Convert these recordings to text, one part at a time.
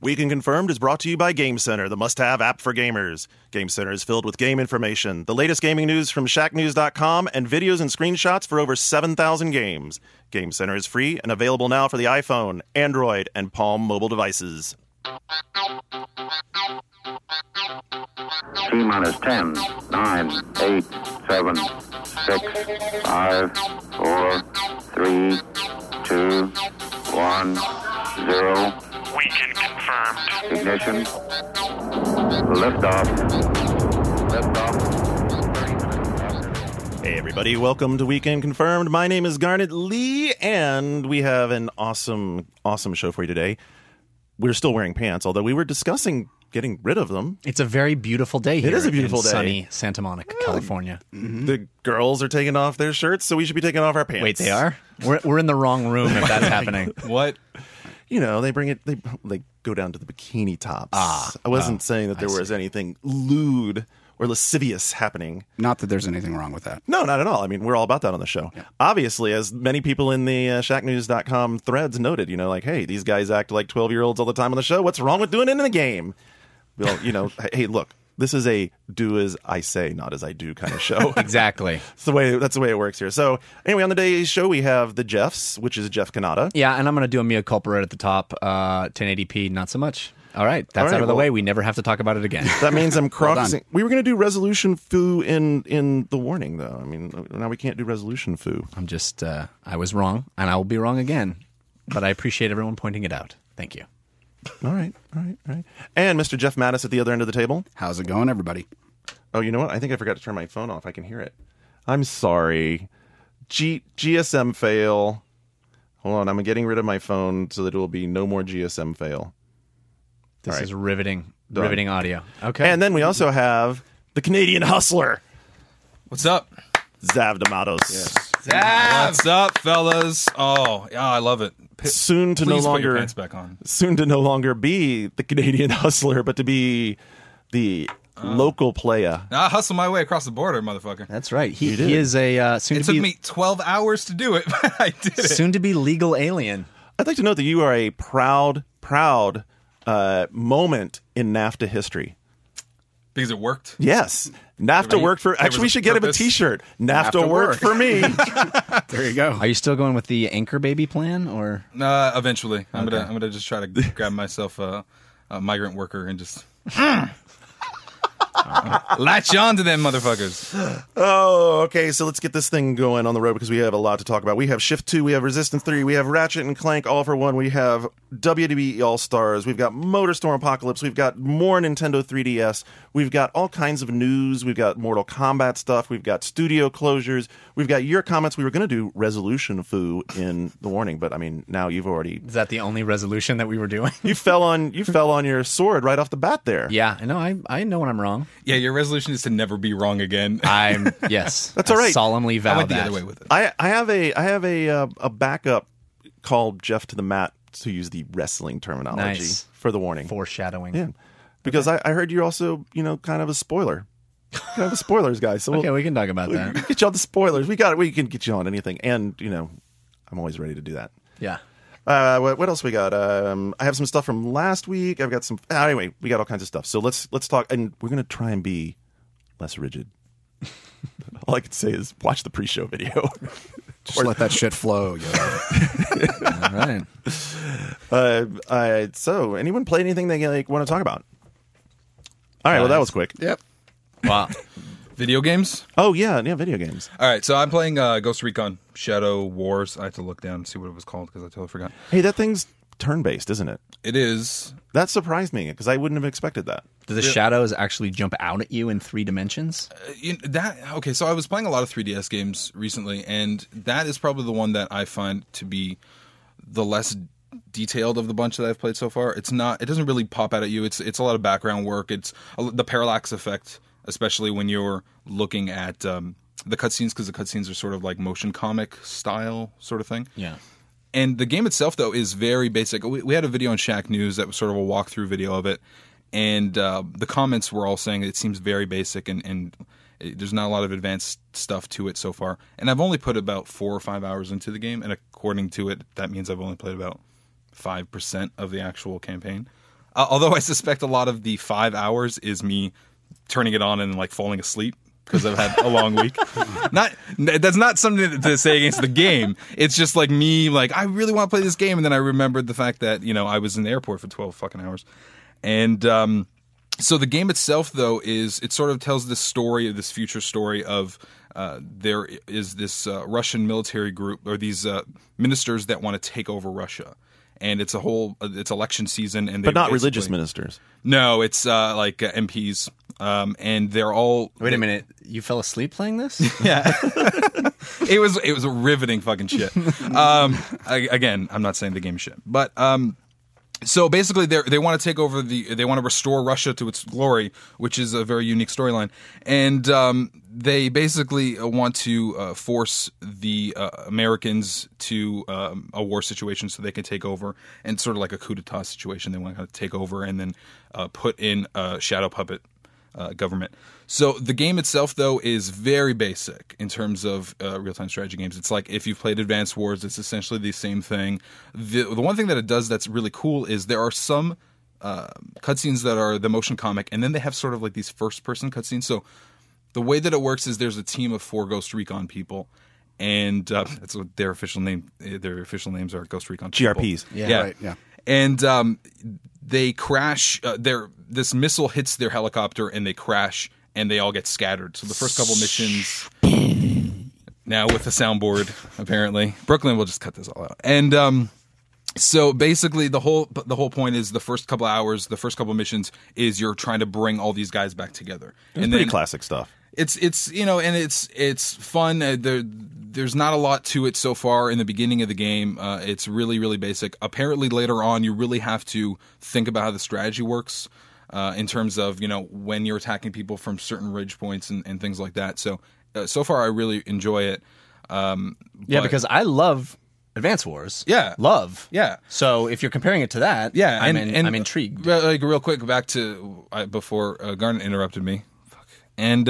Weekend Confirmed is brought to you by Game Center, the must-have app for gamers. Game Center is filled with game information, the latest gaming news from shacknews.com, and videos and screenshots for over 7,000 games. Game Center is free and available now for the iPhone, Android, and Palm mobile devices. T-minus 10, 9, 8, 7, 6, 5, 4, 3, 2, 1, 0. Weekend confirmed. Ignition. Liftoff. Hey everybody, welcome to Weekend Confirmed. My name is Garnet Lee, and we have an awesome show for you today. We're still wearing pants, although we were discussing getting rid of them. It's a very beautiful day here. It is a beautiful in day. Sunny Santa Monica, California. The girls are taking off their shirts, so we should be taking off our pants. Wait, they are? We're in the wrong room if that's happening. What? You know, they bring it, they go down to the bikini tops. I wasn't saying that there was anything lewd or lascivious happening. Not that there's anything wrong with that. No, not at all. I mean, we're all about that on the show. Yeah. Obviously, as many people in the shacknews.com threads noted, you know, like, hey, these guys act like 12-year-olds all the time on the show. What's wrong with doing it in the game? Well, you know, hey, look, this is a do as I say, not as I do kind of show. Exactly. That's the way it works here. So anyway, on the day's show, we have the Jeffs, which is Jeff Kanata. Yeah, and I'm going to do a mea culpa right at the top. 1080p, not so much. All right, that's All right, out of the well, way. We never have to talk about it again. That means I'm crossing. done. We were going to do resolution foo in the warning, though. I mean, now we can't do resolution foo. I'm just, I was wrong, and I will be wrong again. But I appreciate everyone pointing it out. Thank you. All right. And Mr. Jeff Mattis at the other end of the table. How's it going, everybody? Oh, you know what? I think I forgot to turn my phone off. I can hear it. I'm sorry. GSM fail. Hold on. I'm getting rid of my phone so that it will be no more GSM fail. This All right. is riveting Done. audio. Okay. And then we also have the Canadian hustler, What's up? Zav D'Amatos. What's up, fellas? Oh, yeah, I love it. Soon to Please no put your longer pants back on. soon to no longer be the Canadian hustler, but to be the local player. I hustle my way across the border, motherfucker. That's right. You did. He is a soon It to took be me 12 hours to do it, but I did it. soon to be legal alien. I'd like to note that you are a proud moment in NAFTA history. Because it worked. Yes. NAFTA worked for... there Actually, we was a should get him a purpose. T-shirt. NAFTA NAFTA worked for me. There you go. Are you still going with the anchor baby plan, or Eventually. I'm gonna just try to grab myself a migrant worker and just... latch on to them motherfuckers. Oh, okay. So let's get this thing going on the road because we have a lot to talk about. We have Shift 2, we have Resistance 3, we have Ratchet and Clank All for One, we have WWE All-Stars, we've got Motorstorm Apocalypse, we've got more Nintendo 3DS, we've got all kinds of news, we've got Mortal Kombat stuff, we've got studio closures, we've got your comments. We were going to do resolution foo in the warning, but I mean, now you've already... is that the only resolution that we were doing? You fell on your sword right off the bat there. Yeah, I know. I know when I'm wrong. Yeah, your resolution is to never be wrong again. Yes. That's all right. I solemnly I vow went the that. other way with it. I have a backup called Jeff to the Mat, to use the wrestling terminology Nice. for the warning. Foreshadowing. Yeah, because I heard you're also kind of a spoiler, kind of a spoilers guy. So Okay, we can talk about that. get you all the spoilers. We can get you on anything, and I'm always ready to do that. Yeah. What else we got? I have some stuff from last week. I've got some. Anyway, we got all kinds of stuff. So let's talk, and we're gonna try and be less rigid. All I can say is watch the pre-show video. Just let that shit flow. All right. So anyone play anything they want to talk about? All right. Well, that was quick. Yep. Wow. Video games? Oh yeah, video games. All right, so I'm playing Ghost Recon Shadow Wars. I had to look down and see what it was called because I totally forgot. Hey, that thing's turn-based, isn't it? It is. That surprised me because I wouldn't have expected that. Do the shadows actually jump out at you in 3 dimensions? Okay, so I was playing a lot of 3DS games recently, and that is probably the one that I find to be the less detailed of the bunch that I've played so far. It doesn't really pop out at you. It's a lot of background work. It's the parallax effect, especially when you're looking at the cutscenes, because the cutscenes are sort of like motion comic style sort of thing. Yeah. And the game itself, though, is very basic. We had a video on Shack News that was sort of a walkthrough video of it, and the comments were all saying it seems very basic and there's not a lot of advanced stuff to it so far. And I've only put about 4 or 5 hours into the game, and according to it, that means I've only played about 5% of the actual campaign. Although I suspect a lot of the 5 hours is me turning it on and like falling asleep because I've had a long week. That's not something to say against the game. It's just like me, like I really want to play this game, and then I remembered the fact that I was in the airport for 12 fucking hours, and so the game itself, though, it sort of tells this story, this future story of there is this Russian military group or these ministers that want to take over Russia. And it's it's election season, and but not religious ministers. No, it's like MPs, and they're all. Wait a minute, you fell asleep playing this? Yeah, it was a riveting fucking shit. Again, I'm not saying the game is shit, but so basically they want to take over they want to restore Russia to its glory, which is a very unique storyline, and they basically want to force the Americans to a war situation so they can take over, and sort of like a coup d'etat situation. They want to take over and then put in a shadow puppet government. So the game itself, though, is very basic in terms of real-time strategy games. It's like if you've played Advance Wars, it's essentially the same thing. The one thing that it does that's really cool is there are some cutscenes that are the motion comic, and then they have sort of like these first-person cutscenes. So the way that it works is there's a team of 4 Ghost Recon people, and that's what their official names are, Ghost Recon people. GRPs. Yeah. Right, yeah. And they crash. This missile hits their helicopter, and they crash, and they all get scattered. So the first couple missions, now with the soundboard, apparently, Brooklyn will just cut this all out. And so basically, the whole point is the first couple hours, the first couple missions is you're trying to bring all these guys back together. It's pretty classic stuff. It's and it's fun. There's not a lot to it so far in the beginning of the game. It's really, really basic. Apparently, later on, you really have to think about how the strategy works in terms of when you're attacking people from certain ridge points and things like that. So far, I really enjoy it. Because I love Advance Wars. Yeah. Love. Yeah. So if you're comparing it to that, yeah, I'm intrigued. Like real quick, back to before Garnet interrupted me. And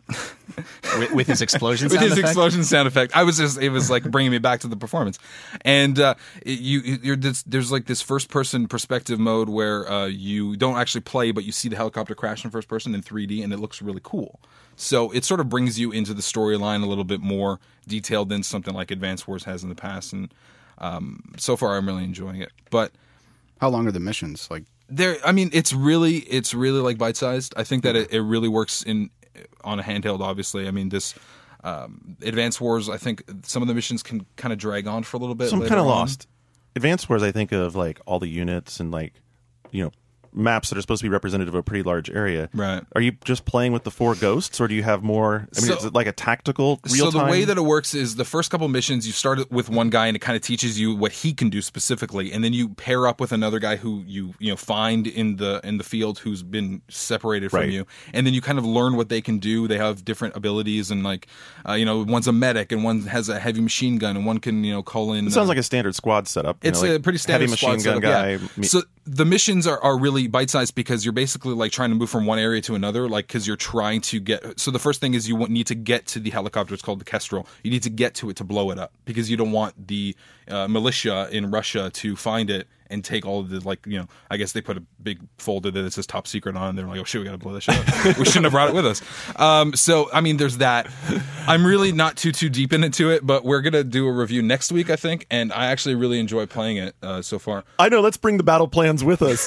with his explosion with sound his effect? explosion sound effect, it was like bringing me back to the performance. And there's like this first person perspective mode where you don't actually play, but you see the helicopter crash in first person in 3D, and it looks really cool. So it sort of brings you into the storyline a little bit more detailed than something like Advance Wars has in the past. And so far, I'm really enjoying it. But how long are the missions? Like. It's really like bite sized. I think that it really works on a handheld. Obviously, I mean this Advance Wars. I think some of the missions can kind of drag on for a little bit. So I'm kind of lost. Advance Wars, I think of like all the units and like maps that are supposed to be representative of a pretty large area. Right. Are you just playing with the 4 ghosts, or do you have more? I mean, is it like a tactical real time? So the way that it works is the first couple missions, you start with one guy, and it kind of teaches you what he can do specifically, and then you pair up with another guy who you find in the field who's been separated from you, and then you kind of learn what they can do. They have different abilities, and like one's a medic, and one has a heavy machine gun, and one can call in. It sounds like a standard squad setup. It's a pretty standard heavy machine squad gun setup, guy. Yeah. So the missions are really bite-sized because you're basically like trying to move from one area to another, like because you're trying to get. So the first thing is you need to get to the helicopter. It's called the Kestrel. You need to get to it to blow it up because you don't want the militia in Russia to find it and take all of the I guess they put a big folder that says top secret on, and they're like, oh shit, we gotta blow this shit up. We shouldn't have brought it with us. So I mean, there's that. I'm really not too deep into it, but we're gonna do a review next week, I think, and I actually really enjoy playing it so far. I know. Let's bring the battle plans with us,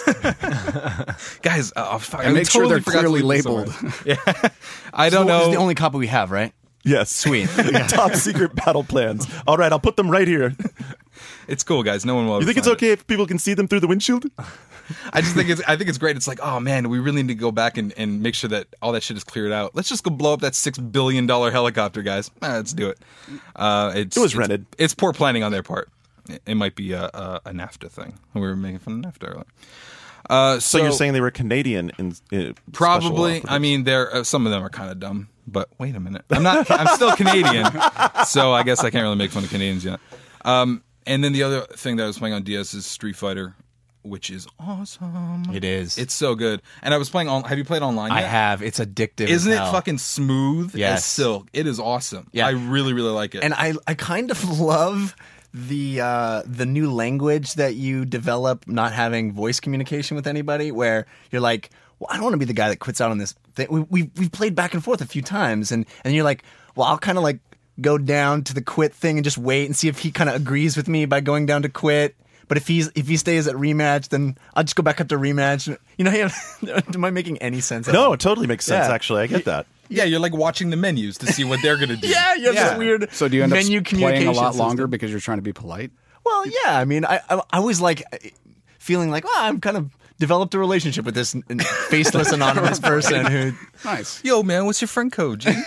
guys. And make sure they're clearly labeled. Yeah, I don't know. This is the only copy we have, right? Yes. Sweet. Top secret battle plans. All right, I'll put them right here. It's cool, guys. No one will. You think it's okay if people can see them through the windshield? I think it's great. It's like, oh man, we really need to go back and make sure that all that shit is cleared out. Let's just go blow up that $6 billion helicopter, guys. Let's do it. It was rented. It's poor planning on their part. It might be a NAFTA thing. We were making fun of NAFTA earlier. So you're saying they were Canadian in probably. I mean, some of them are kind of dumb. But wait a minute, I'm still Canadian, so I guess I can't really make fun of Canadians yet. And then the other thing that I was playing on DS is Street Fighter, which is awesome. It is. It's so good. And I was playing have you played online yet? I have. It's addictive. Isn't as it hell. fucking smooth Yes. as silk? It is awesome. Yeah. I really, really like it. And I kind of love the new language that you develop not having voice communication with anybody, where you're like, well, I don't want to be the guy that quits out on this thing. We've played back and forth a few times, and you're like, well, I'll kind of like go down to the quit thing and just wait and see if he kind of agrees with me by going down to quit. But if he stays at rematch, then I'll just go back up to rematch. You know, am I making any sense? No, it totally makes sense. Yeah. Actually, I get that. Yeah, you're like watching the menus to see what they're going to do. Yeah, you have this weird So do you end up menu playing a communication lot system. longer because you're trying to be polite? Well, yeah. I mean, I always like feeling like, I'm kind of developed a relationship with this faceless anonymous person who. Nice. Yo, man, what's your friend code? G?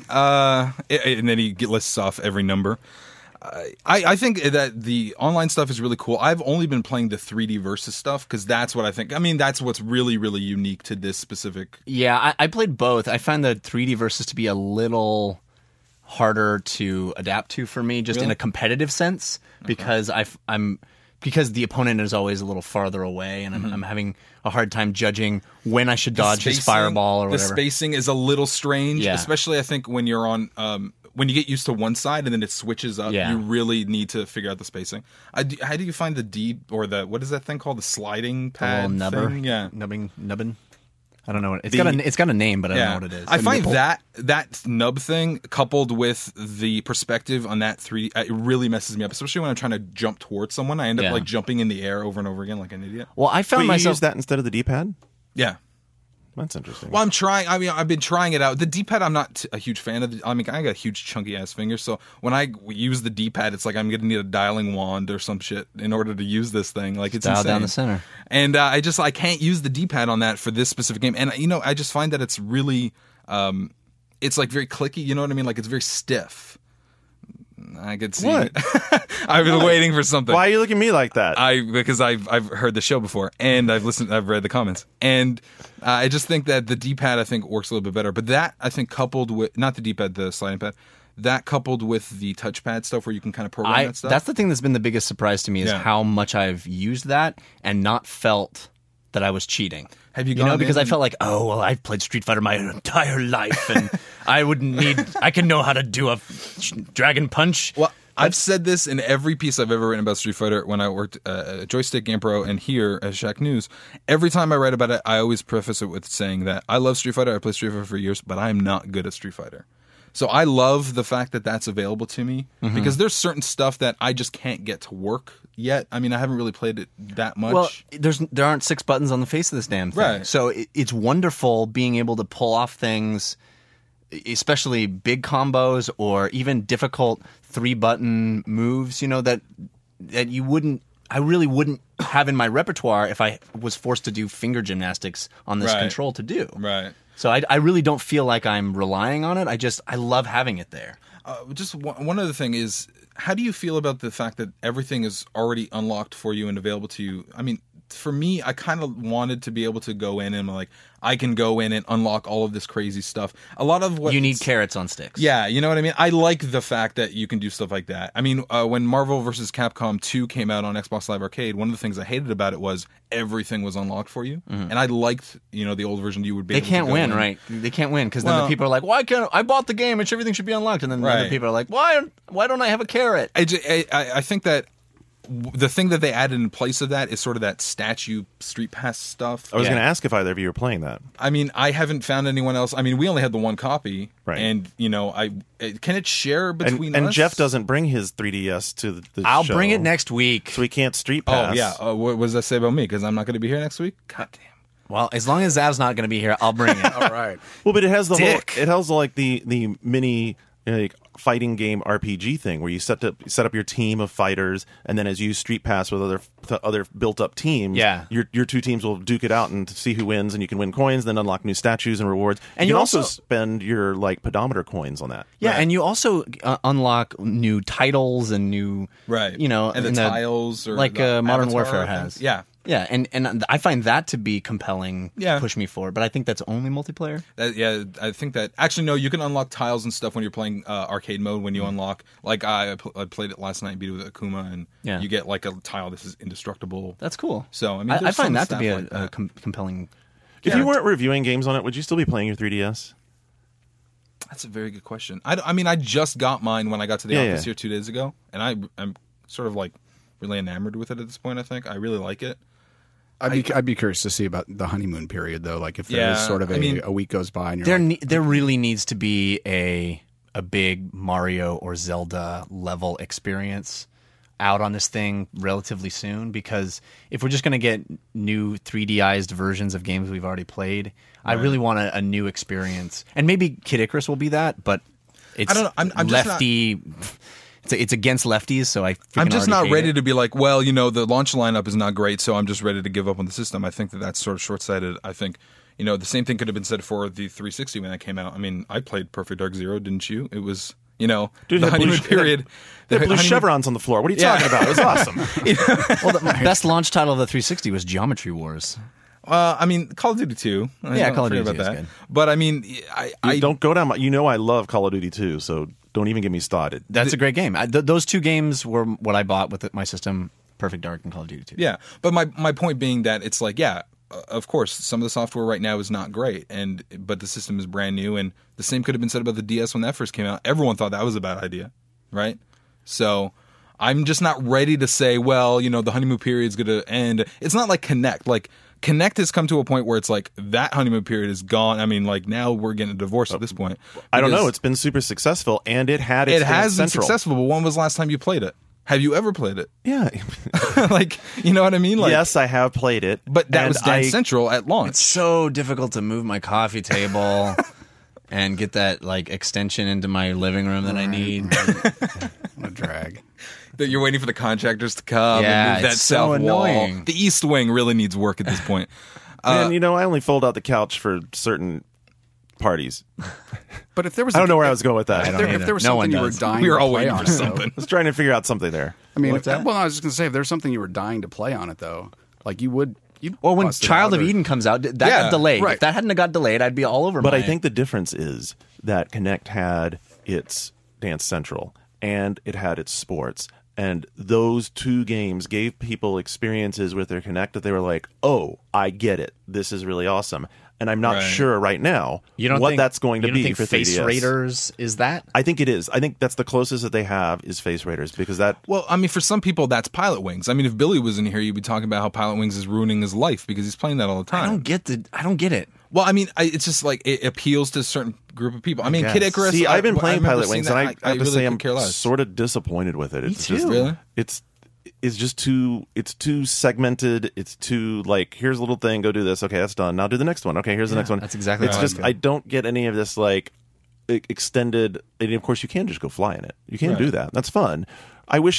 And then he lists off every number. I think that the online stuff is really cool. I've only been playing the 3D versus stuff because that's what I think. I mean, that's what's really, really unique to this specific. Yeah, I played both. I find the 3D versus to be a little harder to adapt to for me, just in a competitive sense, because because the opponent is always a little farther away, and I'm having a hard time judging when I should dodge his fireball or whatever. The spacing is a little strange, Yeah. especially I think when you're on. When you get used to one side and then it switches up, Yeah. you really need to figure out the spacing. How do you find the D or the what is that thing called? The sliding A pad little nubber, thing? Yeah. nubbin. I don't know what it's got a name, but I don't know what it is. I find that nub thing coupled with the perspective on that 3D, it really messes me up, especially when I'm trying to jump towards someone. I end up Yeah. like jumping in the air over and over again like an idiot. Well, I found Wait, you myself use that instead of the D-pad? Yeah. That's interesting. Well, I'm trying. I mean, I've been trying it out. The D-pad, I'm not a huge fan of. I mean, I got huge chunky ass fingers, so when I use the D-pad, it's like I'm gonna need a dialing wand or some shit in order to use this thing. Like it's dial insane. down the center. And I can't use the D-pad on that for this specific game. And I just find that it's really, it's like very clicky. You know what I mean? Like it's very stiff. I could see. What? I've been waiting for something. Why are you looking at me like that? Because I've heard the show before and I've read the comments, and I just think that the D-pad I think works a little bit better. But that I think coupled with not the D-pad, the sliding pad, that coupled with the touchpad stuff where you can kind of program that stuff. That's the thing that's been the biggest surprise to me is Yeah. how much I've used that and not felt that I was cheating. Have you know, gone because in I and- felt like, oh, well, I've played Street Fighter my entire life, and I can know how to do a Dragon Punch. Well, I've said this in every piece I've ever written about Street Fighter when I worked at Joystick, GamePro, and here at Shack News. Every time I write about it, I always preface it with saying that I love Street Fighter, I played Street Fighter for years, but I am not good at Street Fighter. So I love the fact that that's available to me because there's certain stuff that I just can't get to work yet. I mean, I haven't really played it that much. Well, there aren't 6 buttons on the face of this damn thing. Right. So it's wonderful being able to pull off things, especially big combos or even difficult 3-button moves, that I really wouldn't have in my repertoire if I was forced to do finger gymnastics on this Right. control to do. right. So I really don't feel like I'm relying on it. I love having it there. Just one other thing is, how do you feel about the fact that everything is already unlocked for you and available to you? I mean, for me, I kind of wanted to be able to go in and like, I can go in and unlock all of this crazy stuff. A lot of what You need carrots on sticks. Yeah, you know what I mean? I like the fact that you can do stuff like that. I mean, when Marvel vs. Capcom 2 came out on Xbox Live Arcade, one of the things I hated about it was everything was unlocked for you. And I liked, the old version you would be They able can't to go win, in. right? They can't win because then Well- the people are like, "Why can't I bought the game? Everything should be unlocked." And then the other Right. people are like, "Why don't I have a carrot?" I think that the thing that they added in place of that is sort of that statue street pass stuff. I was Yeah. going to ask if either of you were playing that. I mean, I haven't found anyone else. I mean, we only had the one copy, Right. And can it share between And us? Jeff doesn't bring his 3DS to the I'll show, bring it next week. so we can't street Oh pass. yeah. What does that say about me? Because I'm not going to be here next week. God damn. Well, as long as Zav's not going to be here, I'll bring it. All right. Well, but it has the Dick. whole. It has like the mini like fighting game RPG thing where you set up your team of fighters, and then as you street pass with other built up teams, Yeah. your two teams will duke it out and see who wins, and you can win coins, then unlock new statues and rewards. And you you can also also- spend your like pedometer coins on that. Yeah, Right. and you also unlock new titles and new, Right. and the in tiles or like the Modern Avatar Warfare things. has. Yeah. Yeah, and I find that to be compelling. Yeah. Push me forward, but I think that's only multiplayer. I think that actually no, you can unlock tiles and stuff when you're playing arcade mode. When you unlock, like I played it last night and beat it with Akuma, and Yeah. you get like a tile. This is indestructible. That's cool. So, I mean, I there's find some that to be stuff a, like that. compelling. If you weren't reviewing games on it, would you still be playing your 3DS? That's a very good question. I mean, I just got mine when I got to the Yeah, office yeah. here 2 days ago, and I'm sort of like really enamored with it at this point. I think I really like it. I'd be curious to see about the honeymoon period though. Like if there is sort of a week goes by and you're there really needs to be a big Mario or Zelda level experience out on this thing relatively soon, because if we're just going to get new 3D-ized versions of games we've already played, I really want a new experience. And maybe Kid Icarus will be that, but it's I don't know. I'm just lefty. It's against lefties, so I'm just not ready it. to be like, well, the launch lineup is not great, so I'm just ready to give up on the system. I think that's sort of short-sighted. I think, the same thing could have been said for the 360 when that came out. I mean, I played Perfect Dark Zero, didn't you? It was, Dude, the honeymoon period. The blue chevrons on the floor. What are you talking about? It was awesome. Well, the best launch title of the 360 was Geometry Wars. I mean, Call of Duty 2. Call of Duty 2 about is that. good. But I mean, I don't go down. I love Call of Duty 2, so don't even get me started. That's a great game. Those two games were what I bought with my system, Perfect Dark and Call of Duty 2. Yeah, but my point being that it's like, of course, some of the software right now is not great, but the system is brand new, and the same could have been said about the DS when that first came out. Everyone thought that was a bad idea, right? So I'm just not ready to say, well, the honeymoon period's going to end. It's not like Kinect. Like, Kinect has come to a point where it's like that honeymoon period is gone. I mean, like now we're getting a divorce at this point. I don't know. It's been super successful, and it had its it has been central. successful. But when was the last time you played it? Have you ever played it? Yeah. Like, you know what I mean? Like, yes, I have played it. But that was Dance Central at launch. It's so difficult to move my coffee table and get that like extension into my living room that I need. What a drag. That you're waiting for the contractors to come Yeah, and move that it's so south annoying. wall. The East Wing really needs work at this point. And I only fold out the couch for certain parties. But if there was, I don't know where I was going with that. if there was No one something you were does. dying We were to all play waiting on for it, though. something. I was trying to figure out something there. I mean, What's that? well, I was just going to say, if there's something you were dying to play on it, though, like you'd When bust it Child out of or- Eden comes out, that Yeah, got delayed. right. If that hadn't got delayed, I'd be all over. But I think the difference is that Kinect had its Dance Central and it had its sports. And those two games gave people experiences with their Kinect that they were like, oh, I get it. This is really awesome. And I'm not Right. sure right now you don't what think, that's going to you don't be think for Face 3DS. Raiders is that? I think it is. I think that's the closest that they have is Face Raiders because that. Well, I mean, for some people, that's Pilot Wings. I mean, if Billy was in here, you'd be talking about how Pilot Wings is ruining his life because he's playing that all the time. I don't get it. Well, I mean, it's just like it appeals to a certain group of people. I mean, Kid Icarus. See, I've been I playing remember Pilot seeing Wings, that, and I have to really say could I'm care less. sort of disappointed with it. It's too. just Really? It's just too. It's too segmented. It's too like here's a little thing. Go do this. Okay, that's done. Now do the next one. Okay, here's the next one. that's exactly It's how I just feel. I don't get any of this like extended. And of course, you can just go fly in it. You can do that. That's fun. I wish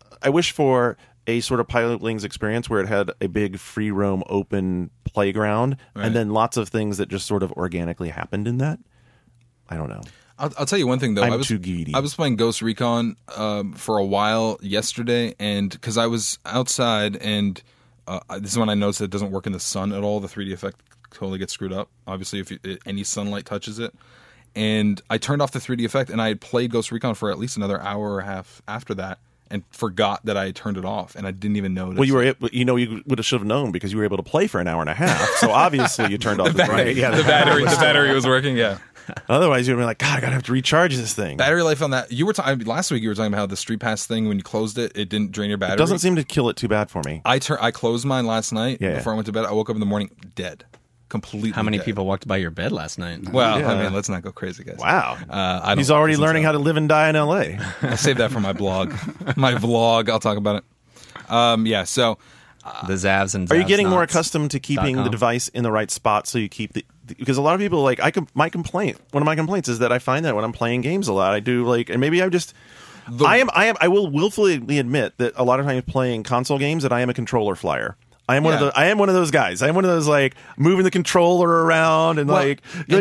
for a sort of Pilot Wings experience where it had a big free roam open playground Right. and then lots of things that just sort of organically happened in that. I don't know. I'll tell you one thing though. I'm I was too greedy. I was playing Ghost Recon for a while yesterday, and because I was outside, and this is when I noticed that it doesn't work in the sun at all. The 3D effect totally gets screwed up. Obviously, if any sunlight touches it, and I turned off the 3D effect, and I had played Ghost Recon for at least another hour or a half after that, and forgot that I had turned it off, and I didn't even notice. Well, you would have should have known because you were able to play for an hour and a half. So obviously you turned off the battery. Yeah, the battery was working. Yeah. Otherwise, you'd be like, God, I gotta have to recharge this thing. Battery life on that. You were last week. You were talking about how the Street Pass thing when you closed it, it didn't drain your battery. It doesn't seem to kill it too bad for me. I closed mine last night Yeah. before I went to bed. I woke up in the morning dead, completely. How many dead. people walked by your bed last night? Well, Yeah. I mean, let's not go crazy, guys. Wow, I don't he's already listen learning to how to live and die in L.A. I'll save that for my blog. My vlog. I'll talk about it. Yeah. So The Zavs and Are you getting more Zavsnots. accustomed to keeping the .com. device in the right spot so you keep because a lot of people like one of my complaints is that I find that when I'm playing games a lot I do like and maybe I'm just I will willfully admit that a lot of times playing console games that I am a controller flyer. I am one of those guys. I am one of those like moving the controller around and like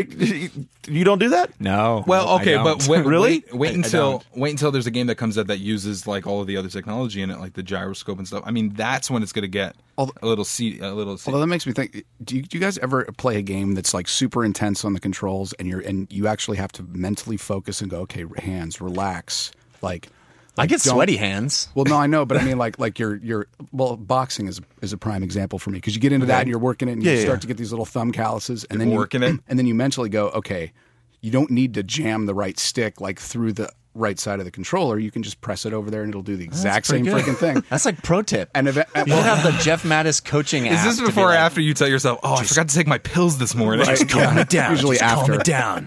you don't do that? No. Well, okay, I but don't. wait until there's a game that comes out that uses like all of the other technology in it, like the gyroscope and stuff. I mean, that's when it's going to get a little seat. Although that makes me think, do you guys ever play a game that's like super intense on the controls, and you actually have to mentally focus and go, okay, hands, relax, like. I get don't- sweaty hands. Well, no, I know, but I mean, like you're boxing is a prime example for me because you get into that and you're working it and you start to get these little thumb calluses and then working it. and then you mentally go, okay, you don't need to jam the right stick like through the right side of the controller, you can just press it over there and it'll do the exact pretty same good. freaking thing. That's like pro tip. And You should have the Jeff Mattis coaching app. Is this to be before or like, after you tell yourself, "Oh, I forgot to take my pills this morning"? Right. Calm it down. Usually Just after. Calm it down.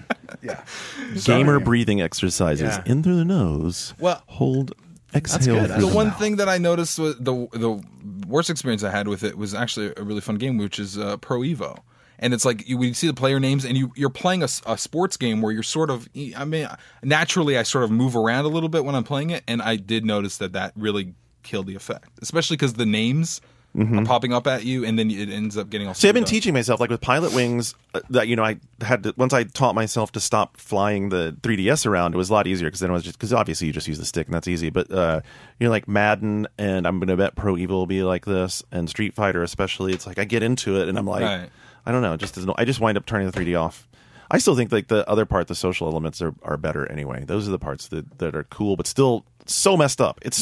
Gamer breathing exercises. Yeah. In through the nose. Well, hold. Exhale. good. through That's The the one mouth. thing that I noticed was the worst experience I had with it was actually a really fun game, which is Pro Evo. And it's like we see the player names, and you're playing a sports game where you're sort of. I mean, naturally, I sort of move around a little bit when I'm playing it, and I did notice that really killed the effect, especially because the names are popping up at you, and then it ends up getting all. See, I've been screwed up. teaching myself, like with Pilot Wings, that I had to, once I taught myself to stop flying the 3DS around, it was a lot easier because then it was just because obviously you just use the stick and that's easy. But like Madden, and I'm going to bet Pro Evo will be like this, and Street Fighter especially. It's like I get into it and I'm like, Right. I don't know, it just doesn't. I just wind up turning the 3D off. I still think like the other part, the social elements are better anyway. Those are the parts that are cool, but still so messed up. It's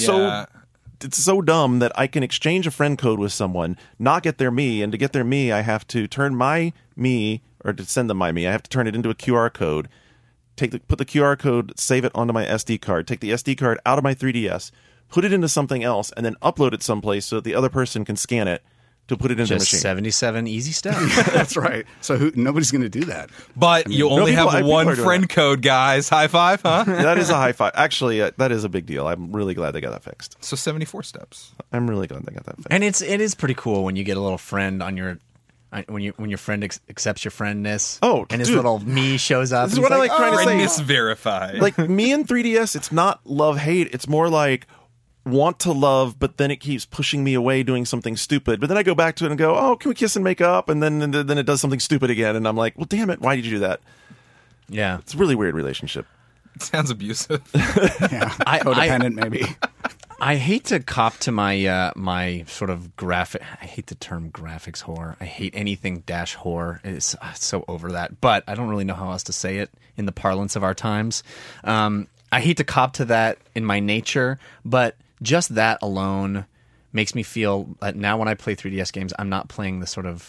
so dumb that I can exchange a friend code with someone, not get their me, and to get their me, I have to turn my me, or to send them my me, I have to turn it into a QR code, put the QR code, save it onto my SD card, take the SD card out of my 3DS, put it into something else, and then upload it someplace so that the other person can scan it to put it into the Just machine. 77 easy steps. That's right. So nobody's going to do that. But you only people- have people one are doing friend code, guys. High five, huh? That is a high five. Actually, that is a big deal. I'm really glad they got that fixed. So 74 steps. I'm really glad they got that fixed. And it is pretty cool when you get a little friend on your when your friend accepts your friendness. Oh, and his dude. little me shows up. This is and what he's I like trying to say. Friendness verified. Like me and 3DS, it's not love hate. It's more like want to love, but then it keeps pushing me away doing something stupid. But then I go back to it and go, oh, can we kiss and make up? And then it does something stupid again, and I'm like, well, damn it, why did you do that? Yeah. It's a really weird relationship. Sounds abusive. Yeah. Codependent, maybe. I hate to cop to my my sort of graphic. I hate the term graphics whore. I hate anything dash whore. It's so over that. But I don't really know how else to say it in the parlance of our times. I hate to cop to that in my nature, but just that alone makes me feel that now when I play 3DS games, I'm not playing the sort of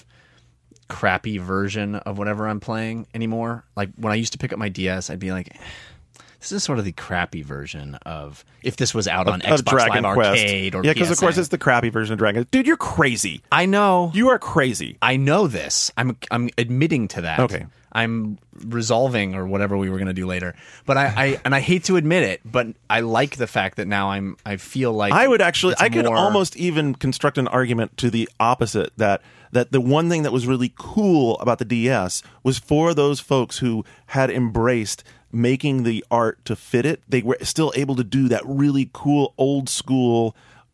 crappy version of whatever I'm playing anymore. Like when I used to pick up my DS, I'd be like, this is sort of the crappy version of if this was out on Of Xbox Dragon Live Quest. Arcade or Yeah, because of course PSN. it's the crappy version of Dragon. Dude, you're crazy. I know. You are crazy. I know this. I'm admitting to that. Okay. I'm resolving or whatever we were going to do later. But I hate to admit it, but I like the fact that now I feel like I would actually, it's I could more- almost even construct an argument to the opposite, that the one thing that was really cool about the DS was for those folks who had embraced making the art to fit it, they were still able to do that really cool old school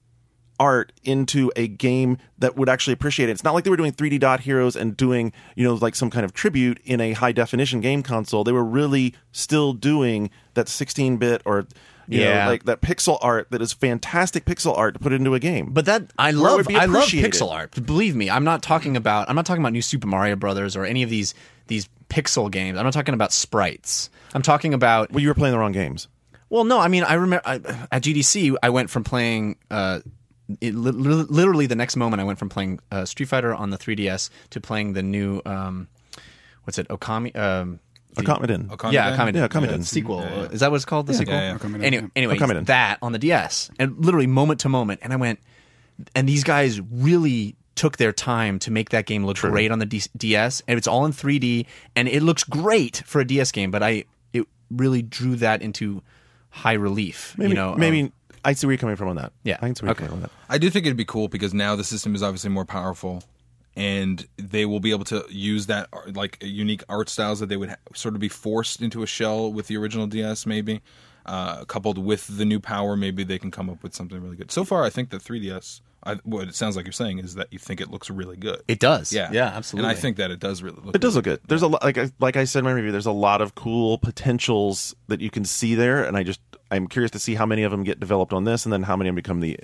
art into a game that would actually appreciate it. It's not like they were doing 3D Dot Heroes and doing, like some kind of tribute in a high definition game console. They were really still doing that 16-bit or Yeah. like that pixel art that is fantastic pixel art to put into a game. But that I Where it love would be I love appreciated. pixel art. Believe me, I'm not talking about New Super Mario Brothers or any of these pixel games. I'm not talking about sprites. I'm talking about Well, you were playing the wrong games. Well, no, I mean, I remember at GDC, I went from playing literally the next moment I went from playing Street Fighter on the 3DS to playing the new what's it, Okami Okamiden. Yeah, Okamiden. Yeah, Okamiden. The sequel. Is that what it's called? The sequel? yeah. Okamiden, Anyway, Okamiden. that on the DS. And literally moment to moment. And I went, and these guys really took their time to make that game look great on the DS. And it's all in 3D. And it looks great for a DS game. But it really drew that into high relief. Maybe I see where you're coming from on that. Yeah. I can see where Okay. you're coming from on that. I do think it'd be cool because now the system is obviously more powerful, and they will be able to use that like unique art styles that they would sort of be forced into a shell with the original DS, maybe coupled with the new power. Maybe they can come up with something really good. So far, I think the 3DS. What it sounds like you're saying is that you think it looks really good. It does. Yeah, Yeah, absolutely. And I think that it does really look. It does look good. There's a lot, like I said in my review, there's a lot of cool potentials that you can see there, and I'm curious to see how many of them get developed on this, and then how many of them become the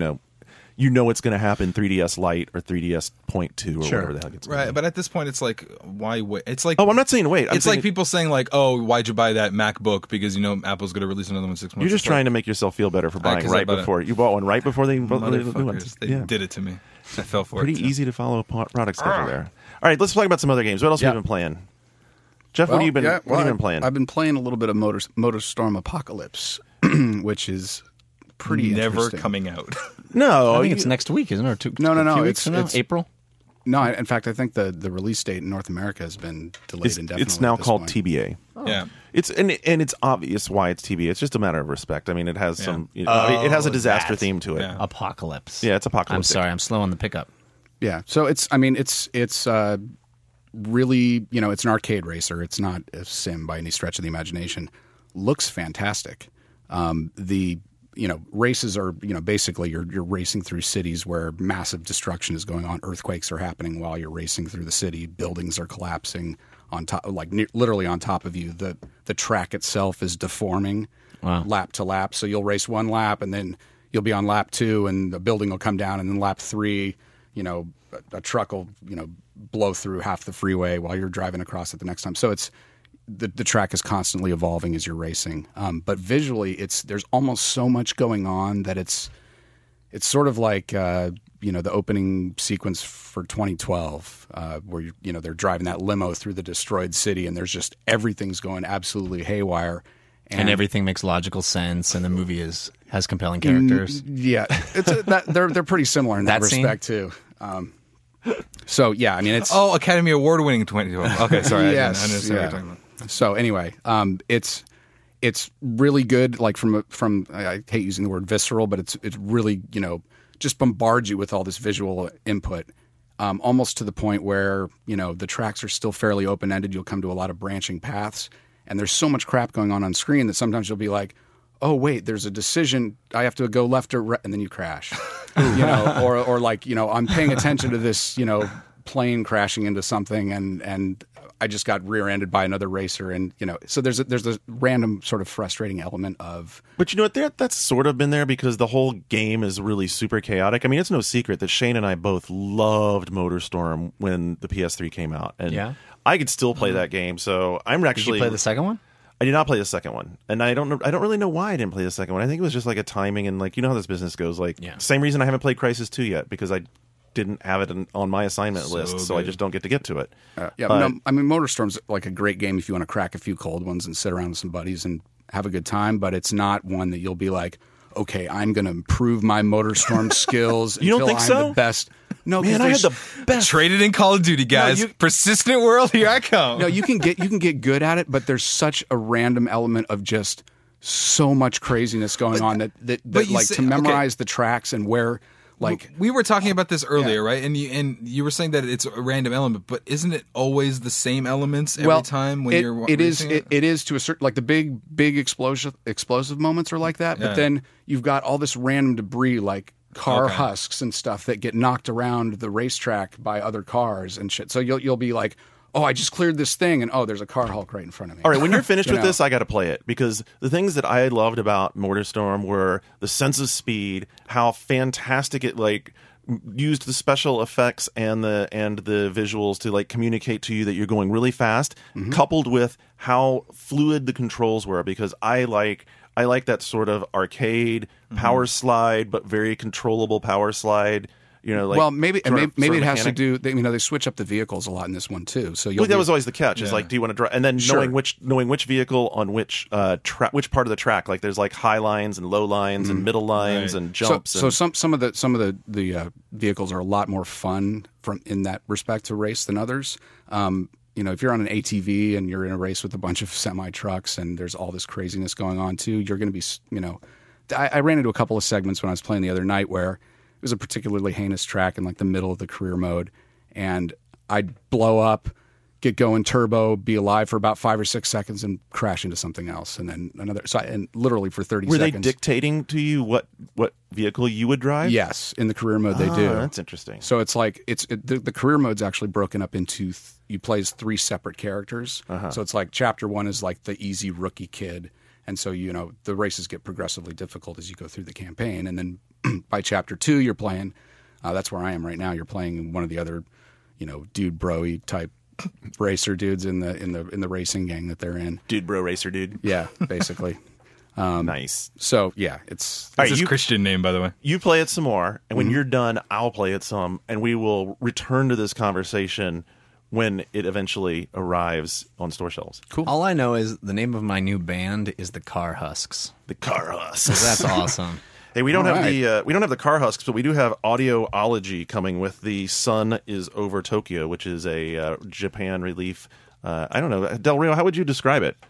it's going to happen 3DS Lite or 3DS Point 2 or Sure. whatever the hell gets Right, but at this point, it's like, why wait? It's like, Oh, I'm not saying wait. it's like people saying like, oh, why'd you buy that MacBook? Because Apple's going to release another one 6 months. You're just trying to make yourself feel better for buying 'cause I right bought it. before you bought one right before they released the new one. Motherfuckers, they Yeah. did it to me. I fell for Pretty it. too. easy to follow a product schedule there. All right, let's talk about some other games. What else Yeah. have we been playing? Jeff, what Well, have you been yeah, what have you been playing? I've been playing a little bit of MotorStorm Apocalypse, which is pretty Never interesting. coming out. No, I think it's next week, isn't it? Or No, a few it's- weeks from now? it's- April? No, in fact, I think the release date in North America has been delayed indefinitely. it's now at this called point. TBA. Yeah. It's and it's obvious why it's TBA. It's just a matter of respect. I mean, it has some. You know, Oh, it has a disaster that. theme to it. Yeah. Apocalypse. Yeah, it's I'm apocalyptic. sorry, I'm slow on the pickup. Yeah, so it's really, you know, it's an arcade racer. It's not a sim by any stretch of the imagination. Looks fantastic. The races are, basically you're racing through cities where massive destruction is going on. Earthquakes are happening while you're racing through the city. Buildings are collapsing on top, like literally on top of you. The track itself is deforming lap to lap. So you'll race one lap and then you'll be on lap 2 and the building will come down, and then lap 3, a truck will, blow through half the freeway while you're driving across it the next time. So it's the track is constantly evolving as you're racing. But visually, there's almost so much going on that it's sort of like the opening sequence for 2012, where they're driving that limo through the destroyed city, and there's just everything's going absolutely haywire. And everything makes logical sense, and the movie has compelling characters. Yeah, they're pretty similar in that That scene? respect too. So yeah, I mean it's Academy Award winning 2012. Okay, sorry. Yes, I understand what yeah. you're talking about. So anyway, it's really good. Like from I hate using the word visceral, but it's really just bombards you with all this visual input, almost to the point where the tracks are still fairly open ended. You'll come to a lot of branching paths, and there's so much crap going on screen that sometimes you'll be like, oh wait, there's a decision. I have to go left or right, and then you crash. Or like I'm paying attention to this plane crashing into something, and I just got rear-ended by another racer, and so there's a random sort of frustrating element of. But you know what? That's sort of been there because the whole game is really super chaotic. I mean, it's no secret that Shane and I both loved MotorStorm when the PS3 came out, and Yeah. I could still play that game. So I'm Did actually you play the second one? I did not play the second one, and I don't really know why I didn't play the second one. I think it was just like a timing and like how this business goes. Like same reason I haven't played Crysis 2 yet because I didn't have it on my assignment list, so I just don't get to get to it. I mean, MotorStorm's like a great game if you want to crack a few cold ones and sit around with some buddies and have a good time, but it's not one that you'll be like, okay, I'm going to improve my MotorStorm skills You don't until think I'm so? the best. No, Man, 'cause I had there's- the best. Traded in Call of Duty, guys. you- Persistent world, here I come. No, you can get good at it, but there's such a random element of just so much craziness going on that you like say- to memorize the tracks and where like we were talking about this earlier, right? And you were saying that it's a random element, but isn't it always the same elements every time when you're it is racing it is to a certain like the big explosive moments are like that, Yeah. but then you've got all this random debris like car husks and stuff that get knocked around the racetrack by other cars and shit. So you'll be like, oh, I just cleared this thing, and oh, there's a car hulk right in front of me. All right, when you're finished You with know. this, I got to play it because the things that I loved about MotorStorm were the sense of speed, how fantastic it like used the special effects and the visuals to like communicate to you that you're going really fast, coupled with how fluid the controls were because I like that sort of arcade power slide but very controllable power slide. Like well, maybe sort of it has mechanic. to do. They switch up the vehicles a lot in this one too. So Well, that was always the catch. Is like, do you want to drive? And then Sure. knowing which vehicle on which which part of the track. Like, there's like high lines and low lines and middle lines and jumps. So some of the vehicles are a lot more fun in that respect to race than others. If you're on an ATV and you're in a race with a bunch of semi trucks and there's all this craziness going on too, you're going to be I ran into a couple of segments when I was playing the other night where it was a particularly heinous track in like the middle of the career mode, and I'd blow up, get going turbo, be alive for about 5 or 6 seconds, and crash into something else, and then another. And literally for 30 were seconds. they dictating to you what vehicle you would drive? Yes, in the career mode they do. That's interesting. So it's like the career mode's actually broken up into you play as 3 separate characters. So it's like chapter 1 is like the easy rookie kid, and so the races get progressively difficult as you go through the campaign, and then by chapter 2 you're playing. That's where I am right now. You're playing one of the other, dude bro-y type racer dudes in the racing gang that they're in. Dude, bro, racer, dude. Yeah, basically. Nice. So yeah, it's All right, It's his you- Christian name, by the way. You play it some more, and when you're done, I'll play it some, and we will return to this conversation when it eventually arrives on store shelves. Cool. All I know is the name of my new band is the Car Husks. The Car Husks. That's awesome. Hey, we don't All have right. we don't have the Car Husks, but we do have Audioology coming with the Sun is Over Tokyo, which is a Japan relief. I don't know, Del Rio, how would you describe it?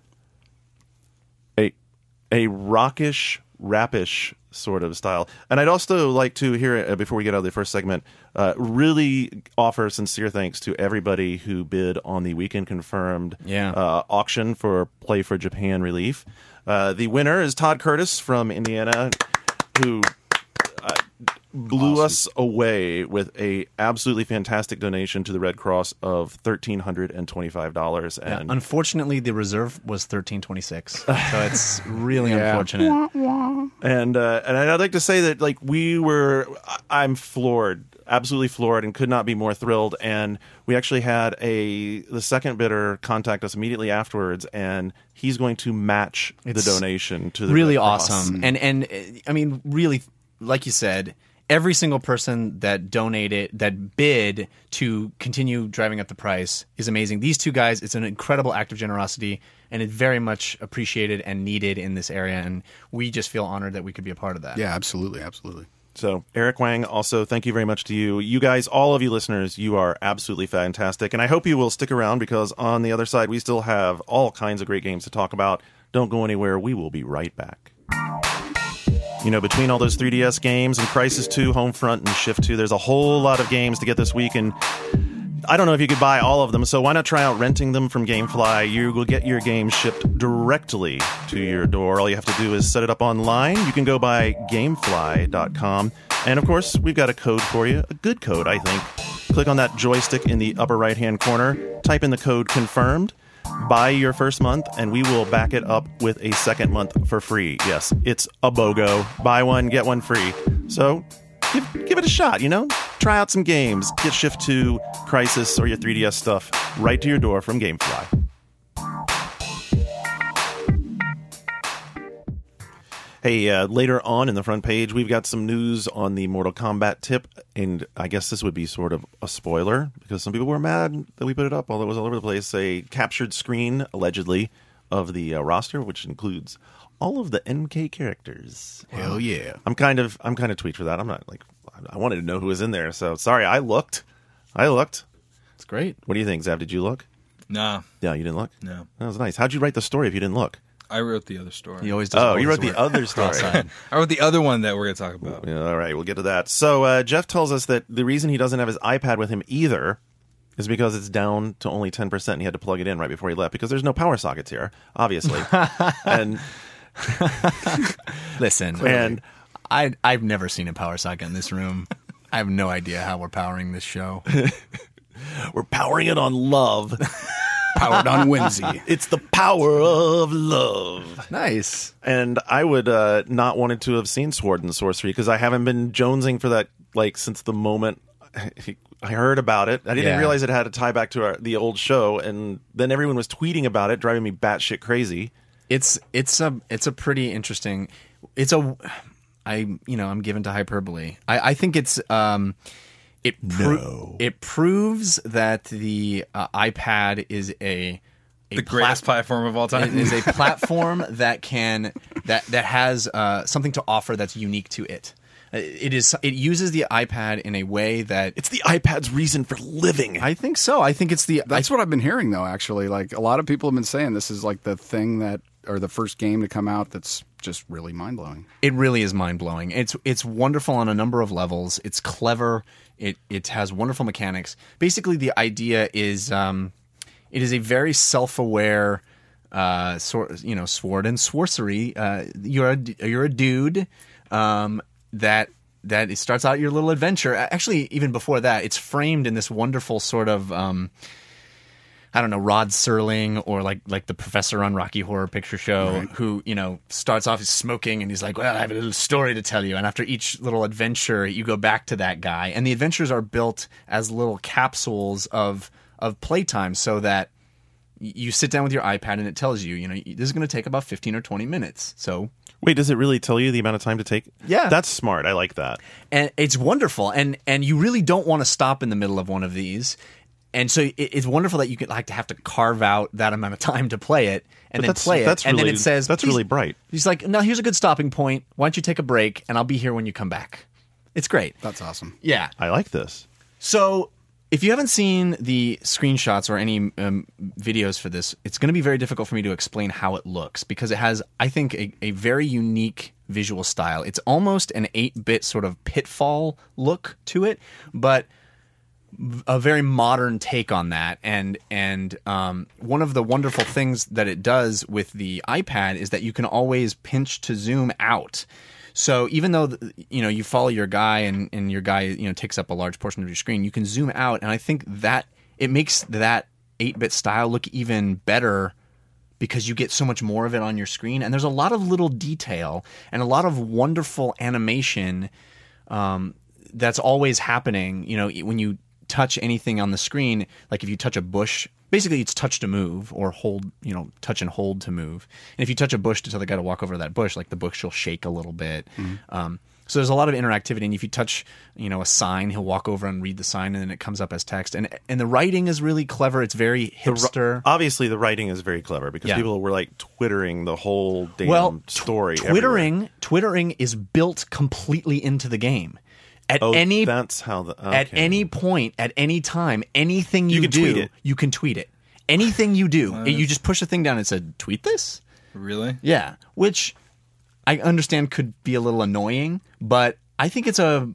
A rockish, rapish sort of style. And I'd also like to hear, before we get out of the first segment, really offer sincere thanks to everybody who bid on the Weekend Confirmed auction for Play for Japan relief. The winner is Todd Curtis from Indiana, who blew us away with a absolutely fantastic donation to the Red Cross of $1,325. And Unfortunately, the reserve was $1,326, so it's really unfortunate. And I'd like to say that, like, I'm floored, absolutely floored, and could not be more thrilled. And we actually had the second bidder contact us immediately afterwards, and he's going to match the donation to the really Red Cross. awesome. And I mean, really, like you said, every single person that bid to continue driving up the price is amazing. These two guys, it's an incredible act of generosity, and it's very much appreciated and needed in this area. And we just feel honored that we could be a part of that. Yeah, absolutely, absolutely. So, Eric Wang, also, thank you very much to you. You guys, all of you listeners, you are absolutely fantastic. And I hope you will stick around, because on the other side, we still have all kinds of great games to talk about. Don't go anywhere. We will be right back. You know, between all those 3DS games and Crysis 2, Homefront, and Shift 2, there's a whole lot of games to get this week, and I don't know if you could buy all of them, so why not try out renting them from GameFly? You will get your games shipped directly to your door. All you have to do is set it up online. You can go by Gamefly.com, and of course, we've got a code for you, a good code, I think. Click on that joystick in the upper right-hand corner, type in the code CONFIRMED, buy your first month, and we will back it up with a second month for free. Yes, it's a BOGO. Buy one, get one free. So give it a shot, you know? Try out some games. Get Shift 2, Crysis, or your 3DS stuff right to your door from GameFly. Hey, later on in the front page, we've got some news on the Mortal Kombat tip, and I guess this would be sort of a spoiler, because some people were mad that we put it up, although it was all over the place. A captured screen, allegedly, of the roster, which includes all of the NK characters. Hell yeah. I'm kind of tweaked for that. I'm not, like, I wanted to know who was in there, so sorry, I looked. It's great. What do you think, Zav? Did you look? Nah, Yeah, you didn't look? no. That was nice. How'd you write the story if you didn't look? I wrote the other story. He always does. Oh, all you his wrote the work other story. cross-eyed. I wrote the other one that we're going to talk about. Yeah, all right, we'll get to that. So Jeff tells us that the reason he doesn't have his iPad with him either is because it's down to only 10%, and he had to plug it in right before he left, because there's no power sockets here, obviously. and Listen, And- I've never seen a power socket in this room. I have no idea how we're powering this show. we're powering it on love. Powered on whimsy. It's the power of love. Nice. And I would not wanted to have seen Sword and Sorcery, because I haven't been jonesing for that, like, since the moment I heard about it. I didn't Yeah. realize it had a tie back to the old show, and then everyone was tweeting about it, driving me batshit crazy. It's a pretty interesting. I'm given to hyperbole. I think it's it proves that the iPad is the greatest platform of all time. is a platform that has something to offer that's unique to it. It uses the iPad in a way that It's the iPad's reason for living. I think so. I think it's That's what I've been hearing, though, actually. Like, a lot of people have been saying this is like the thing or the first game to come out that's just really mind-blowing. It really is mind-blowing. It's wonderful on a number of levels. It's clever. It has wonderful mechanics. Basically, the idea is it is a very self-aware sword and sorcery. You're a dude that it starts out your little adventure. Actually, even before that, it's framed in this wonderful sort of I don't know, Rod Serling or like the professor on Rocky Horror Picture Show, who, starts off as smoking and he's like, well, I have a little story to tell you. And after each little adventure, you go back to that guy. And the adventures are built as little capsules of playtime, so that you sit down with your iPad and it tells you, this is going to take about 15 or 20 minutes. So Wait, does it really tell you the amount of time to take? Yeah. That's smart. I like that. and it's wonderful. And you really don't want to stop in the middle of one of these. And so it's wonderful that you could like to have to carve out that amount of time to play it and But then play it. that's And really, then it says, that's "Please-" really bright. He's like, no, here's a good stopping point. Why don't you take a break and I'll be here when you come back. It's great. That's awesome. Yeah. I like this. So if you haven't seen the screenshots or any videos for this, it's going to be very difficult for me to explain how it looks because it has, I think, a very unique visual style. It's almost an 8-bit sort of Pitfall look to it, but a very modern take on that. And one of the wonderful things that it does with the iPad is that you can always pinch to zoom out. So even though you follow your guy and your guy takes up a large portion of your screen, you can zoom out, and I think that it makes that 8-bit style look even better because you get so much more of it on your screen, and there's a lot of little detail and a lot of wonderful animation that's always happening. When you touch anything on the screen, like if you touch a bush. Basically, it's touch to move or hold, touch and hold to move. And if you touch a bush to tell the guy to walk over to that bush, like the bush will shake a little bit. So there's a lot of interactivity. And if you touch, a sign, he'll walk over and read the sign, and then it comes up as text. And the writing is really clever. It's very hipster. Obviously, the writing is very clever because people were like twittering the whole damn story. Twittering is built completely into the game. At any point, at any time, anything you do, tweet it. you can tweet it. Anything you do, you just push the thing down and said, "Tweet this." Really? Yeah, which I understand could be a little annoying, but I think it's a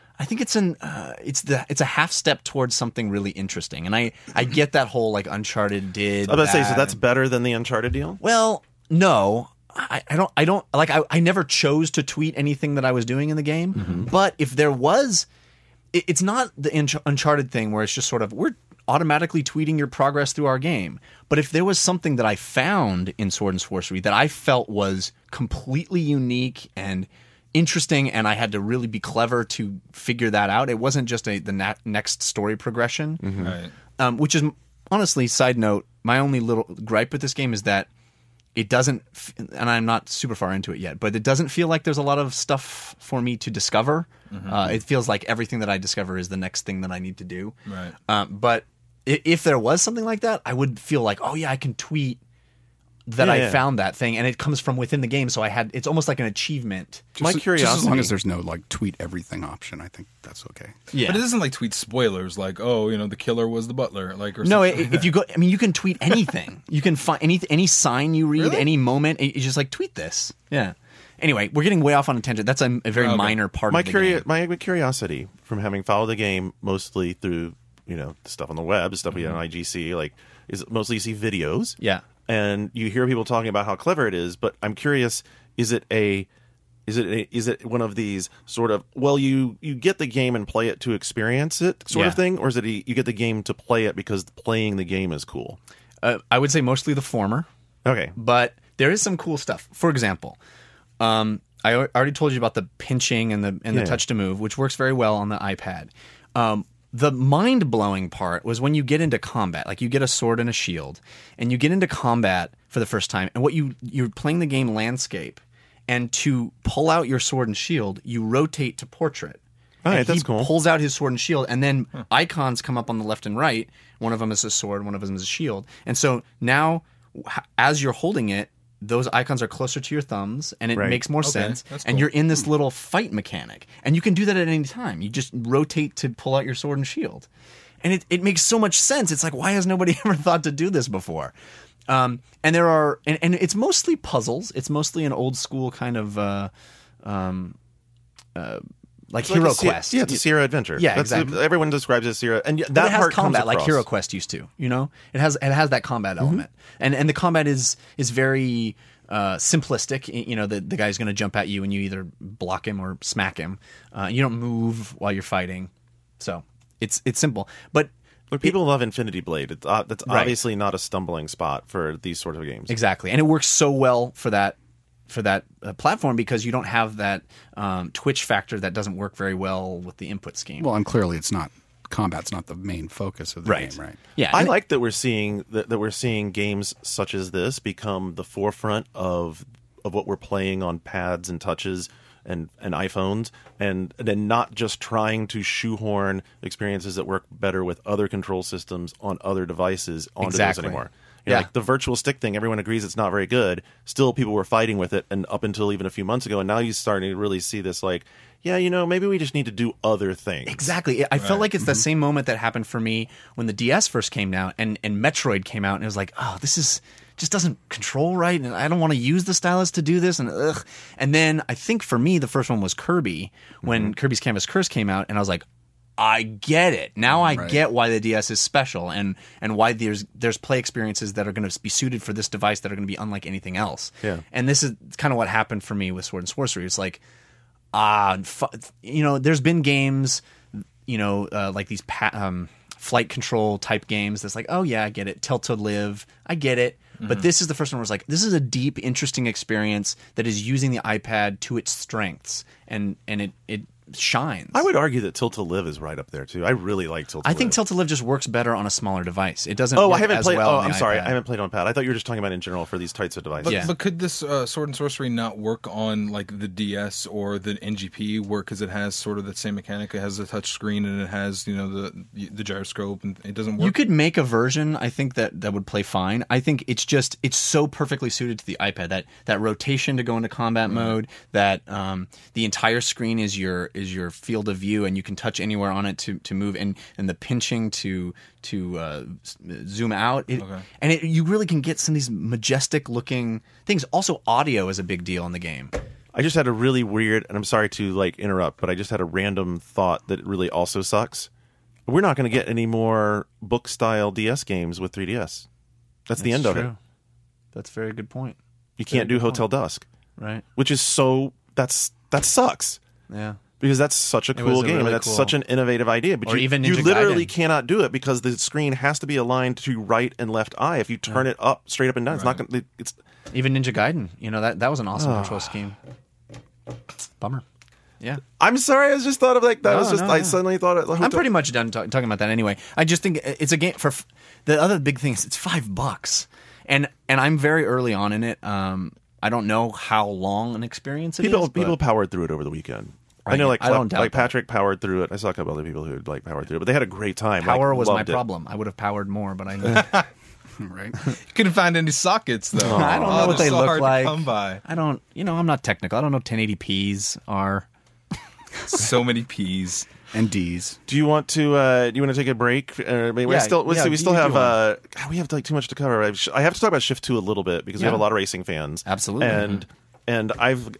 half step towards something really interesting, and I get that whole like Uncharted did. I was about to say, so that's better than the Uncharted deal? Well, no. I don't like I never chose to tweet anything that I was doing in the game, but if there was, it's not the Uncharted thing where it's just sort of we're automatically tweeting your progress through our game. But if there was something that I found in Sword and Sorcery that I felt was completely unique and interesting, and I had to really be clever to figure that out, it wasn't just the next story progression, Right. which is honestly, side note, my only little gripe with this game is that it doesn't, and I'm not super far into it yet, but it doesn't feel like there's a lot of stuff for me to discover. It feels like everything that I discover is the next thing that I need to do. Right. But if there was something like that, I would feel like, oh yeah, I can tweet that I found that thing, and it comes from within the game. So it's almost like an achievement. My curiosity. Just as long as there's no like tweet everything option, I think that's okay. Yeah, But it isn't like tweet spoilers, like the killer was the butler, like or no. something. If you go, I mean, you can tweet anything. You can find any sign you read, any moment. It's just like tweet this. Yeah. Anyway, we're getting way off on a tangent. That's a very minor part of the game. My curiosity from having followed the game mostly through stuff on the web, stuff we get on IGC, like is mostly you see videos. Yeah. And you hear people talking about how clever it is, but I'm curious: is it one of these sort of you get the game and play it to experience it sort of thing, or is it you get the game to play it because playing the game is cool? I would say mostly the former. Okay, but there is some cool stuff. For example, I already told you about the pinching and the touch to move, which works very well on the iPad. The mind-blowing part was when you get into combat, like you get a sword and a shield, and you get into combat for the first time, and you're playing the game landscape, and to pull out your sword and shield, you rotate to portrait. All right, and that's cool. He pulls out his sword and shield, and then icons come up on the left and right. One of them is a sword, one of them is a shield. And so now, as you're holding it, those icons are closer to your thumbs, and it makes more sense. That's and cool. you're in this little fight mechanic. And you can do that at any time. You just rotate to pull out your sword and shield. And it makes so much sense. It's like, why has nobody ever thought to do this before? And there are, and it's mostly puzzles. It's mostly an old school kind of, like it's Hero like Quest. It's a Sierra Adventure. Yeah, exactly. Everyone describes it as Sierra, and that But it has part combat comes like across. Hero Quest used to. It has that combat element, and the combat is very simplistic. The guy's going to jump at you, and you either block him or smack him. You don't move while you're fighting, so it's simple. But people love Infinity Blade. That's obviously not a stumbling spot for these sort of games. Exactly, and it works so well for that platform because you don't have that twitch factor that doesn't work very well with the input scheme. Well, and clearly combat's not the main focus of the game, right? Yeah, I like that we're seeing that we're seeing games such as this become the forefront of what we're playing on pads and touches and iPhones, and then not just trying to shoehorn experiences that work better with other control systems on other devices onto Exactly. those anymore. You know, like the virtual stick thing, everyone agrees it's not very good. Still, people were fighting with it, and up until even a few months ago, and now you're starting to really see this, like, yeah, maybe we just need to do other things. Exactly. I felt like it's the same moment that happened for me when the DS first came out and Metroid came out, and it was like, oh, this is just doesn't control right, and I don't want to use the stylus to do this, and ugh. And then I think for me, the first one was Kirby, when Kirby's Canvas Curse came out, and I was like, I get it. Now I get why the DS is special and why there's play experiences that are going to be suited for this device that are going to be unlike anything else. Yeah. And this is kind of what happened for me with Sword and Sorcery. It's like, there's been games, like these flight control type games that's like, oh yeah, I get it. Tilt to Live, I get it. But this is the first one where it's like, this is a deep, interesting experience that is using the iPad to its strengths, and it shines. I would argue that Tilt to Live is right up there too. I really like Tilt to Live. I think Tilt to Live just works better on a smaller device. It doesn't. Oh, work I haven't as played. well Oh, on the I'm sorry, iPad. I haven't played on pad. I thought you were just talking about in general for these types of devices. But could this Sword and Sorcery not work on like the DS or the NGP, where because it has sort of the same mechanic, it has the touch screen and it has the gyroscope, and it doesn't work? You could make a version, I think, that would play fine. I think it's so perfectly suited to the iPad, that rotation to go into combat mode, that the entire screen is your field of view, and you can touch anywhere on it to move, and the pinching to zoom out. You really can get some of these majestic looking things. Also, audio is a big deal in the game. I just had a really weird, and I'm sorry to interrupt, but I just had a random thought that really also sucks. We're not going to get any more book style DS games with 3DS. That's the end of it. That's a very good point. You can't do Hotel Dusk, Right. which is that sucks. Yeah. Because that's such a cool was game, really and that's cool. such an innovative idea. But Or even you Ninja literally Gaiden. cannot do it because the screen has to be aligned to right and left eye. If you turn it up, straight up and down, it's not going to... It's Even Ninja Gaiden, that was an awesome control scheme. Bummer. Yeah. I'm sorry, I just thought of that. No, Was just no, I no. suddenly thought it. I'm pretty much done talking about that anyway. I just think it's a game for the other big thing is it's $5, and I'm very early on in it. I don't know how long an experience it is. People powered through it over the weekend. I know, I don't doubt that. Patrick powered through it. I saw a couple other people who powered through it, but they had a great time. Power was my loved it. problem. I would have powered more, but I Right. Couldn't find any sockets though. I don't know what they're they so look hard like. To come by. I don't. I'm not technical. I don't know what 1080p's are. So many P's. And D's. Do you want to take a break? We still have we have too much to cover. I have to talk about Shift 2 a little bit because we have a lot of racing fans. Absolutely. And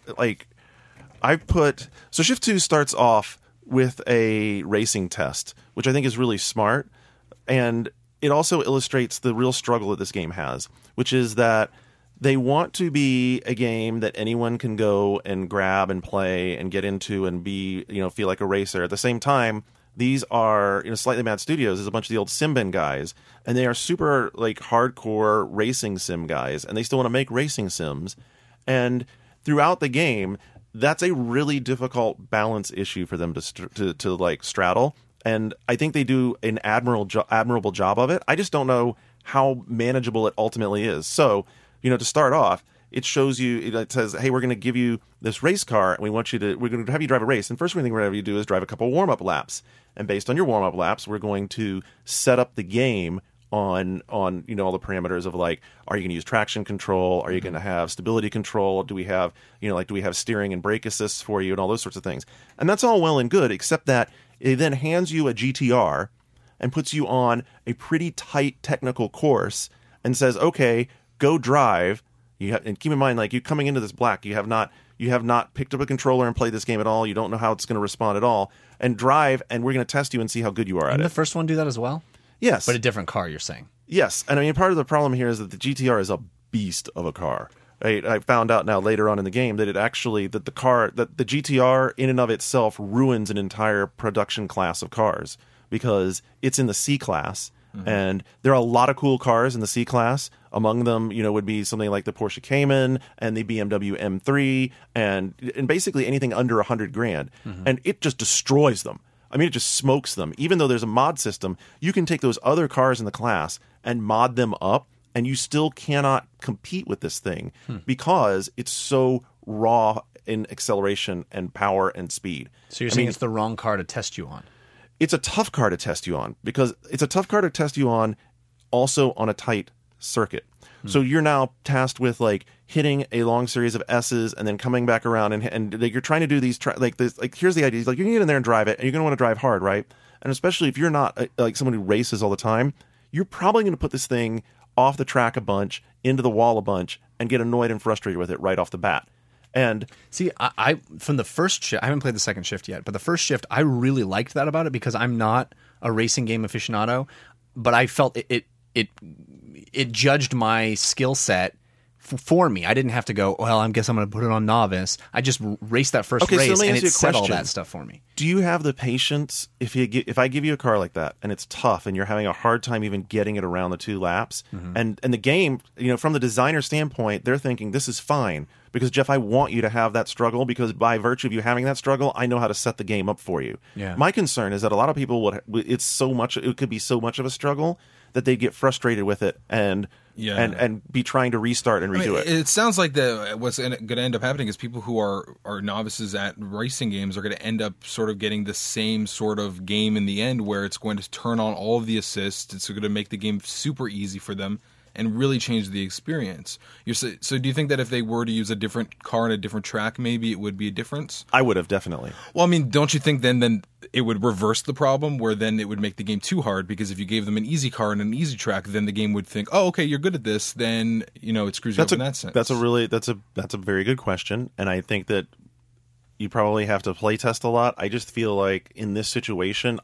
I've put so Shift 2 starts off with a racing test, which I think is really smart, and it also illustrates the real struggle that this game has, which is that they want to be a game that anyone can go and grab and play and get into and be, feel like a racer. At the same time, these are, Slightly Mad Studios is a bunch of the old Simbin guys, and they are super hardcore racing sim guys, and they still want to make racing sims. And throughout the game, that's a really difficult balance issue for them to straddle. And I think they do an admirable job of it. I just don't know how manageable it ultimately is. So, to start off, it shows you, it says, hey, we're going to give you this race car, and we're going to have you drive a race. And first thing we're going to have you do is drive a couple warm-up laps. And based on your warm-up laps, we're going to set up the game on all the parameters of are you going to use traction control? Are you going to have stability control? Do we have, do we have steering and brake assists for you and all those sorts of things? And that's all well and good, except that it then hands you a GTR and puts you on a pretty tight technical course and says, okay, go drive. And keep in mind, you coming into this black, you have not picked up a controller and played this game at all. You don't know how it's going to respond at all. And drive, and we're going to test you and see how good you are at Didn't it. the first one do that as well? Yes. But a different car, you're saying? Yes. And part of the problem here is that the GTR is a beast of a car. I found out now later on in the game that the GTR in and of itself ruins an entire production class of cars because it's in the C class. Mm-hmm. And there are a lot of cool cars in the C class. Among them, would be something like the Porsche Cayman and the BMW M3 and basically anything under $100,000. Mm-hmm. And it just destroys them. It just smokes them. Even though there's a mod system, you can take those other cars in the class and mod them up, and you still cannot compete with this thing because it's so raw in acceleration and power and speed. So you're saying it's the wrong car to test you on? It's a tough car to test you on because it's a tough car to test you on also on a tight circuit. So you're now tasked with like hitting a long series of S's and then coming back around and like, you're trying to do these here's the idea. Like you can get in there and drive it and you're going to want to drive hard, right? And especially if you're not like someone who races all the time, you're probably going to put this thing off the track a bunch, into the wall a bunch, and get annoyed and frustrated with it right off the bat. And see, I from the first shift, I haven't played the second shift yet, but the first shift, I really liked that about it because I'm not a racing game aficionado, but I felt it judged my skill set for me. I didn't have to go, well, I guess I'm going to put it on novice. I just raced that first race, and it set all that stuff for me. Do you have the patience if I give you a car like that and it's tough and you're having a hard time even getting it around the 2 laps, and the game, from the designer standpoint, they're thinking this is fine because Jeff, I want you to have that struggle because by virtue of you having that struggle, I know how to set the game up for you. Yeah. My concern is that a lot of people it could be so much of a struggle that they get frustrated with it and be trying to restart and redo it. It sounds like what's going to end up happening is people who are novices at racing games are going to end up sort of getting the same sort of game in the end where it's going to turn on all of the assists. It's going to make the game super easy for them and really change the experience. So do you think that if they were to use a different car and a different track, maybe it would be a difference? I would have, definitely. Well, I mean, don't you think then it would reverse the problem where then it would make the game too hard? Because if you gave them an easy car and an easy track, then the game would think, oh, okay, you're good at this. Then, it screws you up in that sense. That's a very good question. And I think that you probably have to play test a lot. I just feel like in this situation,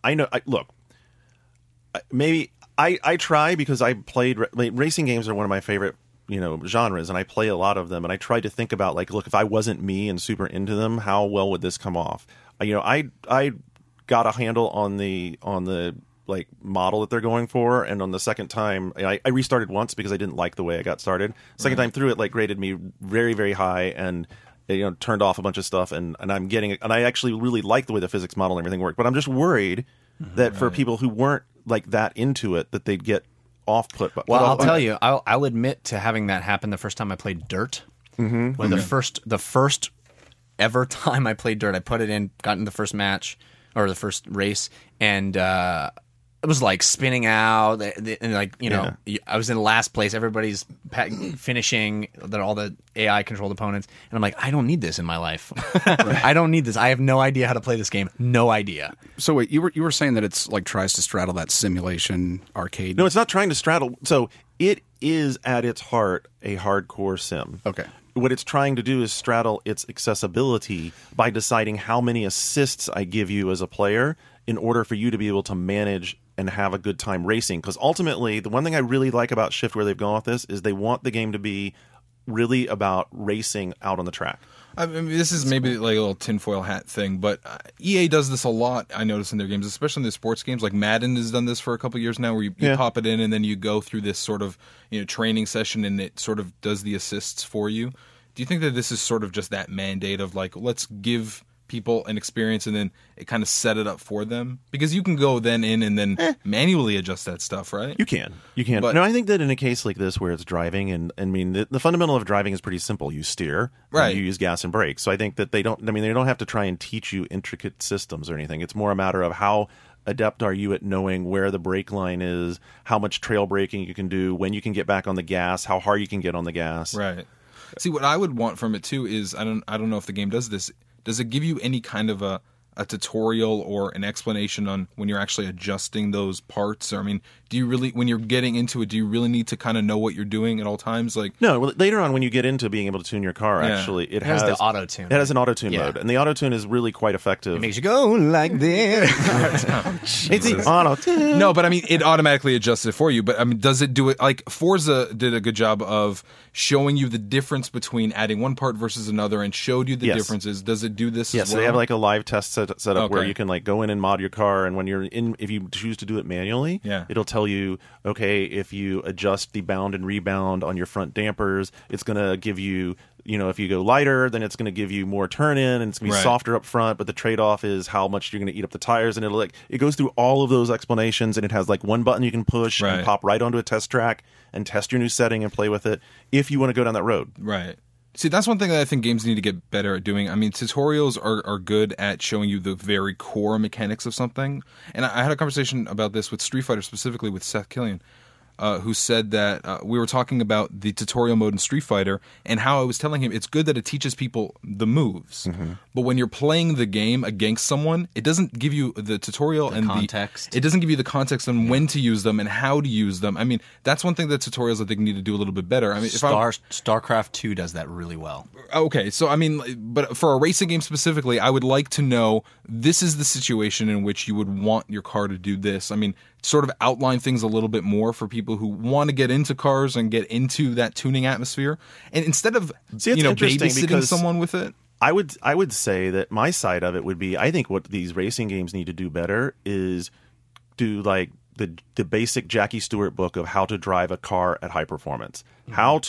I try because I played racing games are one of my favorite genres, and I play a lot of them. And I tried to think about look, if I wasn't me and super into them, how well would this come off? I got a handle on the model that they're going for, and on the second time, I restarted once because I didn't like the way I got started. Second time through, it graded me very, very high and turned off a bunch of stuff, and I'm getting it. And I actually really like the way the physics model and everything worked. But I'm just worried that for people who weren't that into it, that they'd get off-put. Well, I'll tell you, I'll admit to having that happen the first time I played Dirt. When the first ever time I played Dirt, I put it in, got in the first match or the first race, and it was spinning out, and I was in last place. Everybody's finishing, all the AI controlled opponents, and I'm like, I don't need this in my life. I don't need this. I have no idea how to play this game. No idea. So wait, you were saying that it's tries to straddle that simulation arcade? No, it's not trying to straddle. So it is at its heart a hardcore sim. Okay. What it's trying to do is straddle its accessibility by deciding how many assists I give you as a player in order for you to be able to manage and have a good time racing. Because ultimately, the one thing I really like about Shift, where they've gone with this, is they want the game to be really about racing out on the track. I mean, this is maybe a little tinfoil hat thing, but EA does this a lot, I notice, in their games, especially in their sports games. Madden has done this for a couple years now, where you pop it in and then you go through this sort of training session and it sort of does the assists for you. Do you think that this is sort of just that mandate of let's give people an experience and then it kind of set it up for them? Because you can go then in and then manually adjust that stuff, right? You can. But, no, I think that in a case like this where it's driving, and I mean the fundamental of driving is pretty simple. You steer, right? You use gas and brakes. So I think that they don't have to try and teach you intricate systems or anything. It's more a matter of how adept are you at knowing where the brake line is, how much trail braking you can do, when you can get back on the gas, how hard you can get on the gas. Right. See, what I would want from it too is I don't know if the game does this. Does it give you any kind of a tutorial or an explanation on when you're actually adjusting those parts? Or, I mean, do you really, when you're getting into it, do you really need to kind of know what you're doing at all times? No, later on when you get into being able to tune your car, actually, it has the auto tune. It has an auto tune mode, and the auto tune is really quite effective. It makes you go like this. It's the auto tune. No, but I mean, it automatically adjusts it for you. But I mean, does it do it? Forza did a good job of showing you the difference between adding one part versus another, and showed you the differences. Does it do this? Yes, as well? They have a live test set up where you can go in and mod your car, and when you're in, if you choose to do it manually, it'll tell you, okay, if you adjust the bound and rebound on your front dampers, it's going to give you, if you go lighter, then it's going to give you more turn in, and it's going to be softer up front, but the trade-off is how much you're going to eat up the tires, and it goes through all of those explanations, and it has one button you can push and pop right onto a test track and test your new setting and play with it if you want to go down that road. Right. See, that's one thing that I think games need to get better at doing. I mean, tutorials are good at showing you the very core mechanics of something. And I had a conversation about this with Street Fighter, specifically with Seth Killian, who said that we were talking about the tutorial mode in Street Fighter and how I was telling him it's good that it teaches people the moves. But when you're playing the game against someone, it doesn't give you the tutorial and context. It doesn't give you the context on when to use them and how to use them. I mean, that's one thing that tutorials I think need to do a little bit better. I mean, StarCraft 2 does that really well. Okay, so I mean, but for a racing game specifically, I would like to know this is the situation in which you would want your car to do this. I mean, sort of outline things a little bit more for people who want to get into cars and get into that tuning atmosphere. And instead of babysitting someone with it, I would say that my side of it would be, I think what these racing games need to do better is do like the basic Jackie Stewart book of how to drive a car at high performance. How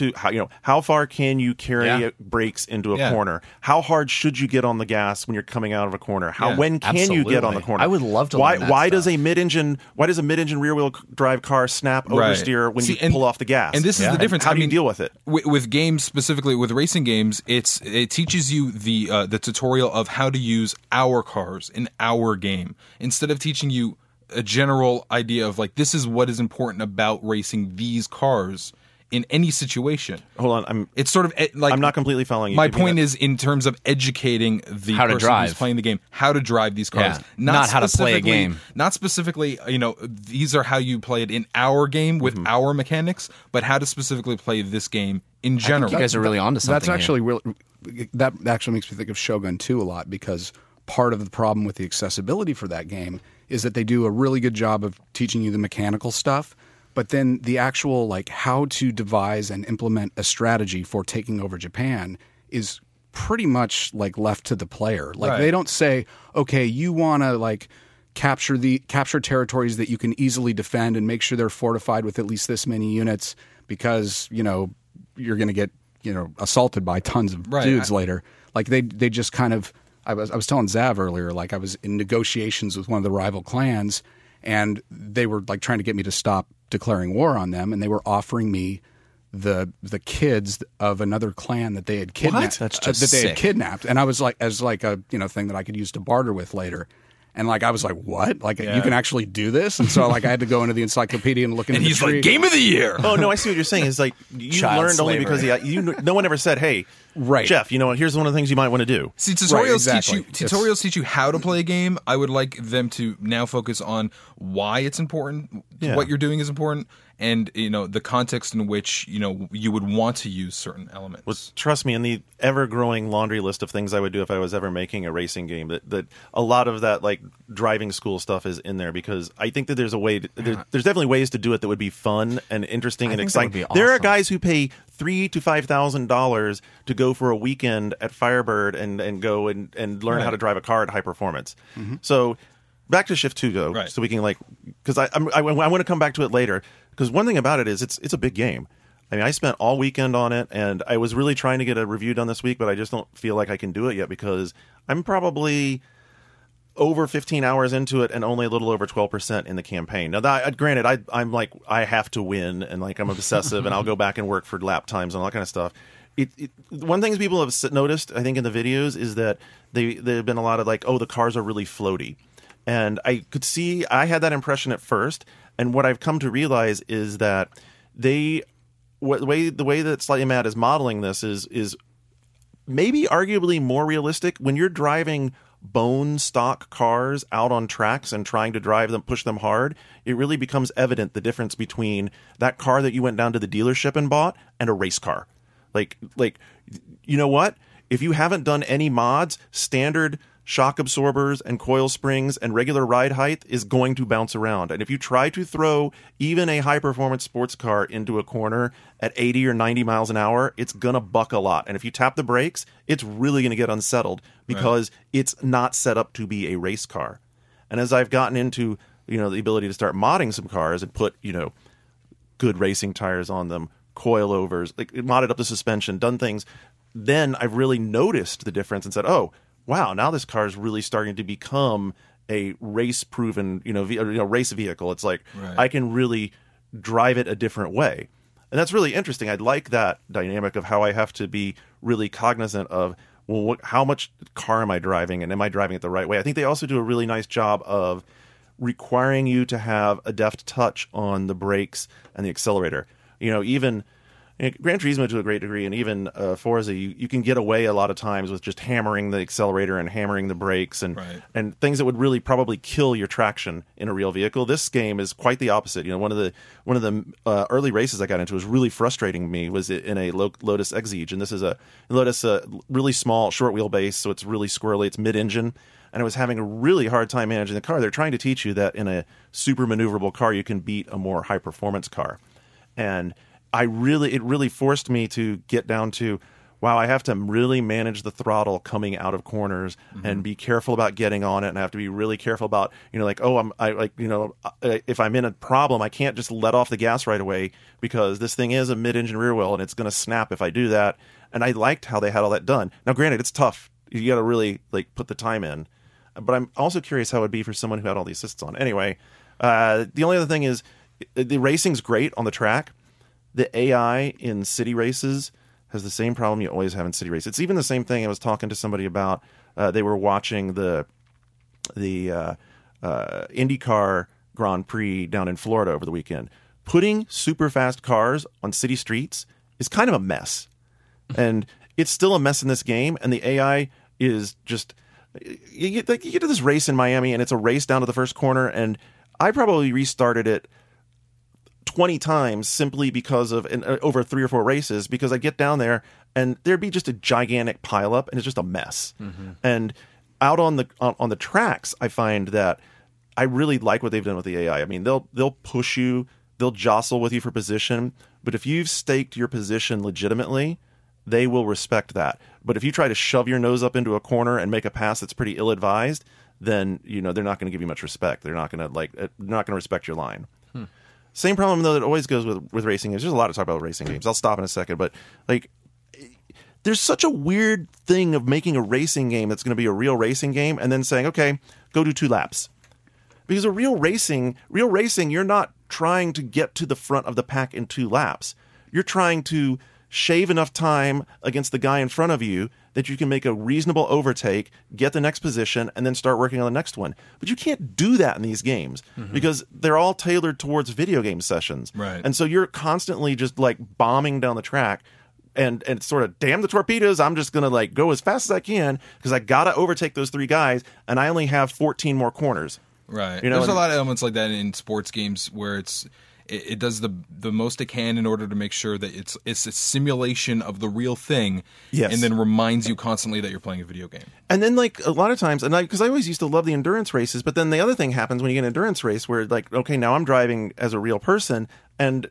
far can you carry brakes into a corner? How hard should you get on the gas when you're coming out of a corner? When can you get on the corner? I would love to learn that why stuff. does a mid-engine rear wheel drive car snap oversteer when you pull off the gas? And this is the difference. How do you deal with it? With games, specifically with racing games, it teaches you the tutorial of how to use our cars in our game instead of teaching you a general idea of like, this is what is important about racing these cars in any situation. Hold on, it's sort of like, I'm not completely following you. My point is in terms of educating the person who's playing the game how to drive these cars, not how to play a game. Not specifically, these are how you play it in our game with our mechanics, but how to specifically play this game in general. You guys are really onto something. That's actually really, that actually makes me think of Shogun 2 a lot, because part of the problem with the accessibility for that game is that they do a really good job of teaching you the mechanical stuff, but then the actual like how to devise and implement a strategy for taking over Japan is pretty much like left to the player. Like they don't say, okay, you want to like capture territories that you can easily defend and make sure they're fortified with at least this many units because, you're going to get, assaulted by tons of dudes later. Like they just kind of, I was telling Zav earlier, like I was in negotiations with one of the rival clans, and they were like trying to get me to stop declaring war on them, and they were offering me the kids of another clan that they had kidnapped. That's just that they sick. had kidnapped, and I was like, as like a thing that I could use to barter with later. And like I was like, what? Like you can actually do this? And so like I had to go into the encyclopedia and look into and the he's tree. like, Game of the Year. Oh no, I see what you're saying. Is like you Child learned only because no one ever said, "Hey, Jeff, here's one of the things you might want to do." See, tutorials exactly. teach you how to play a game. I would like them to now focus on why it's important, what you're doing is important, and the context in which you would want to use certain elements. Well, trust me, in the ever-growing laundry list of things I would do if I was ever making a racing game, that a lot of that like driving school stuff is in there, because I think that there's a way. There's definitely ways to do it that would be fun and interesting and exciting. Be awesome. There are guys who pay $3,000 to $5,000 to go for a weekend at Firebird and go and learn how to drive a car at high performance. So back to Shift 2 though, so we can because I want to come back to it later, because one thing about it is it's a big game. I mean, I spent all weekend on it, and I was really trying to get a review done this week, but I just don't feel like I can do it yet because I'm probably over 15 hours into it and only a little over 12% in the campaign. Now, granted, I'm like, I have to win, and like I'm obsessive, and I'll go back and work for lap times and all that kind of stuff. One thing people have noticed, I think, in the videos is that there've been a lot of like, oh, the cars are really floaty. And I could see, I had that impression at first, and what I've come to realize is that the way that Slightly Mad is modeling this is maybe arguably more realistic. When you're driving bone stock cars out on tracks and trying to drive them, push them hard, it really becomes evident the difference between that car that you went down to the dealership and bought and a race car. Like you know what? If you haven't done any mods, standard shock absorbers and coil springs and regular ride height is going to bounce around. And if you try to throw even a high-performance sports car into a corner at 80 or 90 miles an hour, it's going to buck a lot. And if you tap the brakes, it's really going to get unsettled because it's not set up to be a race car. And as I've gotten into, the ability to start modding some cars and put, good racing tires on them, coilovers, like modded up the suspension, done things, then I've really noticed the difference and said, oh, wow, now this car is really starting to become a race-proven, race vehicle. It's like I can really drive it a different way. And that's really interesting. I like that dynamic of how I have to be really cognizant of, well, how much car am I driving, and am I driving it the right way? I think they also do a really nice job of requiring you to have a deft touch on the brakes and the accelerator. Even Gran Turismo to a great degree, and even Forza, you can get away a lot of times with just hammering the accelerator and hammering the brakes and things that would really probably kill your traction in a real vehicle. This game is quite the opposite. One of the early races I got into was really frustrating me was in a Lotus Exige, and this is a Lotus really small, short wheelbase, so it's really squirrely. It's mid-engine. And I was having a really hard time managing the car. They're trying to teach you that in a super maneuverable car, you can beat a more high-performance car. And it really forced me to get down to, wow, I have to really manage the throttle coming out of corners and be careful about getting on it. And I have to be really careful about, if I'm in a problem, I can't just let off the gas right away because this thing is a mid-engine rear wheel and it's going to snap if I do that. And I liked how they had all that done. Now, granted, it's tough. You got to really put the time in. But I'm also curious how it would be for someone who had all the assists on. Anyway, the only other thing is the racing's great on the track. The AI in city races has the same problem you always have in city races. It's even the same thing I was talking to somebody about. They were watching the IndyCar Grand Prix down in Florida over the weekend. Putting super fast cars on city streets is kind of a mess. And it's still a mess in this game, and the AI is just... You get to this race in Miami, and it's a race down to the first corner, and I probably restarted it 20 times simply because of over 3 or 4 races, because I'd get down there and there'd be just a gigantic pileup, and it's just a mess. And out on the tracks, I find that I really like what they've done with the AI. I mean, they'll push you, they'll jostle with you for position, but if you've staked your position legitimately, they will respect that. But if you try to shove your nose up into a corner and make a pass that's pretty ill-advised, then they're not going to give you much respect. They're not going to respect your line. Same problem though that always goes with racing games. There's a lot to talk about racing games. I'll stop in a second, but there's such a weird thing of making a racing game that's going to be a real racing game and then saying, okay, go do 2 laps. Because a real racing, you're not trying to get to the front of the pack in 2 laps. You're trying to shave enough time against the guy in front of you that you can make a reasonable overtake, get the next position, and then start working on the next one. But you can't do that in these games because they're all tailored towards video game sessions. Right. And so you're constantly just bombing down the track and it's sort of, damn the torpedoes, I'm just going to go as fast as I can because I got to overtake those 3 guys and I only have 14 more corners. Right. There's a lot of elements like that in sports games where it does the most it can in order to make sure that it's a simulation of the real thing, yes, and then reminds you constantly that you're playing a video game. And then a lot of times, and because I always used to love the endurance races, but then the other thing happens when you get an endurance race where okay, now I'm driving as a real person, and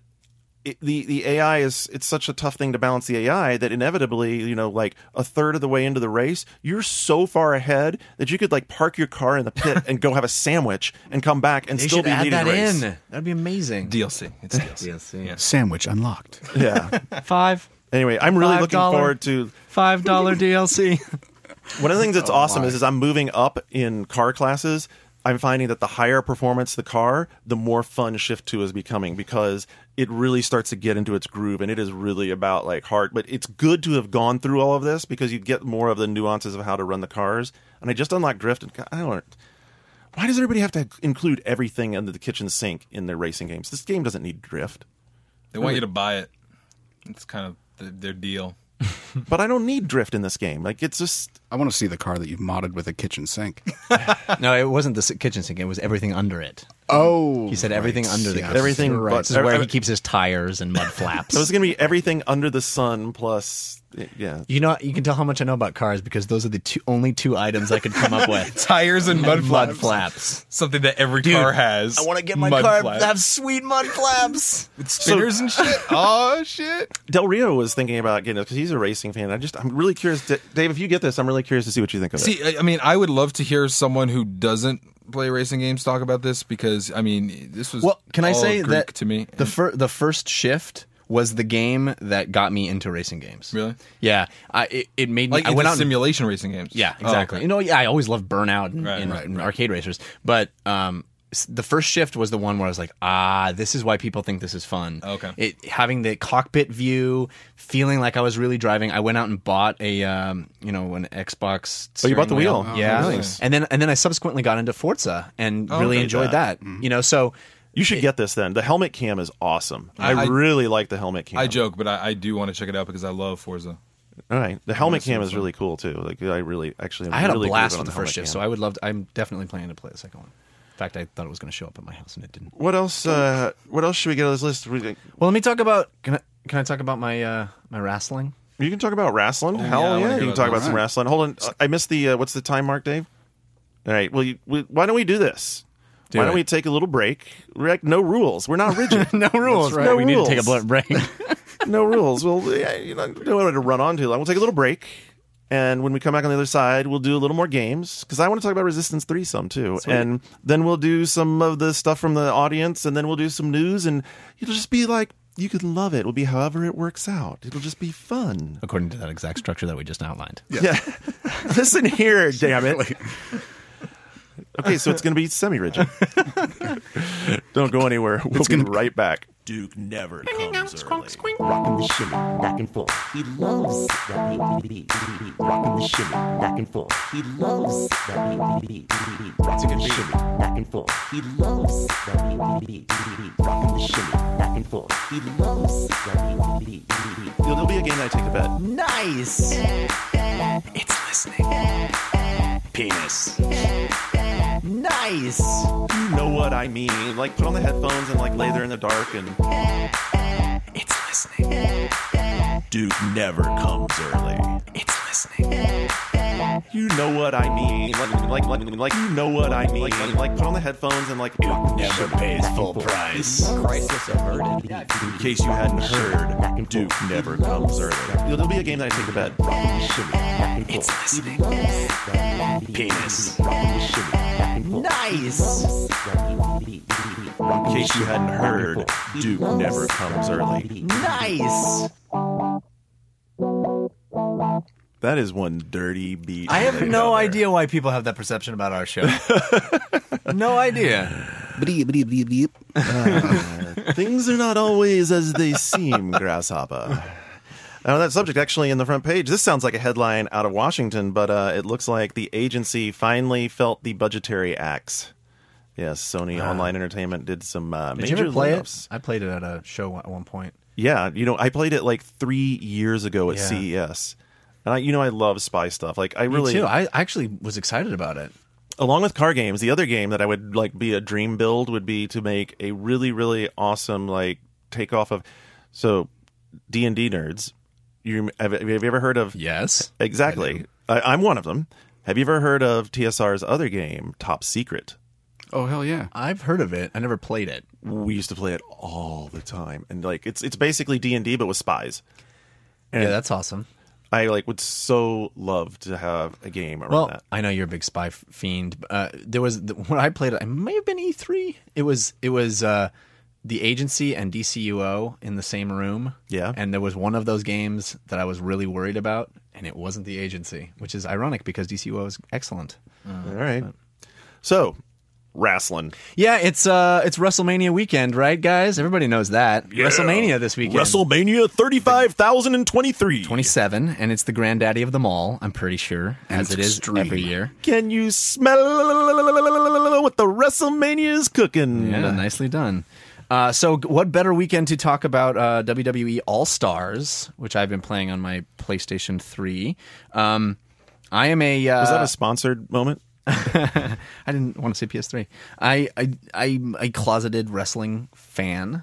the AI it's such a tough thing to balance the AI that inevitably, a third of the way into the race, you're so far ahead that you could park your car in the pit and go have a sandwich and come back and still be leading the race. That'd be amazing. DLC. It's DLC. Yeah. Sandwich unlocked. Yeah. 5. Anyway, I'm really looking forward to $5 DLC. One of the things that's awesome is I'm moving up in car classes. I'm finding that the higher performance the car, the more fun Shift 2 is becoming because it really starts to get into its groove, and it is really about hard. But it's good to have gone through all of this because you get more of the nuances of how to run the cars. And I just unlocked Drift, and I don't know. Why does everybody have to include everything under the kitchen sink in their racing games? This game doesn't need Drift. They want you to buy it. It's kind of their deal. But I don't need Drift in this game. It's just... I want to see the car that you've modded with a kitchen sink. No, it wasn't the kitchen sink. It was everything under it. Oh, he said everything under the kitchen everything. Right. This is where he keeps his tires and mud flaps. So it's going to be everything under the sun plus, yeah. You can tell how much I know about cars because those are the only 2 items I could come up with. Tires and mud flaps. Something that every car has. I want to get my car to have sweet mud flaps. With spinners and shit. Oh, shit. Del Rio was thinking about getting it because he's a racing fan. I'm really curious. Dave, if you get this, I'm really curious to see what you think of it. See, I mean, I would love to hear someone who doesn't play racing games talk about this because, I mean, this was can I say Greek that to me. The first Shift was the game that got me into racing games. Really? Yeah. It made me... I went out simulation racing games. Yeah, exactly. Oh, okay. I always loved Burnout and arcade racers. But the first shift was the one where I was like, this is why people think this is fun. Okay. Having the cockpit view, feeling like I was really driving. I went out and bought an Xbox. Oh, you bought the steering wheel? Yeah. Nice. And then I subsequently got into Forza and really okay, enjoyed that. that. So You should get this then. The helmet cam is awesome. I I- really like the helmet cam. I joke, but I do want to check it out because I love Forza. All right. The helmet cam is really cool too. Like I had a blast on with the first shift, so I would love to. I'm definitely planning to play the second one. In fact, I thought it was going to show up at my house and it didn't. What else? What else should we get on this list? Well, let me talk about. Can I talk about my my wrestling? You can talk about wrestling. yeah, I Hell wanna yeah, hear you can about talk that. about some wrestling. Hold on, I missed the. What's the time mark, Dave? All right. Well, why don't we do this? Why don't it. we take a little break? We're like, no rules. We're not rigid. No rules. right. No, No we need to take a rules. break. No rules. Well, don't want to run on too long. We'll take a little break, and when we come back on the other side, we'll do a little more games because I want to talk about Resistance 3 some too, and then we'll do some of the stuff from the audience, and then we'll do some news, and it'll just be like you could love it. It'll be however it works out. It'll just be fun. According to that exact structure that we just outlined. Yeah. Listen here, damn it. Okay, so it's going to be semi-rigid. Don't go anywhere. We'll be right back. Duke never comes early. Rocking the shimmy back and forth. He loves that beat. Rocking the shimmy back and forth. He loves that beat. Rocking the shimmy back and forth. He loves that beat. Rocking the shimmy back and forth. He loves that beat. There'll be a game that I take to bed. Nice. It's listening. Penis. Nice. You know what I mean. Like, put on the headphones and, like, lay there in the dark and... It's listening. Duke never comes early. It's listening. You know what I mean. Like you know what I mean. Like, put on the headphones and, like... Never pays full price. Crisis averted. In case you hadn't heard, Duke never comes early. There'll be a game that I take to bed. Rocking the shimmy back and forth. It's He listening. loves that beat. Penis. Rocking the shimmy back and forth. Nice. In case you hadn't heard, Duke never comes early. Nice. That is one dirty beat. I have right no out there. idea why people have that perception about our show. No idea. Things are not always as they seem, Grasshopper. On that subject, actually, in the front page, this sounds like a headline out of Washington, but it looks like the agency finally felt the budgetary axe. Yes, Sony Online Entertainment did some Did major you ever play layoffs. it? I played it at a show at one point. Yeah, I played it like 3 years ago at Yeah. CES. And I love spy stuff. Like I really, Me too. I actually was excited about it. along with car games, the other game that I would like be a dream build would be to make a really, really awesome like takeoff of. So D&D nerds, have you ever heard of? Yes. Exactly. I'm one of them. Have you ever heard of TSR's other game, Top Secret? Oh hell yeah! I've heard of it. I never played it. We used to play it all the time, and like it's basically D&D but with spies. And Yeah, that's awesome. I like would so love to have a game around Well, that. I know you're a big spy fiend. There was when I played it. It may have been E3. It was the agency and DCUO in the same room. Yeah. And there was one of those games that I was really worried about, and it wasn't the agency, which is ironic because DCUO is excellent. All right. So, wrestling. Yeah, it's WrestleMania weekend, right, guys? Everybody knows that. WrestleMania this weekend. WrestleMania 35,023. 27, and it's the granddaddy of them all, I'm pretty sure, And as it's it is extreme. every year. Can you smell what the WrestleMania is cooking? Yeah, nicely done. So what better weekend to talk about WWE All-Stars, which I've been playing on my PlayStation 3. I am a... Was that a sponsored moment? I didn't want to say PS3. I'm a closeted wrestling fan.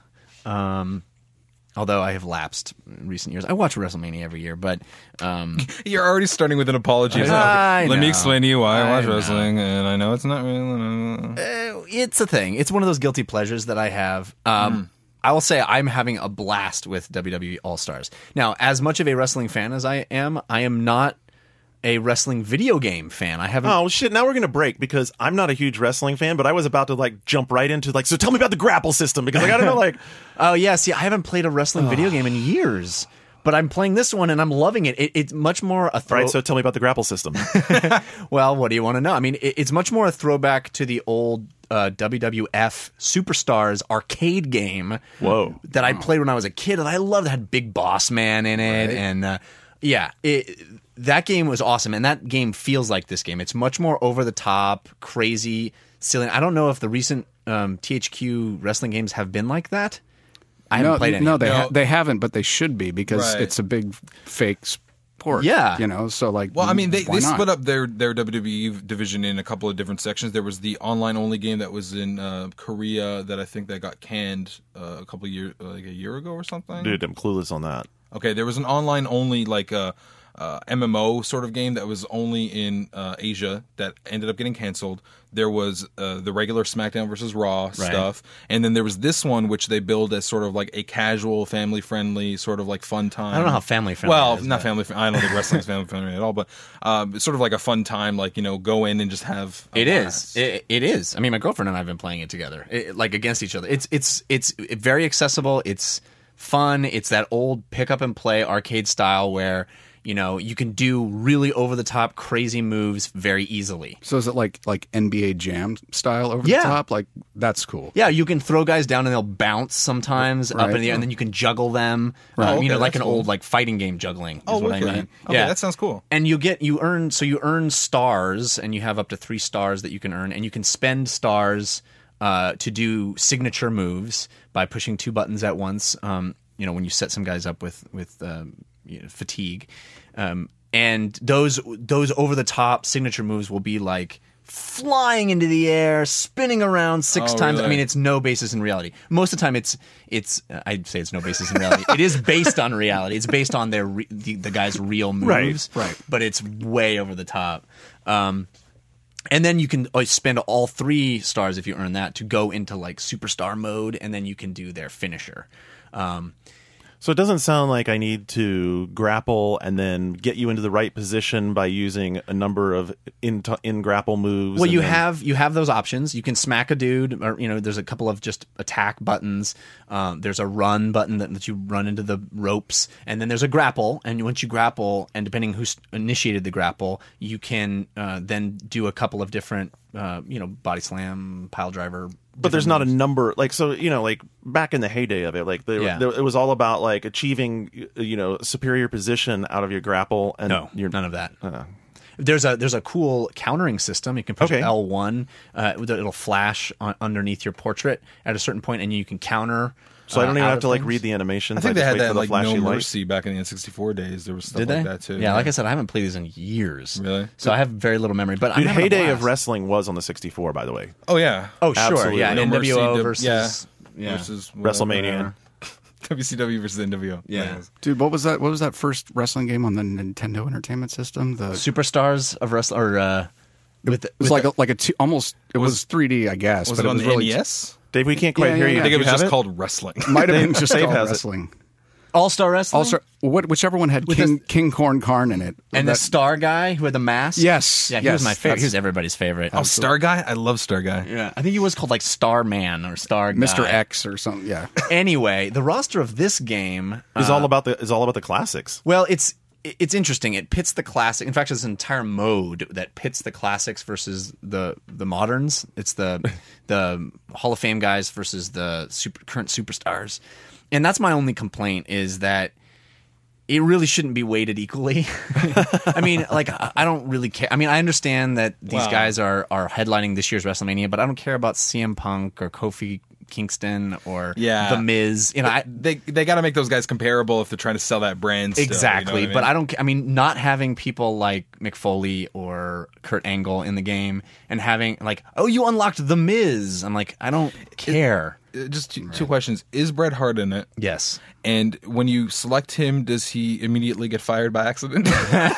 Although I have lapsed in recent years. I watch WrestleMania every year, but You're already starting with an apology. I Let me know. explain to you why I watch I know. wrestling, and I know it's not really. it's a thing. It's one of those guilty pleasures that I have. I will say I'm having a blast with WWE All-Stars. Now, as much of a wrestling fan as I am not a wrestling video game fan. I haven't. Oh shit! Now we're gonna break because I'm not a huge wrestling fan, but I was about to like jump right into like. So tell me about the grapple system because I gotta know like. Oh yeah, see, I haven't played a wrestling video game in years. But I'm playing this one and I'm loving it. It's much more a All right, so tell me about the grapple system. Well, what do you want to know? I mean, it's much more a throwback to the old WWF Superstars arcade game. Whoa. That I played when I was a kid, and I loved it. It had Big Boss Man in it, and that game was awesome. And that game feels like this game. It's much more over the top, crazy, silly. I don't know if the recent THQ wrestling games have been like that. I haven't played any. No, they haven't, but they should be because it's a big fake sport. Yeah. So like. Well, I mean, they why not? split up their WWE division in a couple of different sections. There was the online only game that was in Korea that I think that got canned a couple of years, like a year ago or something. Dude, I'm clueless on that. Okay, there was an online only like MMO sort of game that was only in Asia that ended up getting canceled. There was the regular SmackDown versus Raw stuff, and then there was this one which they billed as sort of like a casual, family-friendly sort of like fun time. I don't know how family-friendly Well, it is, not but- family-friendly. I don't think wrestling's family-friendly at all, but sort of like a fun time, like, go in and just have a It blast. is. It is. I mean, my girlfriend and I have been playing it together, like against each other. It's very accessible. It's fun. It's that old pick up and play arcade style where you can do really over the top, crazy moves very easily. So is it like NBA Jam style over the top? Like that's cool. Yeah, you can throw guys down and they'll bounce sometimes up in Right. the air, and then you can juggle them. okay, like that's an cool. old like fighting game juggling. Is what I okay. mean. Okay, Yeah, that sounds cool. And you earn stars, and you have up to 3 stars that you can earn, and you can spend stars to do signature moves by pushing 2 buttons at once. When you set some guys up with fatigue, and those over the top signature moves will be like flying into the air, spinning around 6 Oh, times. I really? mean, it's no basis in reality. Most of the time, it's I'd say it's no basis in reality. It is based on reality. It's based on the guy's real moves, right. But it's way over the top. And then you can spend all 3 stars if you earn that to go into like superstar mode, and then you can do their finisher. So it doesn't sound like I need to grapple and then get you into the right position by using a number of in grapple moves. Well, and you then- have those options. You can smack a dude, or there's a couple of just attack buttons. There's a run button that you run into the ropes, and then there's a grapple. And once you grapple, and depending who's initiated the grapple, you can then do a couple of different, body slam, pile driver. But there's not a number like back in the heyday of it, it was all about like achieving superior position out of your grapple, and No, none of that. There's a cool countering system. You can push Okay. L1. It'll flash underneath your portrait at a certain point, and you can counter. So I don't even out have of to like things. read the animations. I think they just had wait that for the like flashy No light. Mercy back in the N64 days. There was stuff Did they? like that too. Yeah, like I said, I haven't played these in years. Really? So I have very little memory. But Dude, I'm having a heyday of blast. wrestling was on the 64, by the way. Oh yeah. Oh sure, Absolutely. yeah. No Mercy, NWO versus versus whatever. WrestleMania. WCW versus NWO. Yeah. Dude, what was that? What was that first wrestling game on the Nintendo Entertainment System? The Superstars of wrestling, or it was like a almost. It was 3D, I guess, Was but it on was the really NES? Dave, we can't quite Yeah, hear yeah, you. yeah. I think Do it was you have just called wrestling. might have been just Dave called has it. wrestling. All Star Wrestling. Also, whichever one had King Corn Karn in it, and the Star guy who had the mask. Yes, yeah, he yes, was my favorite. that's- He was everybody's favorite. Oh, Star Guy? I love Star Guy. Yeah, I think he was called like Starman or Star Guy. Mr. X or something. Yeah, Anyway, the roster of this game Is all about the classics. Well, it's interesting. It pits the classic. In fact, there's an entire mode that pits the classics versus the moderns. It's the Hall of Fame guys versus the current superstars. And that's my only complaint, is that it really shouldn't be weighted equally. I mean, like, I don't really care. I mean, I understand that these guys are headlining this year's WrestleMania, but I don't care about CM Punk or Kofi Kingston or The Miz. They got to make those guys comparable if they're trying to sell that brand. Still, Exactly, you know what but I don't. I mean, not having people like Mick Foley or Kurt Angle in the game, and having like, oh, you unlocked the Miz. I'm like, I don't care. Just two questions. Is Bret Hart in it? Yes, And when you select him, does he immediately get fired by accident? you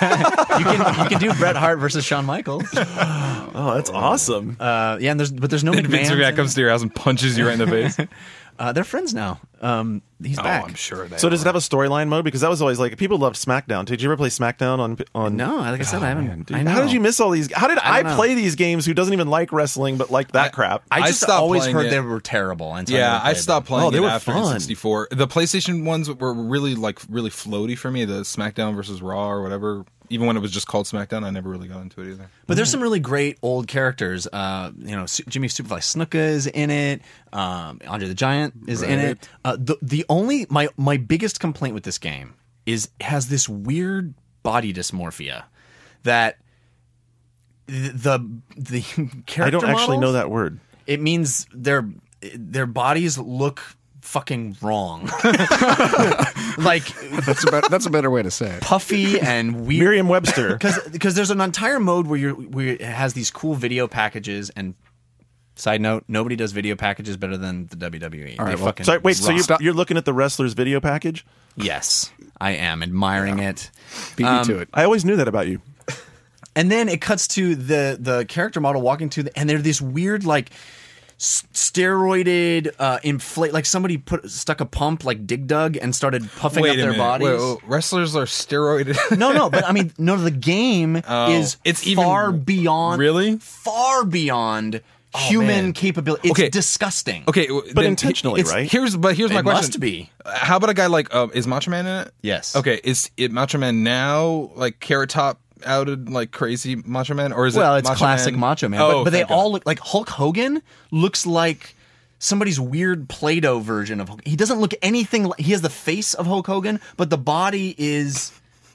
can do Bret Hart versus Shawn Michaels. Oh, that's awesome. Yeah, and there's no Vince McMahon. McMahon comes to your house and punches you right in the face. They're friends now. He's back. I'm sure they So does it have a storyline mode? Because that was always like people loved SmackDown. Did you ever play SmackDown on? No, like I said, I haven't. I know. How did you miss all these? How did I don't know. play these games? Who doesn't even like wrestling but like that crap? I I just stopped always playing heard it. they were terrible. Until I Yeah, never I played stopped them. playing they it were after fun. 64. The PlayStation ones were really floaty for me. The SmackDown versus Raw or whatever. Even when it was just called SmackDown, I never really got into it either. But there's some really great old characters. Jimmy Superfly Snuka is in it. Andre the Giant is in it. The only my biggest complaint with this game is it has this weird body dysmorphia that the character I don't actually models, know that word. It means their bodies look fucking wrong. Like That's a better way to say it. puffy and weird. Merriam-Webster. Because there's an entire mode where it has these cool video packages. And side note, nobody does video packages better than the WWE. All right, They well, fucking Sorry, wait. So rock. you're looking at the wrestler's video package? Yes, I am admiring it. Beat me to it. I always knew that about you. And then it cuts to the character model walking to and they're this weird like steroided inflate, like somebody stuck a pump like Dig Dug and started puffing up their bodies. Wait, wrestlers are steroided. No, but I mean, the game is it's even- far beyond, Really? far beyond human man. capability. It's Okay. disgusting. Okay, But intentionally, right? Here's my It question. must be. How about a guy like is Macho Man in it? Yes. Okay, is it Macho Man now like Carrot Top outed like crazy Macho Man, or is it? Well, it's Macho classic Man? Macho Man, Oh, but they thank God. all look like Hulk Hogan looks like somebody's weird Play-Doh version of Hulk. He doesn't look anything like, he has the face of Hulk Hogan, but the body is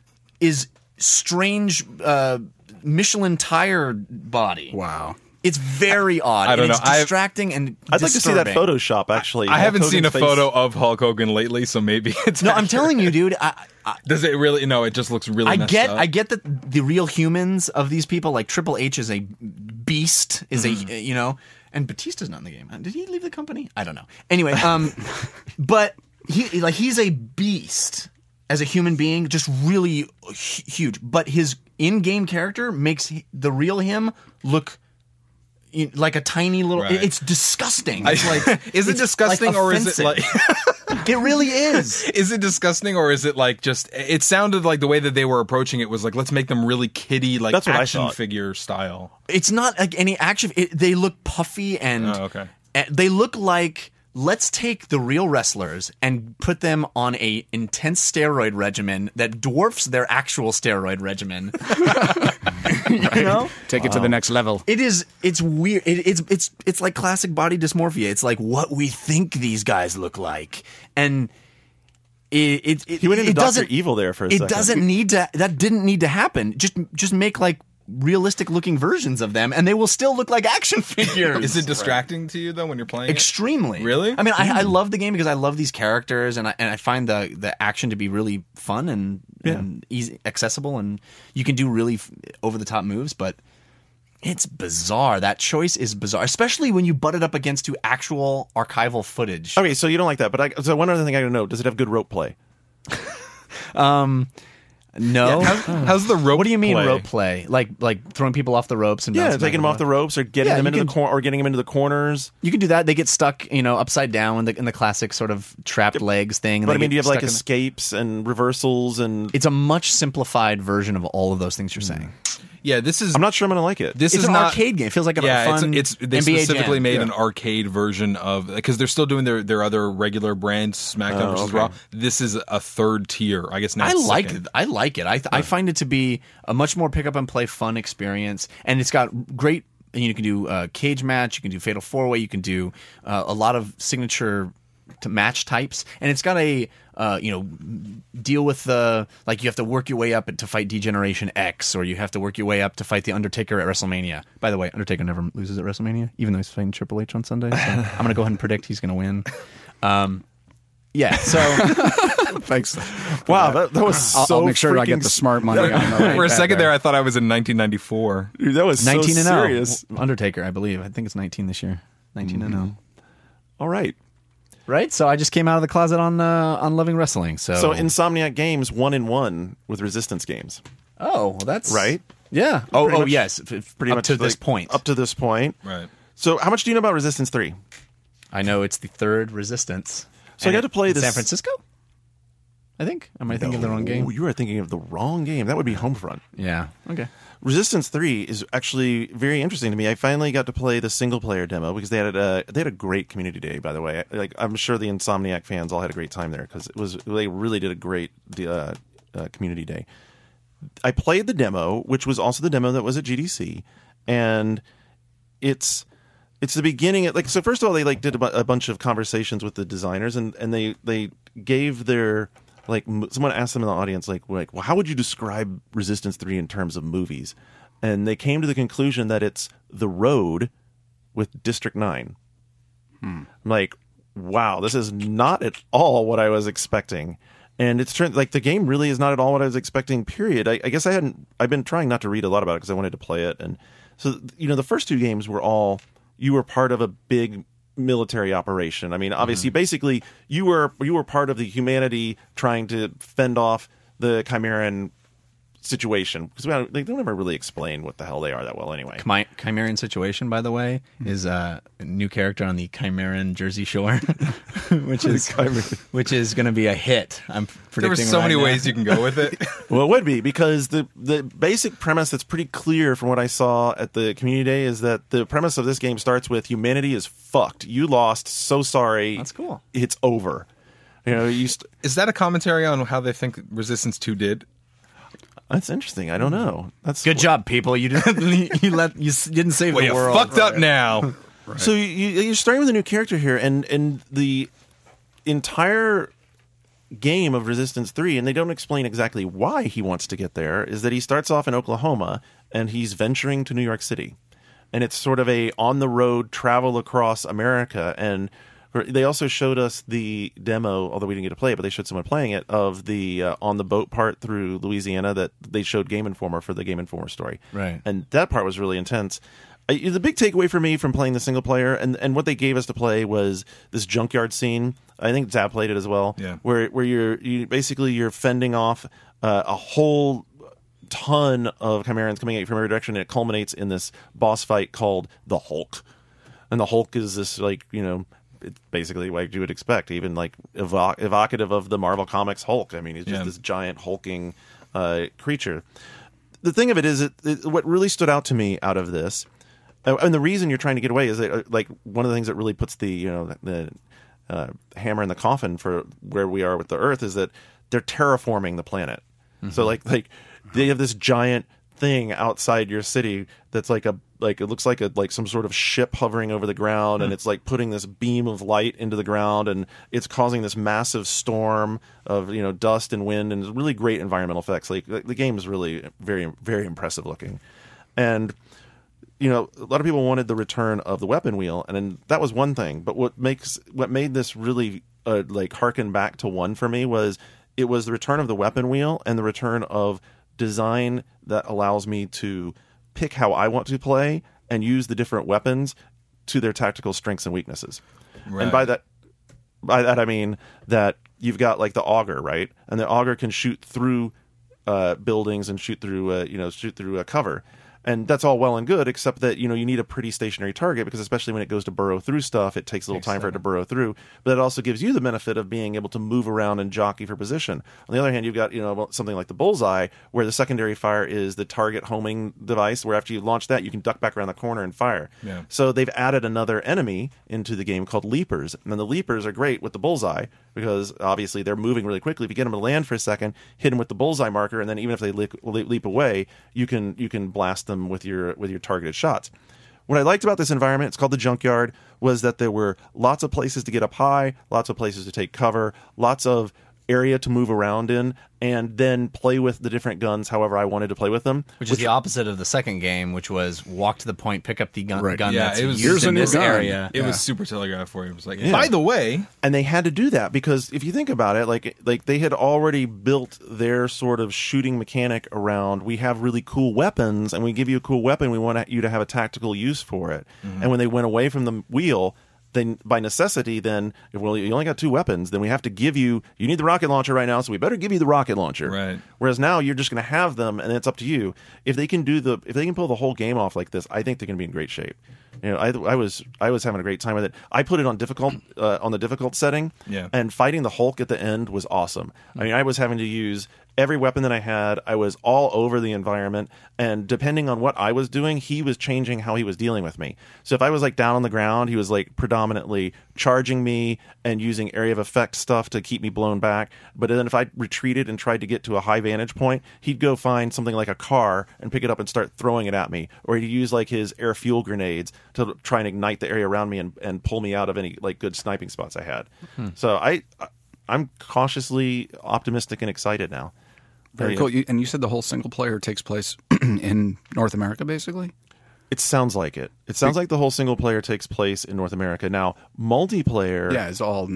strange Michelin tire body. Wow. It's very odd. I don't and know. It's distracting and I'd like to see that disturbing. Photoshop. Actually, I haven't Hulk seen a Hogan's face. photo of Hulk Hogan lately, so maybe it's. No, I'm telling you, dude. Does it really? No, it just looks really. I messed get up. that the real humans of these people, like Triple H, is a beast, is a and Batista's not in the game. Did he leave the company? I don't know. Anyway, but he's a beast as a human being, just really huge. But his in-game character makes the real him look like a tiny little. Right. It's disgusting. It's like Is it it's, disgusting, like, or is it like? offensive. It really is. Is it disgusting, or is it like just? It sounded like the way that they were approaching it was like, let's make them really kiddie, like That's what I action thought. figure style. It's not like any action. They look puffy and Oh, okay. and they look like let's take the real wrestlers and put them on a intense steroid regimen that dwarfs their actual steroid regimen. You know, Take it to the next level. it's weird. It's like classic body dysmorphia. It's like what we think these guys look like, and it He went into it Dr. doesn't Evil there for a it second. doesn't need to. That didn't need to happen. Just make like realistic looking versions of them, and they will still look like action figures. Is it distracting to you though when you're playing? it? Extremely. Really? I mean, I love the game because I love these characters, and I find the action to be really fun and easy, accessible, and you can do really over the top moves. But it's bizarre. That choice is bizarre, especially when you butt it up against to actual archival footage. Okay, so you don't like that, but so one other thing I gotta know: does it have good rope play? No. How's the rope? What do you mean play? rope play? Like throwing people off the ropes and Yeah, bouncing back taking them and off the forth? ropes or getting Yeah, them you into the can- or getting them into the corners. You can do that. They get stuck, upside down in the classic sort of trapped legs thing. and But they I mean, get do you have like stuck in the- escapes and reversals and? It's a much simplified version of all of those things you're saying. Yeah, this is. I'm not sure I'm gonna like it. This It's is an not arcade game. It feels like a yeah, fun it's they NBA specifically Jam. made an arcade version of because they're still doing their other regular brands, SmackDown versus okay. Raw. This is a third tier, I guess. Now I it's like second. it. I like it. I find it to be a much more pick up and play fun experience, and it's got great. You can do cage match, you can do fatal 4-way, you can do a lot of signature match types, and it's got a deal with the like you have to work your way up to fight Degeneration X, or you have to work your way up to fight the Undertaker at WrestleMania. By the way, Undertaker never loses at WrestleMania, even though he's fighting Triple H on Sunday. So I'm gonna go ahead and predict he's gonna win. Yeah, so Thanks. Wow, that was so. I'll make sure I get freaking the smart money. On the right For a bet second there, I thought I was in 1994. Dude, that was 19 so and serious. 0. Undertaker, I believe. I think it's 19 this year. 19 and 0. All right. Right? So I just came out of the closet on loving wrestling. So Insomniac Games 1-1 with Resistance games, well, that's right? Yeah. Pretty much- Yes. Pretty up much to this like, point. Up to this point. Right. So how much do you know about Resistance 3? I know it's the third Resistance. So I got to play in this. San Francisco? I think. Am I thinking of the wrong game? Oh, you are thinking of the wrong game. That would be Homefront. Yeah. Okay. Resistance 3 is actually very interesting to me. I finally got to play the single player demo because they had a great community day. By the way, like I'm sure the Insomniac fans all had a great time there because they really did a great community day. I played the demo, which was also the demo that was at GDC, and it's the beginning. So first of all, they did a bunch of conversations with the designers, and they gave their. Someone asked them in the audience, well, how would you describe Resistance 3 in terms of movies? And they came to the conclusion that it's The Road with District 9. I'm like, wow, this is not at all what I was expecting. And it's turned the game really is not at all what I was expecting, period. I guess I've been trying not to read a lot about it because I wanted to play it. And so, the first two games were you were part of a big military operation. I mean, obviously, basically, you were part of the humanity trying to fend off the Chimeran situation because they don't ever really explain what the hell they are that well anyway. Chimeran Situation, by the way, is a new character on the Chimeran Jersey Shore, which is going to be a hit. I'm predicting. There were so many ways you can go with it. Well, it would be because the basic premise that's pretty clear from what I saw at the community day is that the premise of this game starts with humanity is fucked. You lost. So sorry. That's cool. It's over. Is that a commentary on how they think Resistance 2 did? That's interesting. I don't know. That's good job, people. You didn't didn't save the world. Fucked up now. Right. So you're starting with a new character here, and the entire game of Resistance 3, and they don't explain exactly why he wants to get there, is that he starts off in Oklahoma and he's venturing to New York City, and it's sort of a on the road travel across America. And they also showed us the demo, although we didn't get to play it, but they showed someone playing it, of the on the boat part through Louisiana that they showed Game Informer for the Game Informer story. Right. And that part was really intense. The big takeaway for me from playing the single player, and what they gave us to play was this junkyard scene. I think Zab played it as well. Yeah. Where you're fending off a whole ton of Chimerans coming at you from every direction, and it culminates in this boss fight called the Hulk. And the Hulk is this it's basically what you would expect, even evocative of the Marvel Comics Hulk. I mean, he's just this giant hulking creature. The thing of it is, what really stood out to me out of this, and the reason you're trying to get away is that, one of the things that really puts the hammer in the coffin for where we are with the Earth is that they're terraforming the planet. Mm-hmm. So they have this giant thing outside your city that's it looks like some sort of ship hovering over the ground, and it's putting this beam of light into the ground, and it's causing this massive storm of dust and wind, and really great environmental effects. The game is really very, very impressive looking, and a lot of people wanted the return of the weapon wheel, and that was one thing. But what made this really harken back to one for me was it was the return of the weapon wheel and the return of design that allows me to pick how I want to play and use the different weapons to their tactical strengths and weaknesses. Right. And by that I mean that you've got the auger, right? And the auger can shoot through buildings and shoot through a cover. And that's all well and good, except that, you need a pretty stationary target, because especially when it goes to burrow through stuff, it takes a little time for it to burrow through. But it also gives you the benefit of being able to move around and jockey for position. On the other hand, you've got, something like the bullseye, where the secondary fire is the target homing device, where after you launch that, you can duck back around the corner and fire. Yeah. So they've added another enemy into the game called leapers. And then the leapers are great with the bullseye, because obviously they're moving really quickly. If you get them to land for a second, hit them with the bullseye marker, and then even if they leap away, you can blast them with your targeted shots. What I liked about this environment, it's called the Junkyard, was that there were lots of places to get up high, lots of places to take cover, lots of area to move around in, and then play with the different guns however I wanted to play with them. Which is the opposite of the second game, which was walk to the point, pick up the gun, Right. gun Yeah, that's it was- used Here's a in new this gun. area. It was super telegraphed for you. It was Yeah. by the way, And they had to do that because if you think about it, like they had already built their sort of shooting mechanic around, we have really cool weapons, and we give you a cool weapon, we want you to have a tactical use for it. And when they went away from the wheel, then by necessity, you only got two weapons, then we have to give you need the rocket launcher right now, so we better give you the rocket launcher. Right. Whereas now you're just going to have them, and it's up to you. If they can pull the whole game off like this, I think they're going to be in great shape. I was having a great time with it. I put it on difficult on the difficult setting, and fighting the Hulk at the end was awesome. I mean, I was having to use every weapon that I had. I was all over the environment, and depending on what I was doing, he was changing how he was dealing with me. So if I was like down on the ground, he was like predominantly charging me and using area of effect stuff to keep me blown back. But then if I retreated and tried to get to a high vantage point, he'd go find something like a car and pick it up and start throwing it at me, or he'd use like his air fuel grenades to try and ignite the area around me and pull me out of any like good sniping spots I had. So I'm cautiously optimistic and excited now. Very cool. And you said the whole single player takes place in North America, basically? It sounds like it. It sounds like the whole single player takes place in North America. Now, multiplayer... Yeah, it's all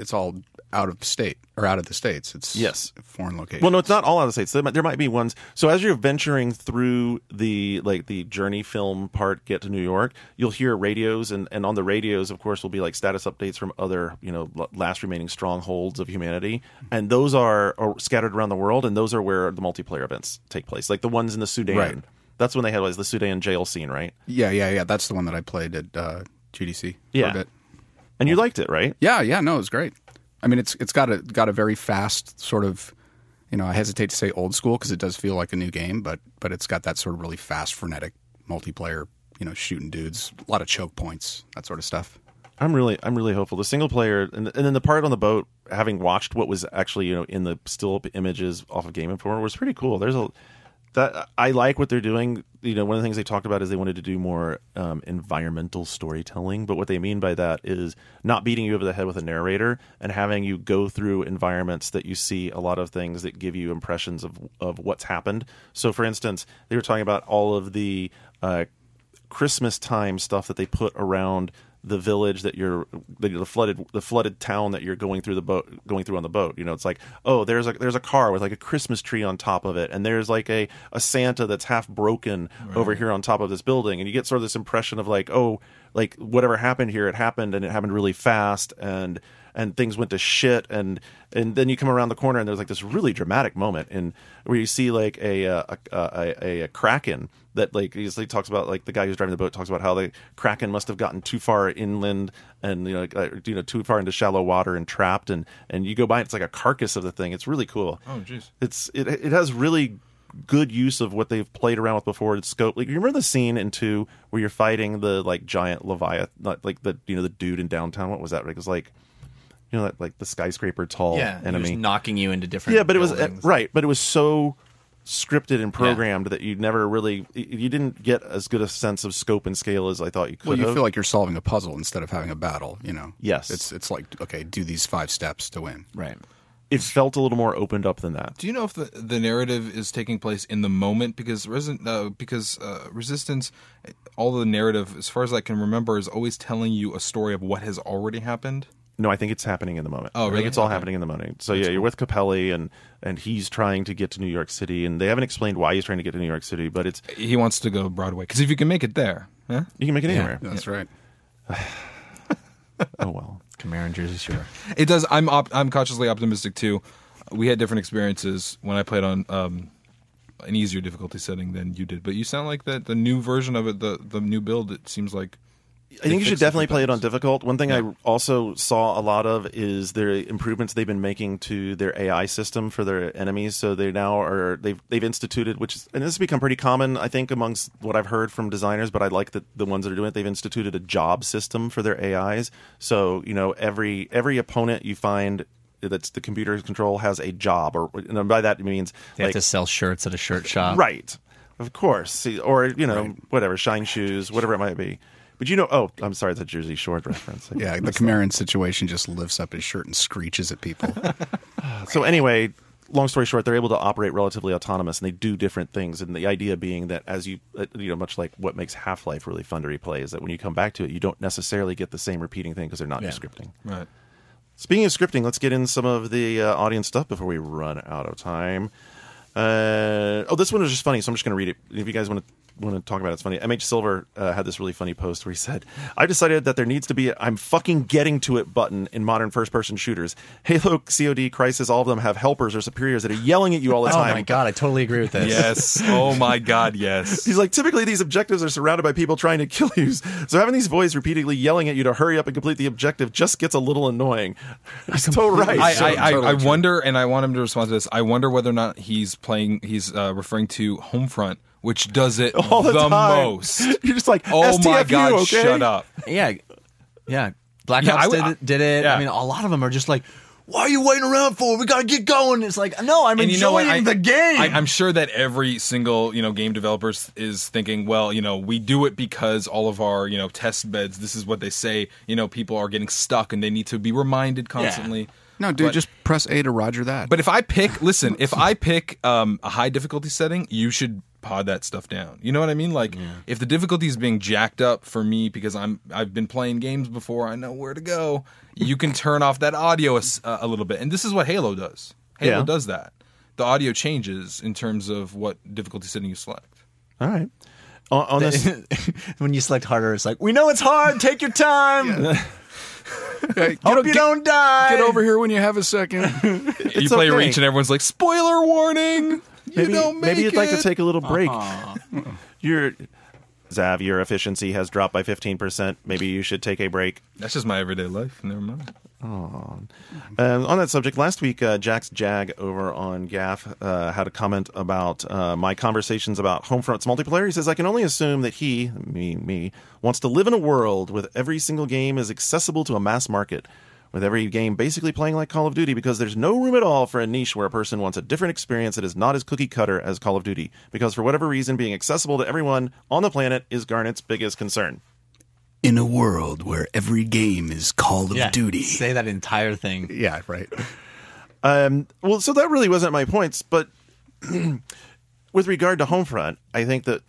out of state, or out of the States. It's foreign locations. Well, no, it's not all out of the States. There might be ones... So as you're venturing through the journey film part, get to New York, you'll hear radios, and on the radios, of course, will be like status updates from other, last remaining strongholds of humanity. And those are scattered around the world, and those are where the multiplayer events take place. Like the ones in the Sudan. Right. That's when they had the Sudan jail scene, right? Yeah. That's the one that I played at GDC for a bit. And you liked it, right? Yeah. No, it was great. I mean, it's got a very fast sort of, I hesitate to say old school because it does feel like a new game, but it's got that sort of really fast, frenetic multiplayer, shooting dudes, a lot of choke points, that sort of stuff. I'm really hopeful. The single player, and then the part on the boat, having watched what was actually in the still images off of Game Informer, was pretty cool. That I like what they're doing. One of the things they talked about is they wanted to do more environmental storytelling. But what they mean by that is not beating you over the head with a narrator and having you go through environments that you see a lot of things that give you impressions of what's happened. So, for instance, they were talking about all of the Christmas time stuff that they put around the village that the flooded town that you're going through on the boat. It's like, oh, there's a car with like a Christmas tree on top of it, and there's like a Santa that's half broken over here on top of this building, and you get sort of this impression of like, oh, like whatever happened here, it happened, and it happened really fast, and things went to shit, and then you come around the corner and there's like this really dramatic moment where you see like a kraken that like he talks about, like the guy who's driving the boat talks about how the kraken must have gotten too far inland and too far into shallow water and trapped, and you go by and it's like a carcass of the thing. It's really cool. Oh jeez. It has really good use of what they've played around with before. It's scope. Like, you remember the scene in 2 where you're fighting the like giant Leviathan, like the the dude in downtown. What was that? It was like, like the skyscraper tall enemy, just knocking you into different. But it was buildings. right. But it was so scripted and programmed that you didn't get as good a sense of scope and scale as I thought you could. Well, you feel like you're solving a puzzle instead of having a battle. Yes, it's like, okay, do these 5 steps to win. Right. It felt a little more opened up than that. Do you know if the narrative is taking place in the moment? Because Resistance, all the narrative, as far as I can remember, is always telling you a story of what has already happened. No, I think it's happening in the moment. Oh, really? I think it's all happening in the moment. So you're with Capelli, and he's trying to get to New York City, and they haven't explained why he's trying to get to New York City, but he wants to go Broadway. Because if you can make it there, you can make it anywhere. That's right. Oh well. Khmer and Jersey Shore. It does. I'm cautiously optimistic too. We had different experiences when I played on an easier difficulty setting than you did, but you sound like that the new version of it, the new build. It seems like. I think you should definitely play it on difficult. One thing I also saw a lot of is their improvements they've been making to their AI system for their enemies. So they now they've instituted, and this has become pretty common, I think, amongst what I've heard from designers, but I like the ones that are doing it. They've instituted a job system for their AIs. So, every opponent you find that's the computer control has a job, and by that it means they have to sell shirts at a shirt shop. Right. Of course. Or, whatever, shine shoes, whatever it might be. But I'm sorry, it's a Jersey Shore reference. Yeah, the Khmeran situation just lifts up his shirt and screeches at people. So anyway, long story short, they're able to operate relatively autonomous, and they do different things. And the idea being that as you much like what makes Half-Life really fun to replay, is that when you come back to it, you don't necessarily get the same repeating thing because they're not scripting. Right. Speaking of scripting, let's get in some of the audience stuff before we run out of time. This one was just funny, so I'm just going to read it. If you guys want to want to talk about it. It's funny. MH Silver had this really funny post where he said, "I've decided that there needs to be a 'I'm fucking getting to it' button in modern first-person shooters. Halo, COD, Crysis, all of them have helpers or superiors that are yelling at you all the Oh time." my god, I totally agree with this. Yes. Oh my God. Yes. He's like, typically these objectives are surrounded by people trying to kill you, so having these voices repeatedly yelling at you to hurry up and complete the objective just gets a little annoying. He's so right. I wonder, and I want him to respond to this. I wonder whether or not he's referring to Homefront, which does it all the time. most. You're just like, Oh my STFU, God, okay? shut up. Yeah. Black Yeah, Ops did it. yeah. I mean, a lot of them are just like, "Why are you waiting around for? We gotta get going." It's like, no, I'm enjoying the game. I'm sure that every single game developer is thinking, well, we do it because all of our test beds. This is what they say. People are getting stuck and they need to be reminded constantly. No, dude, But- just press A to Roger that. But if I pick a high difficulty setting, you should pod that stuff down. You know what I mean? Like if the difficulty is being jacked up for me because I've been playing games before, I know where to go. You can turn off that audio a little bit, and this is what Halo does. Halo does that. The audio changes in terms of what difficulty setting you select. All right. On this, When you select harder, it's like, "We know it's hard. Take your time. Hey, Hope you don't die." Get over here when you have a second. You play okay. Reach, and everyone's like, "Spoiler warning! maybe you'd like to take a little break. Zav, your efficiency has dropped by 15%. Maybe you should take a break. That's just my everyday life. Never mind. On that subject, last week, Jack's Jag over on Gaff had a comment about my conversations about Homefront's multiplayer. He says, "I can only assume that me, wants to live in a world with every single game is accessible to a mass market, with every game basically playing like Call of Duty, because there's no room at all for a niche where a person wants a different experience that is not as cookie-cutter as Call of Duty, because for whatever reason, being accessible to everyone on the planet is Garnet's biggest concern." In a world where every game is Call of Duty. Say that entire thing. Yeah, right. Well, so that really wasn't my points, but with regard to Homefront, I think that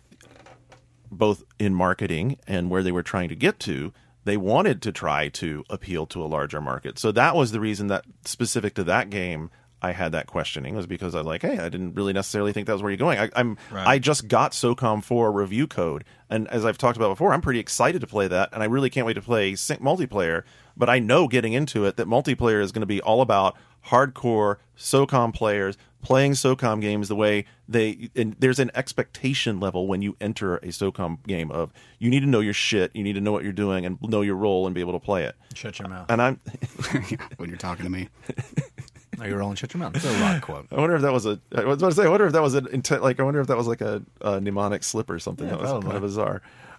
both in marketing and where they were trying to get to, they wanted to try to appeal to a larger market. So that was the reason that specific to that game, I had that questioning, was because I'm like, hey, I didn't really necessarily think that was where you're going. I just got SOCOM 4 review code, and as I've talked about before, I'm pretty excited to play that, and I really can't wait to play multiplayer. But I know getting into it that multiplayer is going to be all about hardcore SOCOM players playing SOCOM games the way there's an expectation level when you enter a SOCOM game of you need to know your shit, you need to know what you're doing, and know your role and be able to play it. Shut your mouth. And I'm When you're talking to me. No, you're rolling. Shut your mouth. It's a rock quote. I wonder if that was I was about to say, I wonder if that was an intent, like I wonder if that was like a mnemonic slip or something. That was probably. kind of bizarre.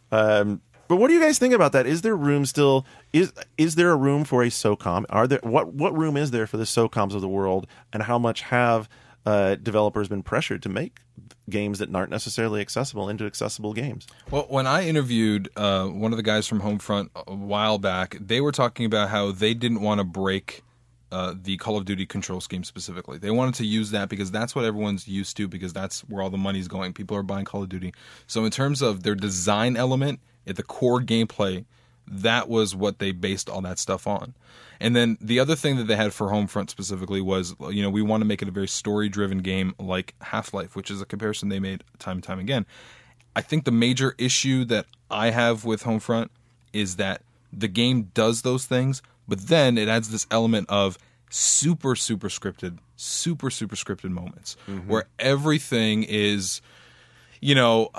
But what do you guys think about that? Is there room still? Is there a room for a SOCOM? Are there what room is there for the SOCOMs of the world? And how much have developers been pressured to make games that aren't necessarily accessible into accessible games? Well, when I interviewed one of the guys from Homefront a while back, they were talking about how they didn't want to break the Call of Duty control scheme specifically. They wanted to use that because that's what everyone's used to, because that's where all the money's going. People are buying Call of Duty. So in terms of their design element, at the core gameplay, that was what they based all that stuff on. And then the other thing that they had for Homefront specifically was, we want to make it a very story-driven game like Half-Life, which is a comparison they made time and time again. I think the major issue that I have with Homefront is that the game does those things, but then it adds this element of super scripted moments where everything is, and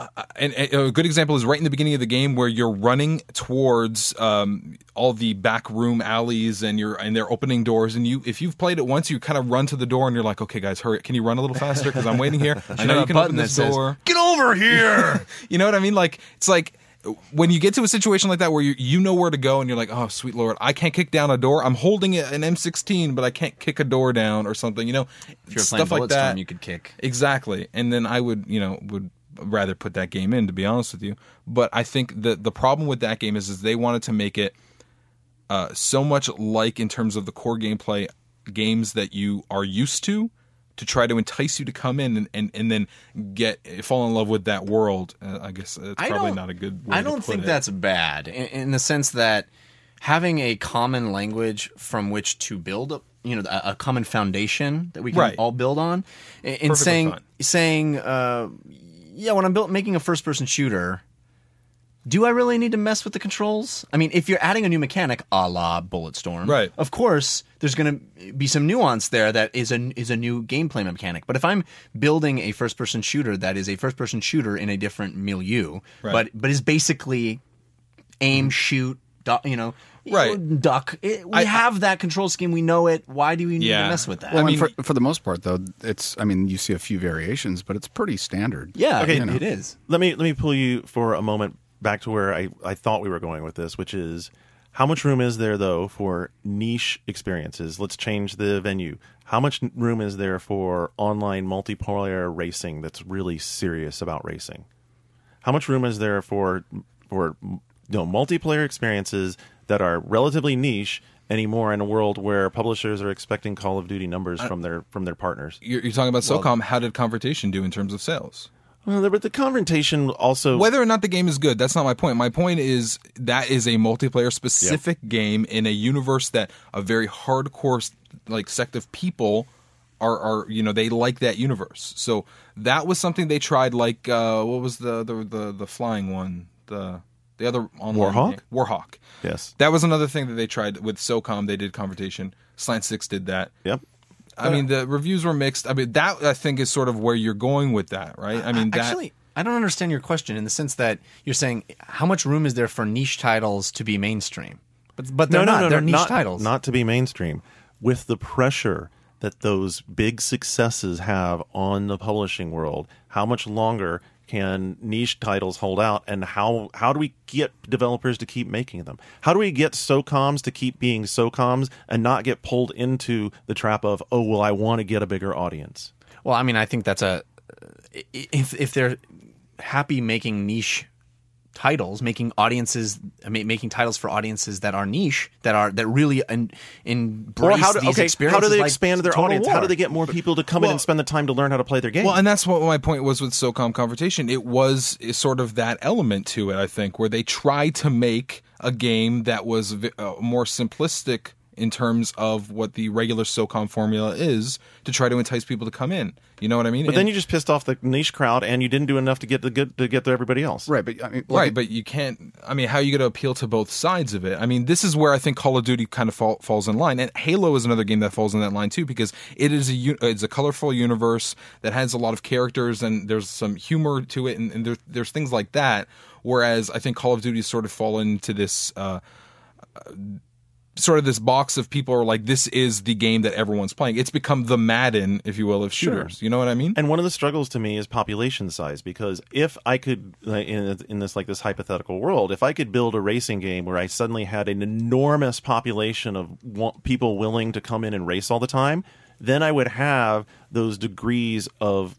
a good example is right in the beginning of the game where you're running towards all the back room alleys and they're opening doors, and if you've played it once, you kind of run to the door and you're like, okay guys, hurry, can you run a little faster because I'm waiting here? I know you can open this door. Get over here. You know what I mean? Like, it's like when you get to a situation like that where you know where to go and you're like, oh sweet lord, I can't kick down a door. I'm holding an M16, but I can't kick a door down or something. If you're stuff playing like that. Bulletstorm, you could kick. Exactly, and then I would rather put that game in, to be honest with you. But I think the problem with that game is they wanted to make it so much like, in terms of the core gameplay, games that you are used to try to entice you to come in and then fall in love with that world. I guess it's probably not a good way I to don't put think it. that's bad in the sense that having a common language from which to build a common foundation that we can Right. all build on, and Perfectly saying Yeah, when I'm making a first-person shooter, do I really need to mess with the controls? I mean, if you're adding a new mechanic, a la Bulletstorm, Right. of course, there's going to be some nuance there that is a new gameplay mechanic. But if I'm building a first-person shooter that is a first-person shooter in a different milieu, Right. but is basically aim, shoot, Right. duck. We have that control scheme. We know it. Why do we need to mess with that? Well, and for the most part, though, you see a few variations, but it's pretty standard. yeah, Okay, it is. Let me pull you for a moment back to where I thought we were going with this, which is how much room is there, though, for niche experiences? Let's change the venue. How much room is there for online multiplayer racing that's really serious about racing? How much room is there for multiplayer experiences that are relatively niche anymore in a world where publishers are expecting Call of Duty numbers from their partners? You're talking about SOCOM. How did Confrontation do in terms of sales? Well, but the confrontation also... Whether or not the game is good, that's not my point. My point is that is a multiplayer specific game in a universe that a very hardcore sect of people are they like that universe. So that was something they tried. Like what was the flying one? The other online Warhawk? game? Warhawk. Yes. That was another thing that they tried with SOCOM. They did Confrontation. Slant 6 did that. Yep. I mean, the reviews were mixed. I mean, that I think is sort of where you're going with that, right? I mean, Actually, I don't understand your question in the sense that you're saying how much room is there for niche titles to be mainstream? But they're not. They're niche titles. Not to be mainstream. With the pressure that those big successes have on the publishing world, how much longer can niche titles hold out, and how do we get developers to keep making them? How do we get SOCOMs to keep being SOCOMs and not get pulled into the trap of, oh, well, I want to get a bigger audience? Well, I mean, I think that's if they're happy making niche titles, making titles for audiences that are niche, that really embrace these experiences. How do they like expand their Total audience? War. How do they get more people to come in and spend the time to learn how to play their game? well, and that's what my point was with SOCOM Confrontation. It was sort of that element to it, I think, where they tried to make a game that was more simplistic in terms of what the regular SOCOM formula is to try to entice people to come in. You know what I mean? But then you just pissed off the niche crowd, and you didn't do enough to get to everybody else. Right, but I mean, Right, but you can't. I mean, how are you going to appeal to both sides of it? I mean, this is where I think Call of Duty kind of falls in line, and Halo is another game that falls in that line too, because it's a colorful universe that has a lot of characters, and there's some humor to it, and there's things like that. Whereas I think Call of Duty sort of fall into this. Sort of this box of people are like, this is the game that everyone's playing. It's become the Madden, if you will, of shooters. You know what I mean? And one of the struggles to me is population size, because if I could, in this hypothetical world, if I could build a racing game where I suddenly had an enormous population of people willing to come in and race all the time, then I would have those degrees of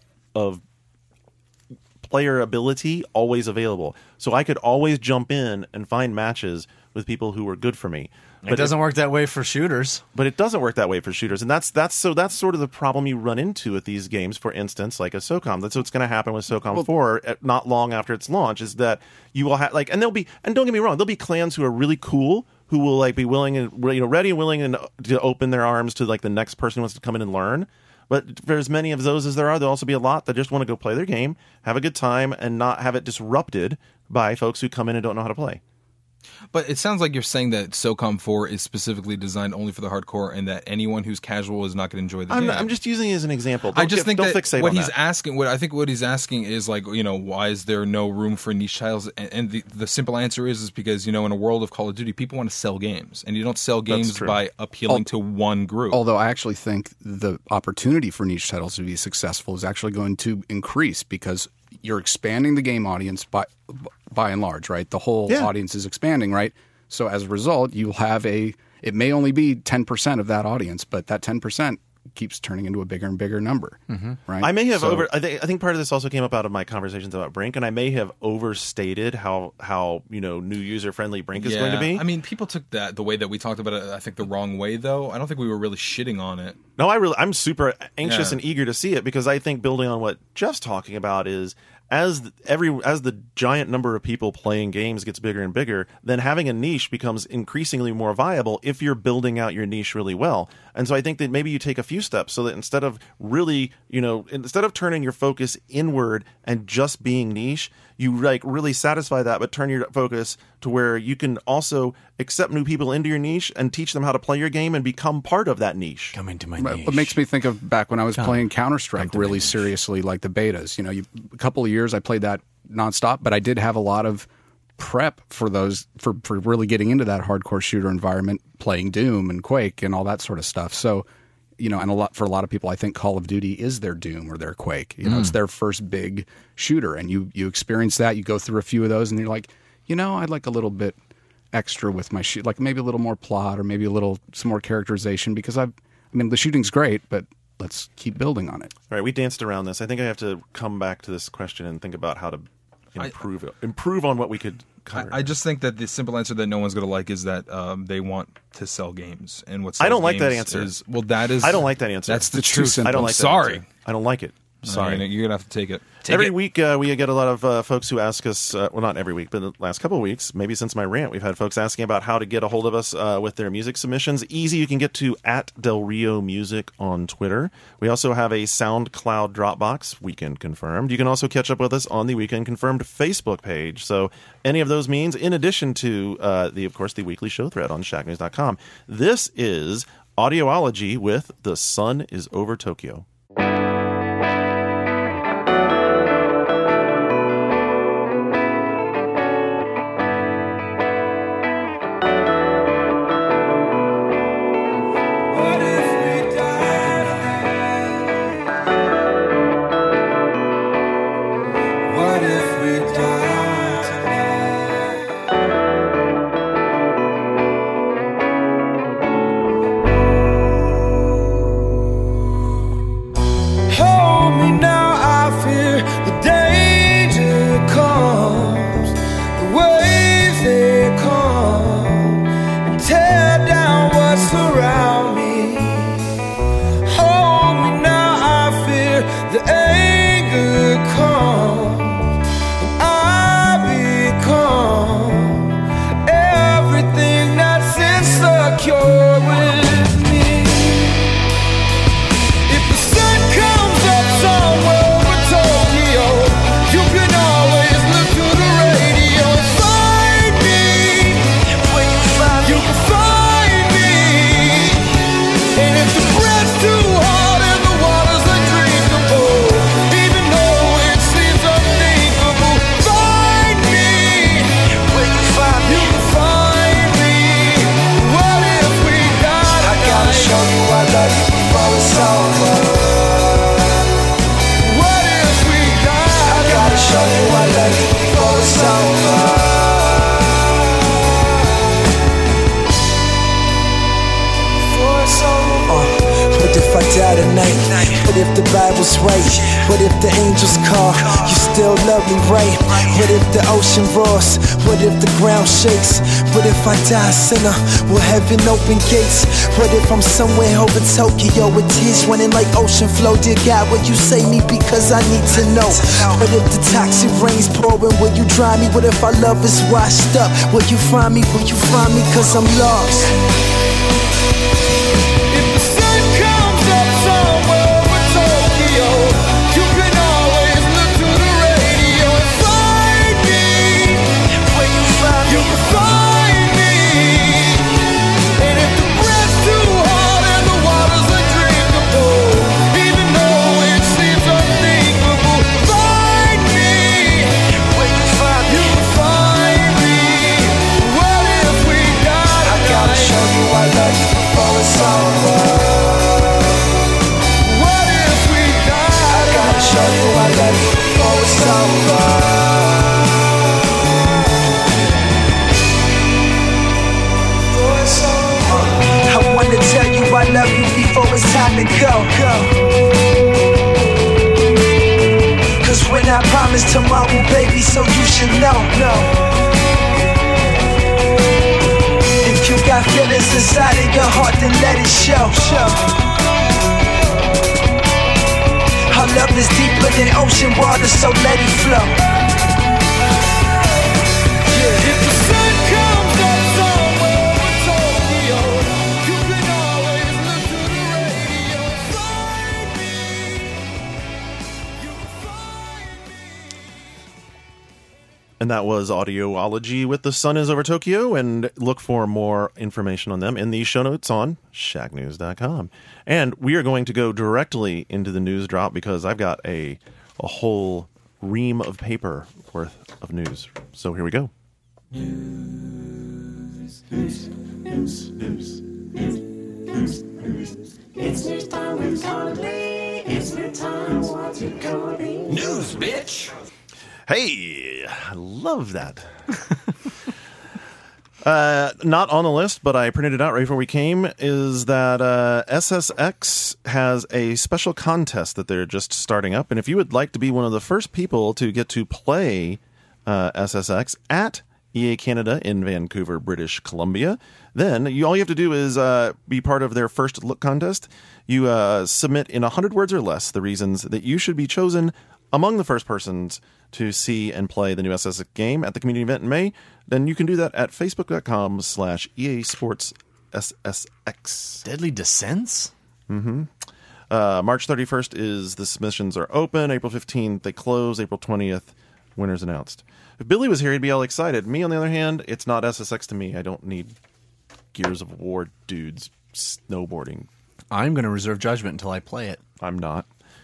player ability always available. So I could always jump in and find matches with people who were good for me. It doesn't work that way for shooters. But it doesn't work that way for shooters, and that's sort of the problem you run into with these games. For instance, like a SOCOM, that's what's going to happen with SOCOM 4. Not long after its launch, is that you will have and don't get me wrong, there'll be clans who are really cool who will be willing and ready and willing to open their arms to the next person who wants to come in and learn. But for as many of those as there are, there'll also be a lot that just want to go play their game, have a good time, and not have it disrupted by folks who come in and don't know how to play. But it sounds like you're saying that SOCOM 4 is specifically designed only for the hardcore, and that anyone who's casual is not going to enjoy the game. I'm just using it as an example. I just think don't that fixate what on he's that. asking, I think what he's asking is why is there no room for niche titles? And the simple answer is because in a world of Call of Duty, people want to sell games, and you don't sell games true. by appealing to one group. Although I actually think the opportunity for niche titles to be successful is actually going to increase, because you're expanding the game audience by and large, right? The whole audience is expanding, right? So as a result, you'll have it may only be 10% of that audience, but that 10% keeps turning into a bigger and bigger number, right? I may have I think part of this also came up out of my conversations about Brink, and I may have overstated how new user friendly Brink is going to be. I mean, people took the way that we talked about it, I think, the wrong way, though. I don't think we were really shitting on it. No, I'm super anxious and eager to see it, because I think building on what Jeff's talking about is as the giant number of people playing games gets bigger and bigger, then having a niche becomes increasingly more viable if you're building out your niche really well. And so I think that maybe you take a few steps so that instead of really, instead of turning your focus inward and just being niche, you like really satisfy that, but turn your focus to where you can also accept new people into your niche and teach them how to play your game and become part of that niche. Come into my niche. It makes me think of back when I was playing Counter-Strike really seriously, like the betas. A couple of years I played that nonstop, but I did have a lot of prep for those for really getting into that hardcore shooter environment, playing Doom and Quake and all that sort of stuff. So, and for a lot of people, I think Call of Duty is their Doom or their Quake. It's their first big shooter, and you experience that. You go through a few of those, and you're like, I'd like a little bit extra with my shoot, like maybe a little more plot or maybe some more characterization, because the shooting's great, but let's keep building on it. All right, we danced around this. I think I have to come back to this question and think about how to improve on what we could cover. I just think that the simple answer that no one's going to like is that they want to sell games, and what I don't like that answer. I don't like that answer. That's the truth. I don't like that Sorry, answer. I don't like it. Sorry. You're going to have to take it. Every week we get a lot of folks who ask us, well, not every week, but the last couple of weeks, maybe since my rant, we've had folks asking about how to get a hold of us with their music submissions. Easy, you can get to @DelRioMusic on Twitter. We also have a SoundCloud Dropbox, Weekend Confirmed. You can also catch up with us on the Weekend Confirmed Facebook page. So any of those means, in addition to, of course, the weekly show thread on shacknews.com. This is Audioology with The Sun is Over Tokyo. What if the Bible's right? What if the angels call? You still love me, right? What if the ocean roars? What if the ground shakes? What if I die a sinner? Will heaven open gates? What if I'm somewhere over Tokyo with tears running like ocean flow? Dear God, will you save me because I need to know? What if the toxic rain's pouring? Will you dry me? What if our love is washed up? Will you find me? Will you find me? Cause I'm lost. I love you before it's time to go. Cause when I promised tomorrow, baby, so you should know. If you got feelings inside of your heart, then let it show. Our love is deep deeper than ocean water, so let it flow. Yeah. If the sun comes up somewhere over Tokyo, you can always look to the radio and find me. You can find me. And that was Audioology with The Sun is Over Tokyo, and look for more information on them in the show notes on shacknews.com. And we are going to go directly into the news drop because I've got a whole ream of paper worth of news. So here we go. It's news time with Cody. It's news time with Cody. News, bitch. Hey, I love that. Not on the list, but I printed it out right before we came, is that SSX has a special contest that they're just starting up. And if you would like to be one of the first people to get to play SSX at EA Canada in Vancouver, British Columbia, then all you have to do is be part of their first look contest. You submit in 100 words or less the reasons that you should be chosen among the first persons to see and play the new SSX game at the community event in May. Then you can do that at facebook.com/EA Sports SSX. Deadly Descents? March 31st is the submissions are open. April 15th they close. April 20th winners announced. If Billy was here, he'd be all excited. Me, on the other hand, it's not SSX to me. I don't need Gears of War dudes snowboarding. I'm going to reserve judgment until I play it. I'm not.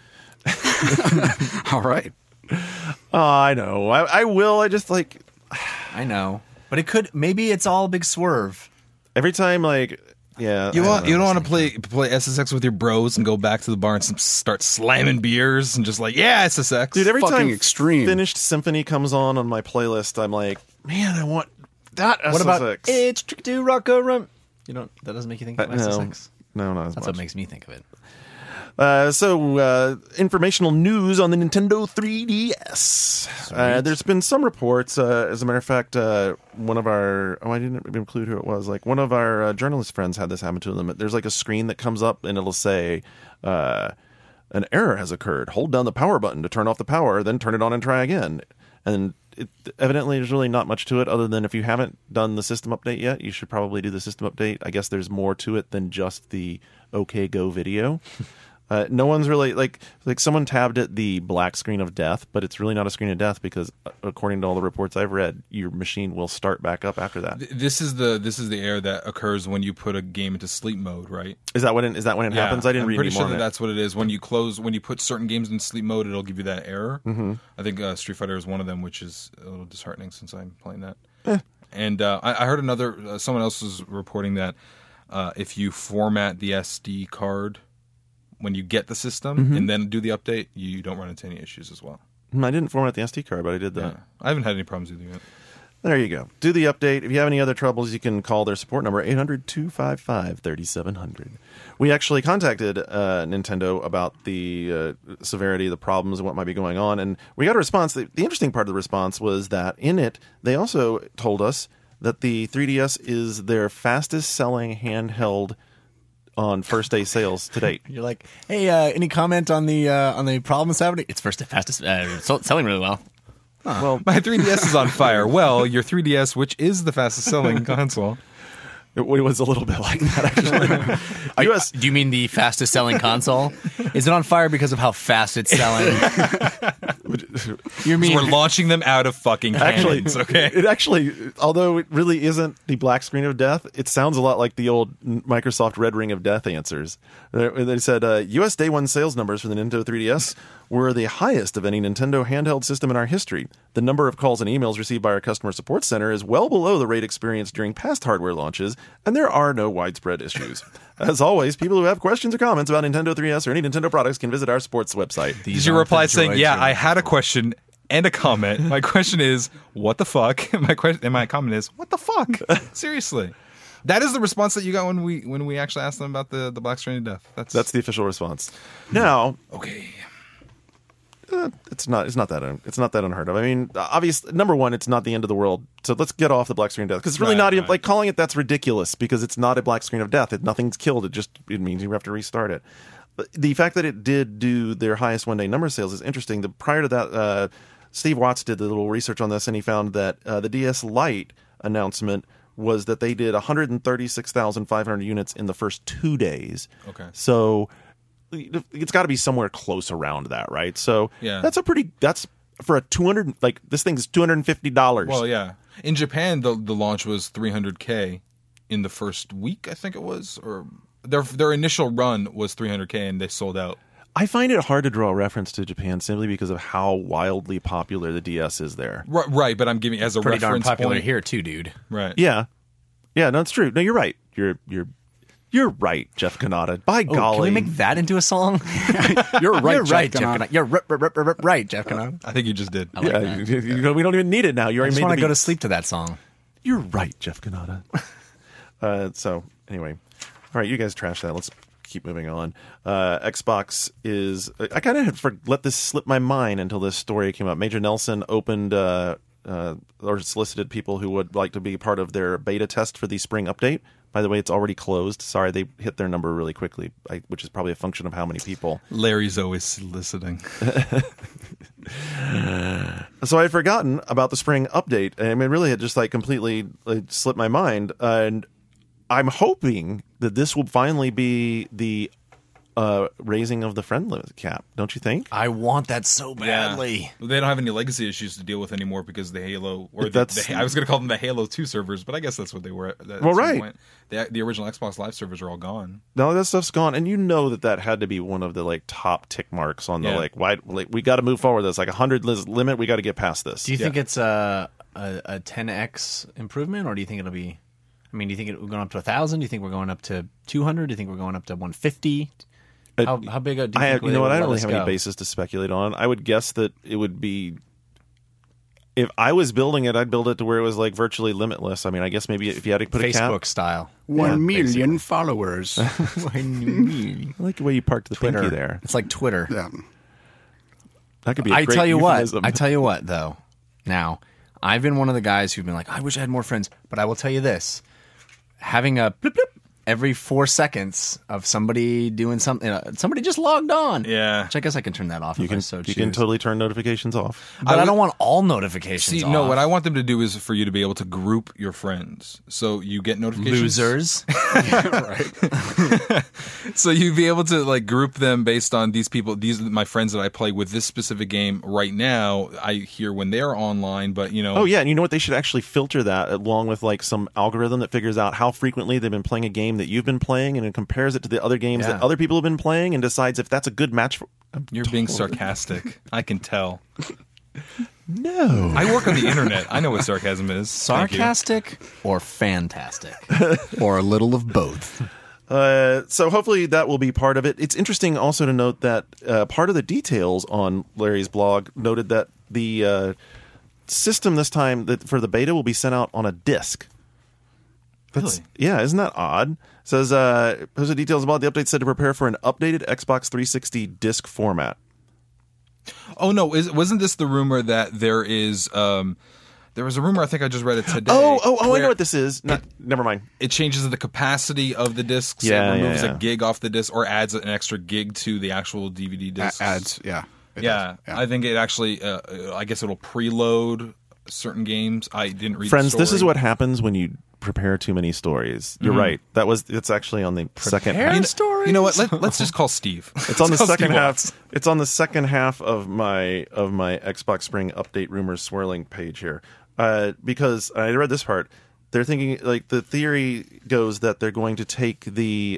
All right. Oh, I know. I will. I just like I know. But it could, maybe it's all a big swerve. every time, like, yeah. You I don't want to play SSX with your bros and go back to the bar and start slamming beers and just like, yeah, SSX. Dude, every Fucking time extreme. Finished Symphony comes on my playlist, I'm like, man, I want that SSX. What about It's Tricky to Rock Around? You don't, that doesn't make you think of SSX? No, not as That's much. what makes me think of it. So, informational news on the Nintendo 3DS. There's been some reports. As a matter of fact, one of our I didn't include who it was. Like one of our journalist friends had this happen to them. There's like a screen that comes up and it'll say, "An error has occurred. Hold down the power button to turn off the power, then turn it on and try again." And evidently, there's really not much to it other than if you haven't done the system update yet, you should probably do the system update. I guess there's more to it than just the OK Go video. No one's really like someone tabbed it the black screen of death, but it's really not a screen of death because according to all the reports I've read, your machine will start back up after that. This is the error that occurs when you put a game into sleep mode, right? Is that when it happens? I didn't read I'm pretty any sure more on it. that's what it is. When you put certain games in sleep mode, it'll give you that error. Mm-hmm. I think Street Fighter is one of them, which is a little disheartening since I'm playing that. And I heard someone else was reporting that if you format the SD card when you get the system and then do the update, you don't run into any issues as well. I didn't format the SD card, but I did that. Yeah. I haven't had any problems either yet. There you go. Do the update. If you have any other troubles, you can call their support number, 800-255-3700. We actually contacted Nintendo about the severity of the problems and what might be going on, and we got a response. The interesting part of the response was that in it, they also told us that the 3DS is their fastest-selling handheld on first day sales to date. You're like, hey, any comment on the problems happening? It's fastest selling really well. Well, My 3DS is on fire. Well, your 3DS, which is the fastest selling console. it was a little bit like that, actually. Do you mean the fastest selling console? Is it on fire because of how fast it's selling? You mean We're launching them out of fucking Actually, cannons, okay? It actually, although it really isn't the black screen of death, it sounds a lot like the old Microsoft Red Ring of Death answers. They said U.S. Day 1 sales numbers for the Nintendo 3DS were the highest of any Nintendo handheld system in our history. The number of calls and emails received by our customer support center is well below the rate experienced during past hardware launches, and there are no widespread issues. As always, people who have questions or comments about Nintendo 3DS or any Nintendo products can visit our sports website. Did you reply saying, yeah, I had a question and a comment. My question is, what the fuck? And my comment is, what the fuck? Seriously. That is the response that you got when we actually asked them about the black screen of death. That's the official response. Now, okay. It's not that unheard of. I mean, obviously, number one, it's not the end of the world. So let's get off the black screen of death because it's really not even like calling it that's ridiculous because it's not a black screen of death. Nothing's killed. It means you have to restart it. the fact that it did do their highest one-day number of sales is interesting. Prior to that, Steve Watts did a little research on this, and he found that the DS Lite announcement was that they did 136,500 units in the first 2 days. Okay. So it's got to be somewhere close around that, right? So Yeah. that's for a 200, like this thing's $250. Well, yeah. In Japan, the launch was 300K in the first week, I think it was, or their initial run was 300K, and they sold out. I find it hard to draw a reference to Japan simply because of how wildly popular the DS is there. Right, but I'm giving as a Pretty darn reference popular point. here too, dude. Right. Yeah, no, it's true. No, you're right. You're right, Jeff Kanata. By Oh, golly, can we make that into a song? You're right, You're right, Jeff Kanata. Kanata. You're right, Jeff Kanata. I think you just did. yeah, we don't even need it now. You I already just made want the to go to beat. sleep to that song. You're right, Jeff Kanata. So anyway, all right, you guys trash that. Let's keep moving on. Xbox is. I kind of had let this slip my mind until this story came up. Major Nelson opened or solicited people who would like to be part of their beta test for the spring update. By the way, it's already closed. Sorry, they hit their number really quickly, which is probably a function of how many people. Larry's always soliciting. So I had forgotten about the spring update. I mean, really had just completely slipped my mind. And I'm hoping that this will finally be the raising of the friend limit cap. Don't you think? I want that so badly. Yeah. They don't have any legacy issues to deal with anymore because the Halo, or That's- I was going to call them the Halo 2 servers, but I guess that's what they were at Well, some right. point. The original Xbox Live servers are all gone. No, that stuff's gone. And you know that had to be one of the top tick marks on the Yeah. why we got to move forward. That's 100 limit. We got to get past this. Do you think it's a 10x improvement, or do you think it'll be? I mean, do you think we're going up to 1,000? Do you think we're going up to 200? Do you think we're going up to 150? How big do you think you know what? I don't really let have us any go? basis to speculate on. I would guess that it would be. If I was building it, I'd build it to where it was virtually limitless. I mean, I guess maybe if you had to put a Facebook cap. style. 1 million followers. I like the way you parked the Twitter. pinky there. It's like Twitter. Yeah. That could be. I tell you euphemism. what, though. Now, I've been one of the guys who've been like, I wish I had more friends, but I will tell you this: having a blip blip every 4 seconds of somebody doing something, somebody just logged on. Yeah. Which I guess I can turn that off. You if can I so you choose. can totally turn notifications off. But I don't want all notifications. See, off. no, what I want them to do is for you to be able to group your friends. So you get notifications. losers. So you'd be able to group them based on these people. These are my friends that I play with this specific game right now. I hear when they're online, but Oh yeah, and you know what? They should actually filter that along with some algorithm that figures out how frequently they've been playing a game that you've been playing, and it compares it to the other games Yeah. that other people have been playing, and decides if that's a good match for. you're being sarcastic. I can tell. No. I work on the internet. I know what sarcasm is. Thank you. Sarcastic or fantastic? Or a little of both. So hopefully that will be part of it. It's interesting also to note that part of the details on Larry's blog noted that the system this time that for the beta will be sent out on a disc. Really? Yeah, isn't that odd? Says here's the details about the update. Said to prepare for an updated Xbox 360 disc format. Oh no! Wasn't this the rumor that there is? There was a rumor. I think I just read it today. Oh! I where know what this is. Never mind. It changes the capacity of the discs. Yeah, it removes yeah. a gig off the disc, or adds an extra gig to the actual DVD discs. Ads, yeah. It Yeah, does. I think it actually. I guess it'll preload certain games. I didn't read. Friends, the this is story. what happens when you prepare too many stories. You're right. It's actually on the second half. You know what? Let's just call Steve. It's on the Let's call second Steve half. Watts. It's on the second half of my Xbox Spring Update rumors swirling page here. Because I read this part. They're thinking the theory goes that they're going to take the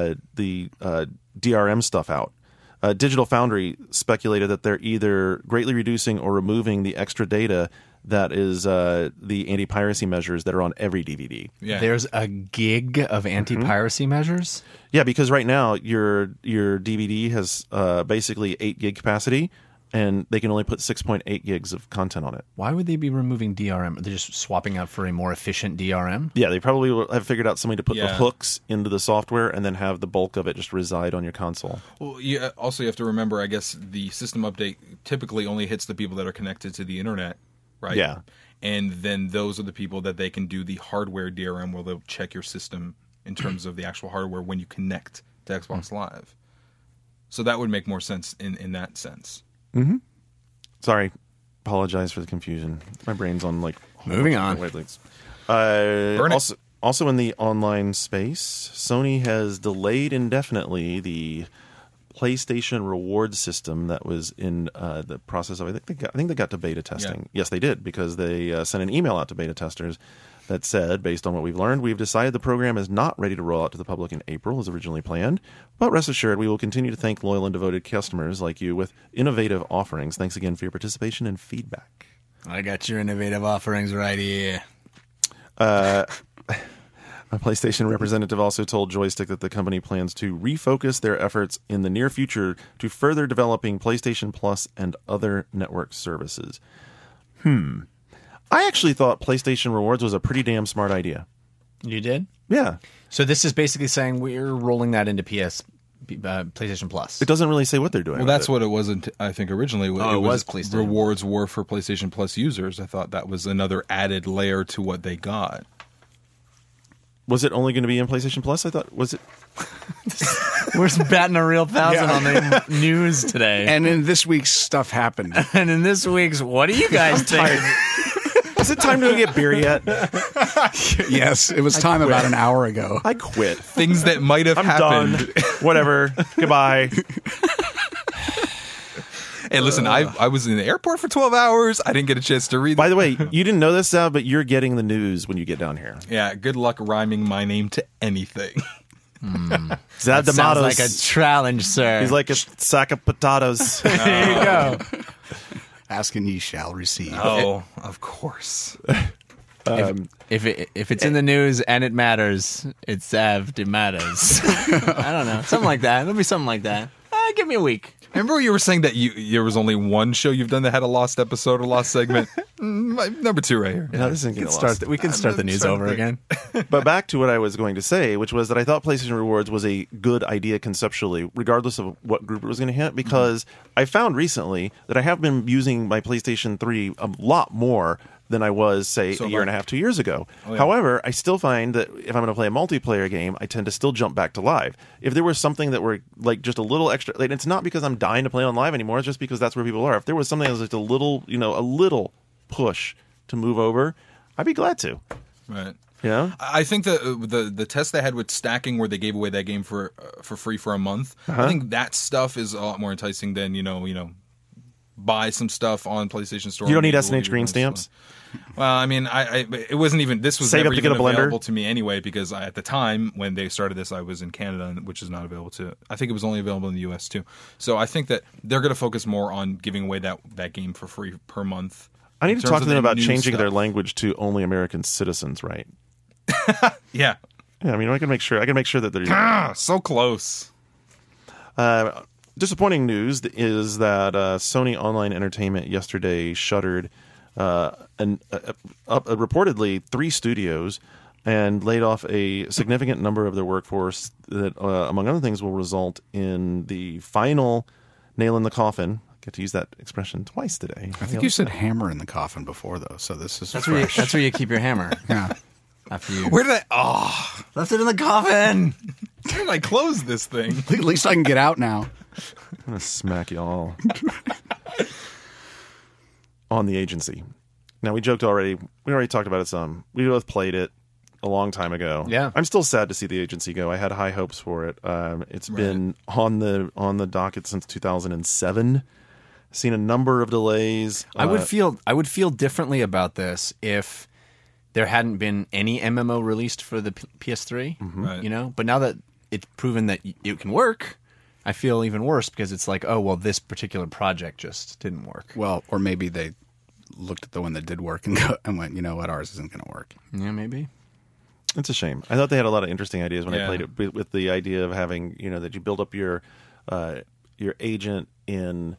DRM stuff out. Digital Foundry speculated that they're either greatly reducing or removing the extra data that is the anti-piracy measures that are on every DVD. Yeah. There's a gig of anti-piracy measures. Yeah, because right now your DVD has basically 8 gig capacity, and they can only put 6.8 gigs of content on it. Why would they be removing DRM? They're just swapping out for a more efficient DRM? Yeah, they probably will have figured out somebody to put the Yeah. hooks into the software and then have the bulk of it just reside on your console. Well, you have to remember. I guess the system update typically only hits the people that are connected to the internet, right? Yeah. And then those are the people that they can do the hardware DRM, where they'll check your system in terms of the actual hardware when you connect to Xbox Live. So that would make more sense in that sense. Sorry, apologize for the confusion. My brain's on like Moving on. wavelengths. Burn it. Also in the online space, Sony has delayed indefinitely the PlayStation reward system that was in the process of. I think they got to beta testing. Yeah. Yes, they did, because they sent an email out to beta testers that said, based on what we've learned, we've decided the program is not ready to roll out to the public in April as originally planned. But rest assured, we will continue to thank loyal and devoted customers like you with innovative offerings. Thanks again for your participation and feedback. I got your innovative offerings right here. A PlayStation representative also told Joystick that the company plans to refocus their efforts in the near future to further developing PlayStation Plus and other network services. I actually thought PlayStation Rewards was a pretty damn smart idea. You did? Yeah. So this is basically saying we're rolling that into PlayStation Plus. It doesn't really say what they're doing. Well, that's what it wasn't. I think originally it was PlayStation. rewards were for PlayStation Plus users. I thought that was another added layer to what they got. Was it only going to be in PlayStation Plus? I thought, was it? We're batting a real thousand on the news today. And in this week's Stuff Happened. And in this week's, what do you guys think? Is it time to go get beer yet? Yes, it was time about an hour ago. I quit. Things that might have I'm happened. done. Whatever. Goodbye. Hey, listen, I was in the airport for 12 hours. I didn't get a chance to read. By the way, you didn't know this, Sal, but you're getting the news when you get down here. Yeah, good luck rhyming my name to anything. Zad Sounds D'Amatos. like a challenge, sir. He's like a sack of potatoes. there you go. Ask and ye shall receive. Oh, of course. If it's in the news and it matters, it's Zav D'Amatos. I don't know. Something like that. It'll be something like that. Give me a week. Remember you were saying that there was only one show you've done that had a lost episode or lost segment? Number 2 right here. Yeah, this isn't gonna last. We can start the news over again. But back to what I was going to say, which was that I thought PlayStation Rewards was a good idea conceptually, regardless of what group it was going to hit, because I found recently that I have been using my PlayStation 3 a lot more than I was, say, a year and a half, 2 years ago. Oh, yeah. However, I still find that if I'm going to play a multiplayer game, I tend to still jump back to live. If there was something that were like just a little extra, like, it's not because I'm dying to play on live anymore, it's just because that's where people are. If there was something that was just a little push to move over, I'd be glad to. Right. Yeah. I think the test they had with stacking, where they gave away that game for free for a month, I think that stuff is a lot more enticing than buy some stuff on PlayStation Store. You don't need Maybe S&H green stamps? Well, I mean, it wasn't even. This was Save never up to get even a blender? available to me anyway, because at the time when they started this, I was in Canada, which is not available to. I think it was only available in the US too. So I think that they're going to focus more on giving away that game for free per month. I need in to terms talk to of them the about new changing their stuff. language to only American citizens, right? Yeah. Yeah, I mean, I can make sure that they're So close. disappointing news is that Sony Online Entertainment yesterday shuttered reportedly 3 studios and laid off a significant number of their workforce that, among other things, will result in the final nail in the coffin. I get to use that expression twice today. I think you said hammer in the coffin before, though, so this is That's fresh. where you keep your hammer. Yeah. After you Where did I? left it in the coffin. Where did I close this thing? At least I can get out now. I'm going to smack you all. On the agency. Now, we joked already. We already talked about it some. We both played it a long time ago. Yeah. I'm still sad to see the agency go. I had high hopes for it. It's been on the docket since 2007. Seen a number of delays. I would feel differently about this if there hadn't been any MMO released for the PS3. Right. But now that it's proven that it can work, I feel even worse because it's like, oh well, this particular project just didn't work. Well, or maybe they looked at the one that did work and went, you know what, ours isn't going to work. Yeah, maybe. It's a shame. I thought they had a lot of interesting ideas when I Yeah. played it, with the idea of having, that you build up your agent in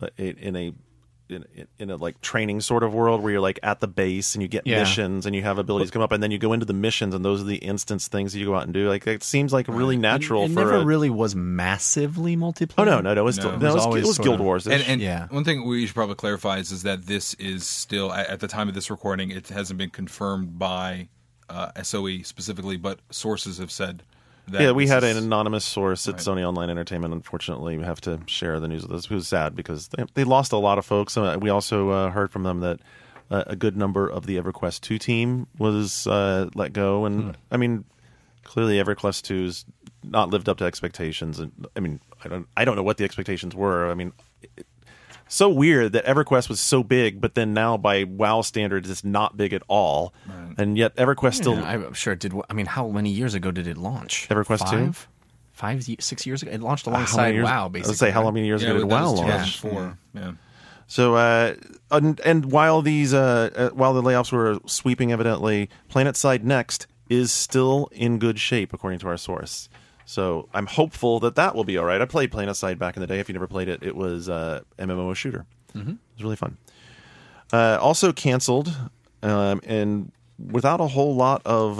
a like training sort of world where you're like at the base and you get missions and you have abilities come up and then you go into the missions and those are the instance things that you go out and do. Like it seems like really natural It for never really was massively multiplayer. Oh no, it was still No. it was always Guild sorta- Wars. And Yeah. one thing we should probably clarify is that this is still, at the time of this recording, it hasn't been confirmed by SOE specifically, but sources have said that we this had is- an anonymous source at Sony Online Entertainment. Unfortunately, we have to share the news with us. It was sad because they lost a lot of folks. We also heard from them that a good number of the EverQuest 2 team was let go. And I mean, clearly EverQuest 2's not lived up to expectations. And I mean, I don't know what the expectations were. I mean, so weird that EverQuest was so big, but then now by WoW standards, it's not big at all. Right. And yet EverQuest still... Yeah, I'm sure it did. I mean, how many years ago did it launch? EverQuest 2? 6 years ago? It launched How many alongside years- WoW, I basically. was say, how many years ago did WoW launch? 2004. Yeah. So, and while these, while the layoffs were sweeping, evidently, PlanetSide Next is still in good shape, according to our source. So, I'm hopeful that will be all right. I played PlanetSide back in the day. If you never played it, it was MMO shooter. Mm-hmm. It was really fun. Also canceled, and without a whole lot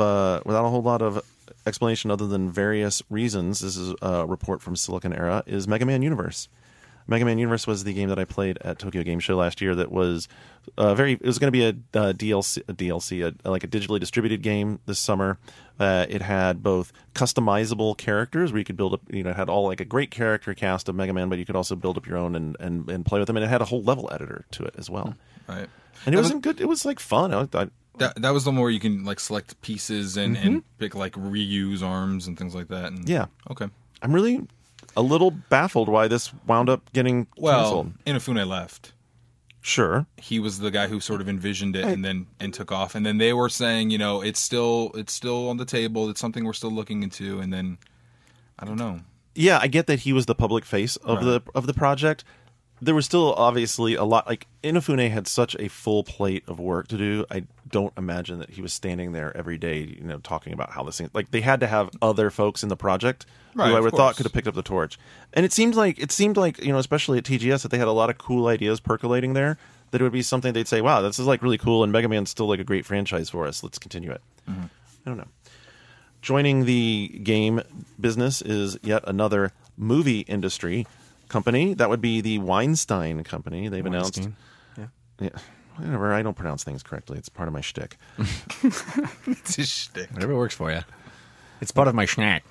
of explanation other than various reasons. This is a report from Silicon Era. Is Mega Man Universe. Mega Man Universe was the game that I played at Tokyo Game Show last year. That was it was going to be a DLC, like a digitally distributed game this summer. It had both customizable characters where you could build up. It had all like a great character cast of Mega Man, but you could also build up your own and play with them. And it had a whole level editor to it as well. Right. And it wasn't good. It was like fun. That was the one where you can like select pieces and pick like reuse arms and things like that. And, Yeah. Okay. I'm really a little baffled why this wound up getting Well, canceled. Inafune left. Sure. He was the guy who sort of envisioned it and took off. And then they were saying, it's still on the table. It's something we're still looking into. And then I don't know. Yeah, I get that he was the public face of the project. There was still obviously a lot. Like Inafune had such a full plate of work to do. I don't imagine that he was standing there every day, talking about how this thing. Like they had to have other folks in the project Right, who I of would have course. thought could have picked up the torch. And it seemed like especially at TGS, that they had a lot of cool ideas percolating there. That it would be something they'd say, "Wow, this is like really cool," and Mega Man's still like a great franchise for us. Let's continue it. I don't know. Joining the game business is yet another movie industry company. That would be the Weinstein Company. They've announced. Yeah. Whatever. I don't pronounce things correctly. It's part of my shtick. It's his shtick. Whatever works for you. It's part of my snack.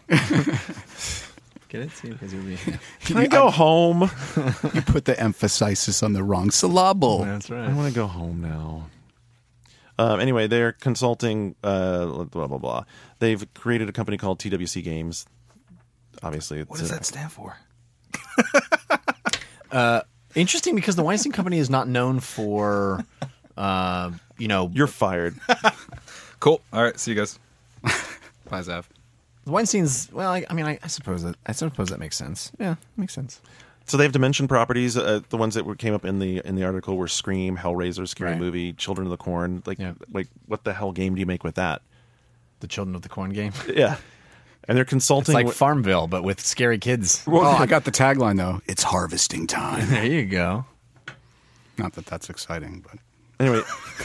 Get it? See, because you'll be... Can I go home? You put the emphasis on the wrong syllable. That's I right. want to go home now. Anyway, they're consulting. Blah blah blah. They've created a company called TWC Games. Obviously, What does that stand for? Interesting, because the Weinstein Company is not known for, You're fired. Cool. All right. See you guys. Bye, Zav. the Weinstein's. Well, I suppose that makes sense. Yeah, makes sense. So they have Dimension properties. The ones that came up in the article were Scream, Hellraiser, Scary Right. Movie, Children of the Corn. Like, Yeah. like what the hell game do you make with that? The Children of the Corn game. Yeah, and they're It's consulting. like Farmville, but with scary kids. Oh, I got the tagline though. It's harvesting time. There you go. Not that that's exciting, but Anyway,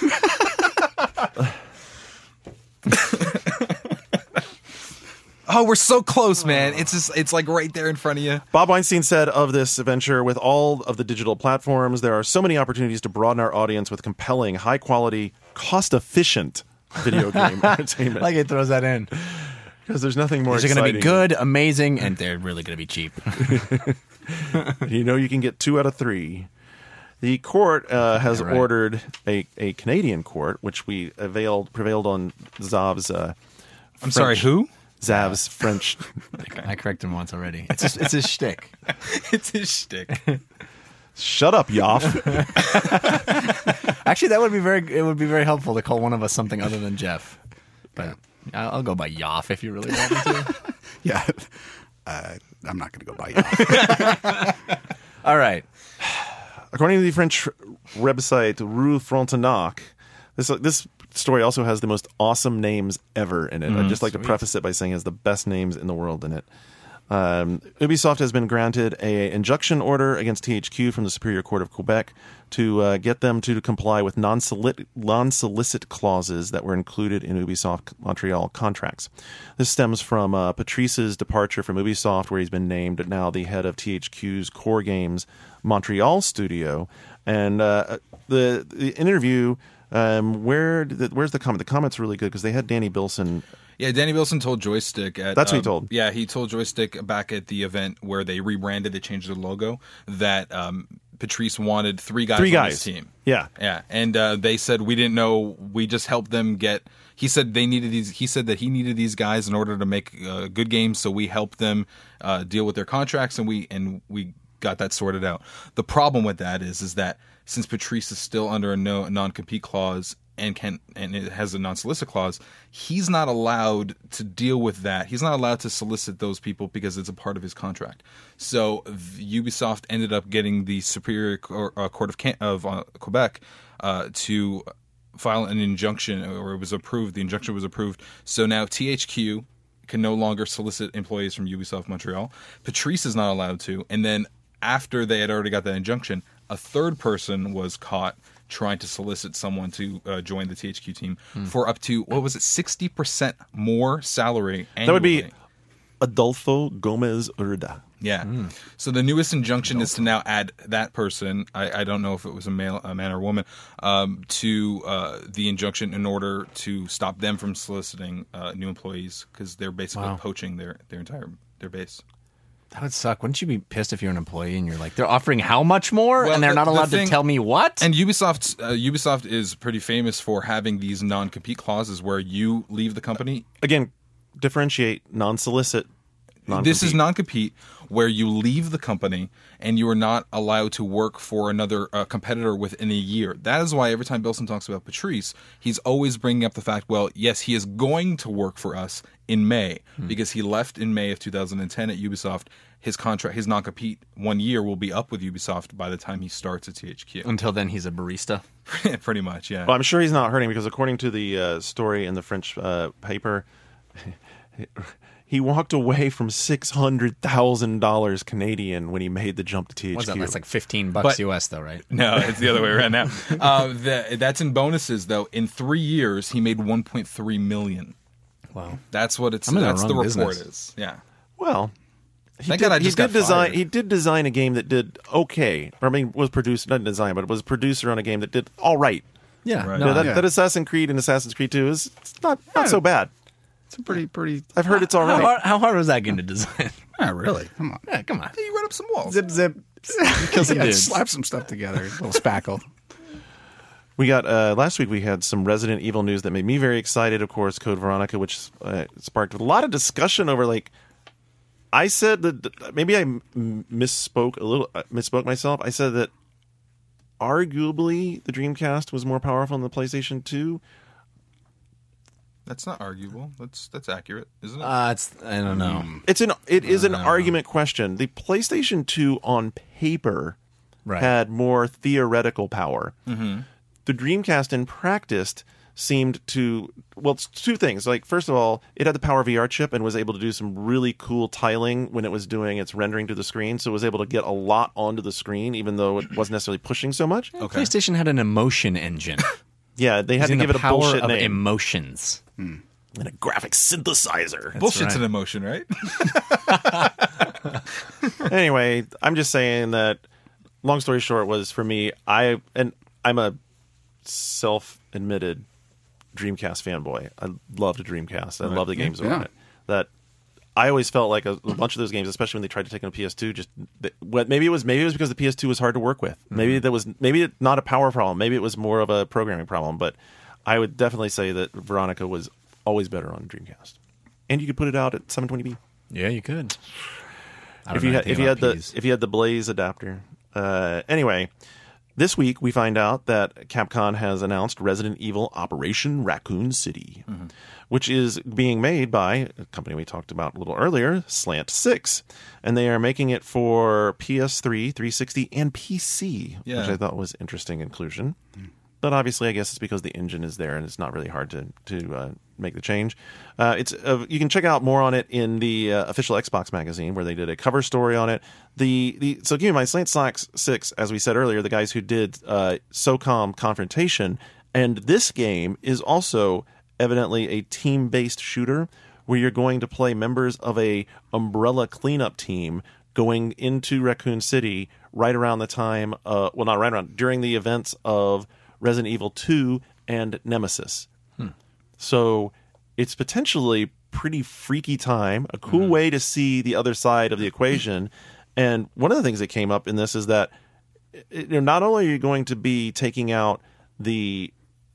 Oh, we're so close, man. It's like right there in front of you. Bob Weinstein said of this venture, with all of the digital platforms, there are so many opportunities to broaden our audience with compelling, high-quality, cost-efficient video game entertainment. Like it throws that in. Because there's nothing more These are going to be exciting. good, amazing, and they're really going to be cheap. You can get 2 out of 3. The court has right. ordered a Canadian court, which prevailed on Zav's. I'm sorry, who? Zav's French. I corrected him once already. It's his shtick. It's his shtick. Shut up, Yoff. Actually, it would be very helpful to call one of us something other than Jeff. But I'll go by Yoff if you really want me to. yeah, I'm not going to go by you. All right. According to the French website Rue Frontenac, this story also has the most awesome names ever in it. I'd just like to preface it by saying it has the best names in the world in it. Ubisoft has been granted an injunction order against THQ from the Superior Court of Quebec to get them to comply with non-solicit clauses that were included in Ubisoft Montreal contracts. This stems from Patrice's departure from Ubisoft, where he's been named now the head of THQ's Core Games Montreal studio. And the interview Where's the comment? The comment's really good because they had Danny Bilson. Yeah, Danny Wilson told Joystick at... That's what he told. Yeah, he told Joystick back at the event where they rebranded, they changed their logo, that Patrice wanted three guys on his team. Yeah. Yeah, and they said, we didn't know, we just helped them get... He said that he needed these guys in order to make good games, so we helped them deal with their contracts, and we got that sorted out. The problem with that is that since Patrice is still under a non-compete clause and it has a non-solicit clause, he's not allowed to deal with that. He's not allowed to solicit those people because it's a part of his contract. So Ubisoft ended up getting the Superior Court of Quebec to file an injunction, or it was approved. The injunction was approved. So now THQ can no longer solicit employees from Ubisoft Montreal. Patrice is not allowed to. And then after they had already got that injunction, a third person was caught trying to solicit someone to join the THQ team for up to, 60% more salary annually. That would be Adolfo Gomez Urda. Yeah. So the newest injunction is to now add that person, I don't know if it was a man or woman, to the injunction in order to stop them from soliciting new employees, because they're basically poaching their base. That would suck. Wouldn't you be pissed if you're an employee and you're like, they're offering how much more, and they're not allowed to tell me what? And Ubisoft is pretty famous for having these non-compete clauses where you leave the company. Again, differentiate non-solicit. This is non-compete, where you leave the company and you are not allowed to work for another competitor within a year. That is why every time Bilson talks about Patrice, he's always bringing up the fact, well, yes, he is going to work for us in May, because he left in May of 2010 at Ubisoft. His contract, his non-compete 1 year will be up with Ubisoft by the time he starts at THQ. Until then, he's a barista. Pretty much, yeah. Well, I'm sure he's not hurting, because according to the story in the French paper, he walked away from $600,000 Canadian when he made the jump to THQ. What's that? That's like $15 US, though, right? No, it's the other way around now. That's in bonuses, though. In 3 years, he made $1.3 million. Wow, that's what it's. I'm in that's the report business. Is. Yeah. Well, Thank God I just got fired. He did design a game that did okay. Or, I mean, was produced, not design, but it was a producer on a game that did all right. Yeah, Right. no, That Assassin's Creed and Assassin's Creed 2 is not so bad. It's a pretty. I've heard it's all right. How hard was that game to design? Not really. Come on. Yeah, come on. You run up some walls. Zip. Kill some Yeah, dudes. slap some stuff together. A little spackle. We got last week we had some Resident Evil news that made me very excited. Of course, Code Veronica, which sparked a lot of discussion over, like, I said that maybe I misspoke myself. I said that arguably the Dreamcast was more powerful than the PlayStation 2. That's not arguable. That's accurate, isn't it? I don't know. It is an argument question. The PlayStation 2 on paper had more theoretical power. Mm-hmm. The Dreamcast in practice seemed to, well, it's two things. Like, first of all, it had the Power VR chip and was able to do some really cool tiling when it was doing its rendering to the screen. So it was able to get a lot onto the screen, even though it wasn't necessarily pushing so much. Okay. PlayStation had an emotion engine. Yeah, they had to give it a bullshit of name. Emotions. And a graphic synthesizer. Bullshit's an emotion, right? Anyway, I'm just saying that, long story short, was for me, I'm a self-admitted Dreamcast fanboy. I loved Dreamcast. I love the games on it. That I always felt like a bunch of those games, especially when they tried to take on PS2, just maybe it was because the PS2 was hard to work with. Maybe maybe not a power problem. Maybe it was more of a programming problem. But I would definitely say that Veronica was always better on Dreamcast, and you could put it out at 720p. Yeah, you could. If you had the Blaze adapter. Anyway. This week, we find out that Capcom has announced Resident Evil Operation Raccoon City, which is being made by a company we talked about a little earlier, Slant 6. And they are making it for PS3, 360, and PC, which I thought was interesting inclusion. But obviously, I guess it's because the engine is there and it's not really hard to make the change. You can check out more on it in the official Xbox magazine, where they did a cover story on it. So keep in mind, Slant 6, as we said earlier, the guys who did SOCOM Confrontation, and this game is also evidently a team-based shooter where you're going to play members of a Umbrella cleanup team going into Raccoon City right around the time, during the events of Resident Evil 2 and Nemesis. So it's potentially pretty freaky time, a cool way to see the other side of the equation. And one of the things that came up in this is that not only are you going to be taking out the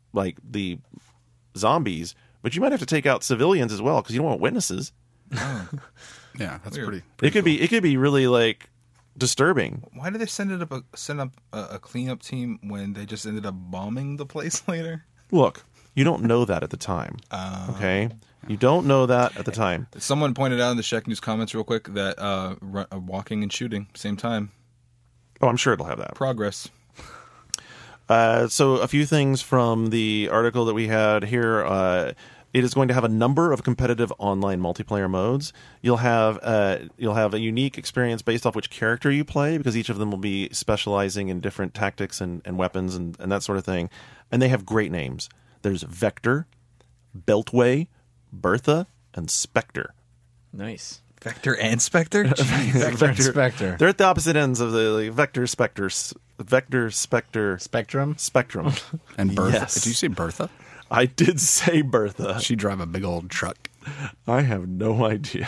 zombies, but you might have to take out civilians as well because you don't want witnesses. Yeah, that's Weird. pretty. It could be really like disturbing. Why did they send up a cleanup team when they just ended up bombing the place later? Look, you don't know that at the time. Okay, you don't know that at the time. Someone pointed out in the Shaq News comments real quick that walking and shooting same time. Oh, I'm sure it'll have that. Progress. So a few things from the article that we had here. It is going to have a number of competitive online multiplayer modes. You'll have a unique experience based off which character you play, because each of them will be specializing in different tactics and weapons and that sort of thing. And they have great names. There's Vector, Beltway, Bertha, and Spectre. Nice. Vector and Spectre? Spectre. They're at the opposite ends of the Vector, Spectre, Spectrum. Spectrum. And Bertha. Yes. Did you say Bertha? I did say Bertha. She drive a big old truck. I have no idea.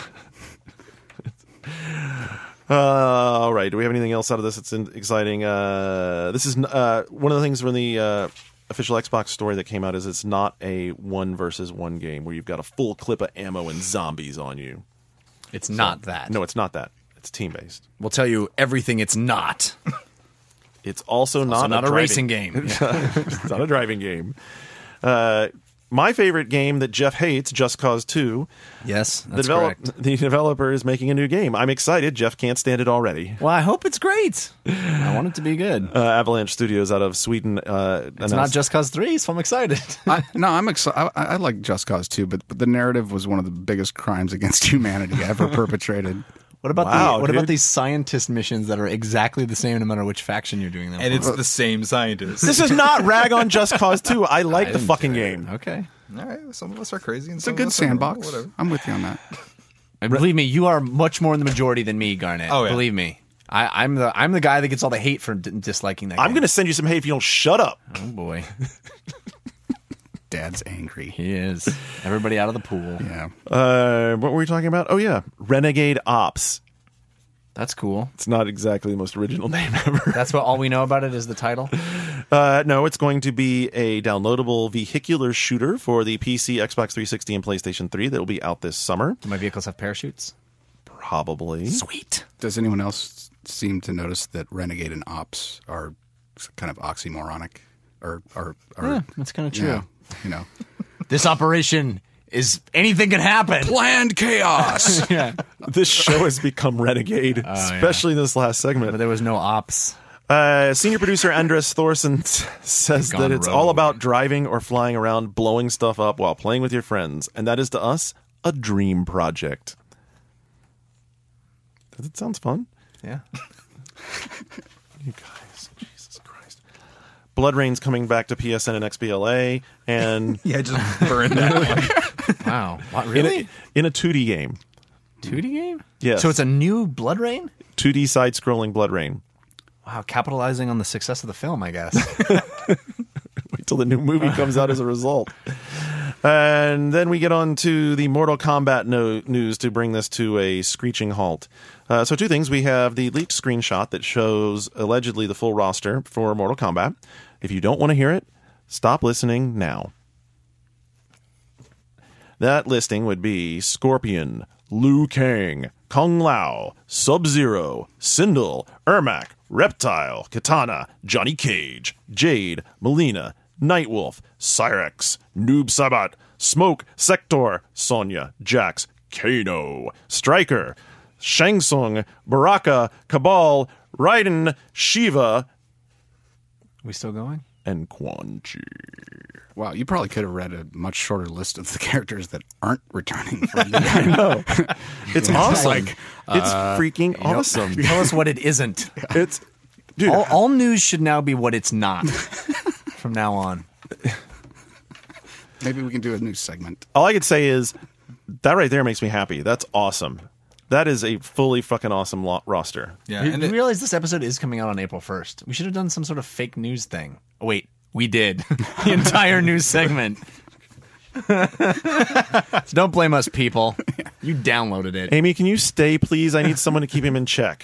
All right. Do we have anything else out of this that's exciting? This is one of the things from the official Xbox story that came out is it's not a 1 versus 1 game where you've got a full clip of ammo and zombies on you. It's not that. No, it's not that. It's team-based. We'll tell you everything it's not. It's also not a driving- racing game. It's not a driving game. My favorite game that Jeff hates, Just Cause 2. Yes, that's correct. The developer is making a new game. I'm excited. Jeff can't stand it already. Well, I hope it's great. I want it to be good. Avalanche Studios out of Sweden. It's not Just Cause 3, so I'm excited. I'm excited. I like Just Cause 2, but the narrative was one of the biggest crimes against humanity ever perpetrated. What about Wow, what about dude. these scientist missions that are exactly the same no matter which faction you're doing them And for? it's the same scientist. This is not rag on Just Cause 2. I like the fucking game. Okay. All right, some of us are crazy. And It's a good sandbox. I'm with you on that. And believe me, you are much more in the majority than me, Garnet. Oh, yeah. Believe me. I'm the guy that gets all the hate for disliking that I'm game. going to send you some hate if you don't shut up. Oh, boy. Dad's angry. He is. Everybody out of the pool. Yeah. What were we talking about? Oh, yeah. Renegade Ops. That's cool. It's not exactly the most original name ever. That's what all we know about it is the title? No, it's going to be a downloadable vehicular shooter for the PC, Xbox 360, and PlayStation 3 that will be out this summer. Do my vehicles have parachutes? Probably. Sweet. Does anyone else seem to notice that Renegade and Ops are kind of oxymoronic? Yeah, that's kind of true. Yeah, you know. This operation is anything can happen. Planned chaos. Yeah. This show has become Renegade, especially in this last segment. But there was no ops. Senior producer Andres Thorson says Gone that it's rogue. all about driving or flying around, blowing stuff up while playing with your friends. And that is, to us, a dream project. It sounds fun. Yeah. You guys, Jesus Christ. Blood Rain's coming back to PSN and XBLA, and Yeah, just burn that one. Wow. What, really? in a 2D game. 2D game? Yes. So it's a new Blood Rain? 2D side-scrolling Blood Rain. Wow, capitalizing on the success of the film, I guess. Wait till the new movie comes out as a result. And then we get on to the Mortal Kombat news to bring this to a screeching halt. So two things. We have the leaked screenshot that shows allegedly the full roster for Mortal Kombat. If you don't want to hear it, stop listening now. That listing would be Scorpion, Liu Kang, Kung Lao, Sub-Zero, Sindel, Ermac, Reptile, Katana, Johnny Cage, Jade, Melina, Nightwolf, Cyrex, Noob Sabat, Smoke, Sector, Sonya, Jax, Kano, Striker, Shang Tsung, Baraka, Cabal, Raiden, Shiva, We still going? and Quan Chi. Wow, you probably could have read a much shorter list of the characters that aren't returning from the It's awesome. like, it's freaking awesome. Tell us what it isn't. It's dude. All news should now be what it's not from now on. Maybe we can do a new segment. All I could say is that right there makes me happy. That's awesome. That is a fully fucking awesome roster. Yeah, You and realize this episode is coming out on April 1st. We should have done some sort of fake news thing. Oh, wait. We did. The entire news segment. So don't blame us, people. You downloaded it. Amy, can you stay, please? I need someone to keep him in check.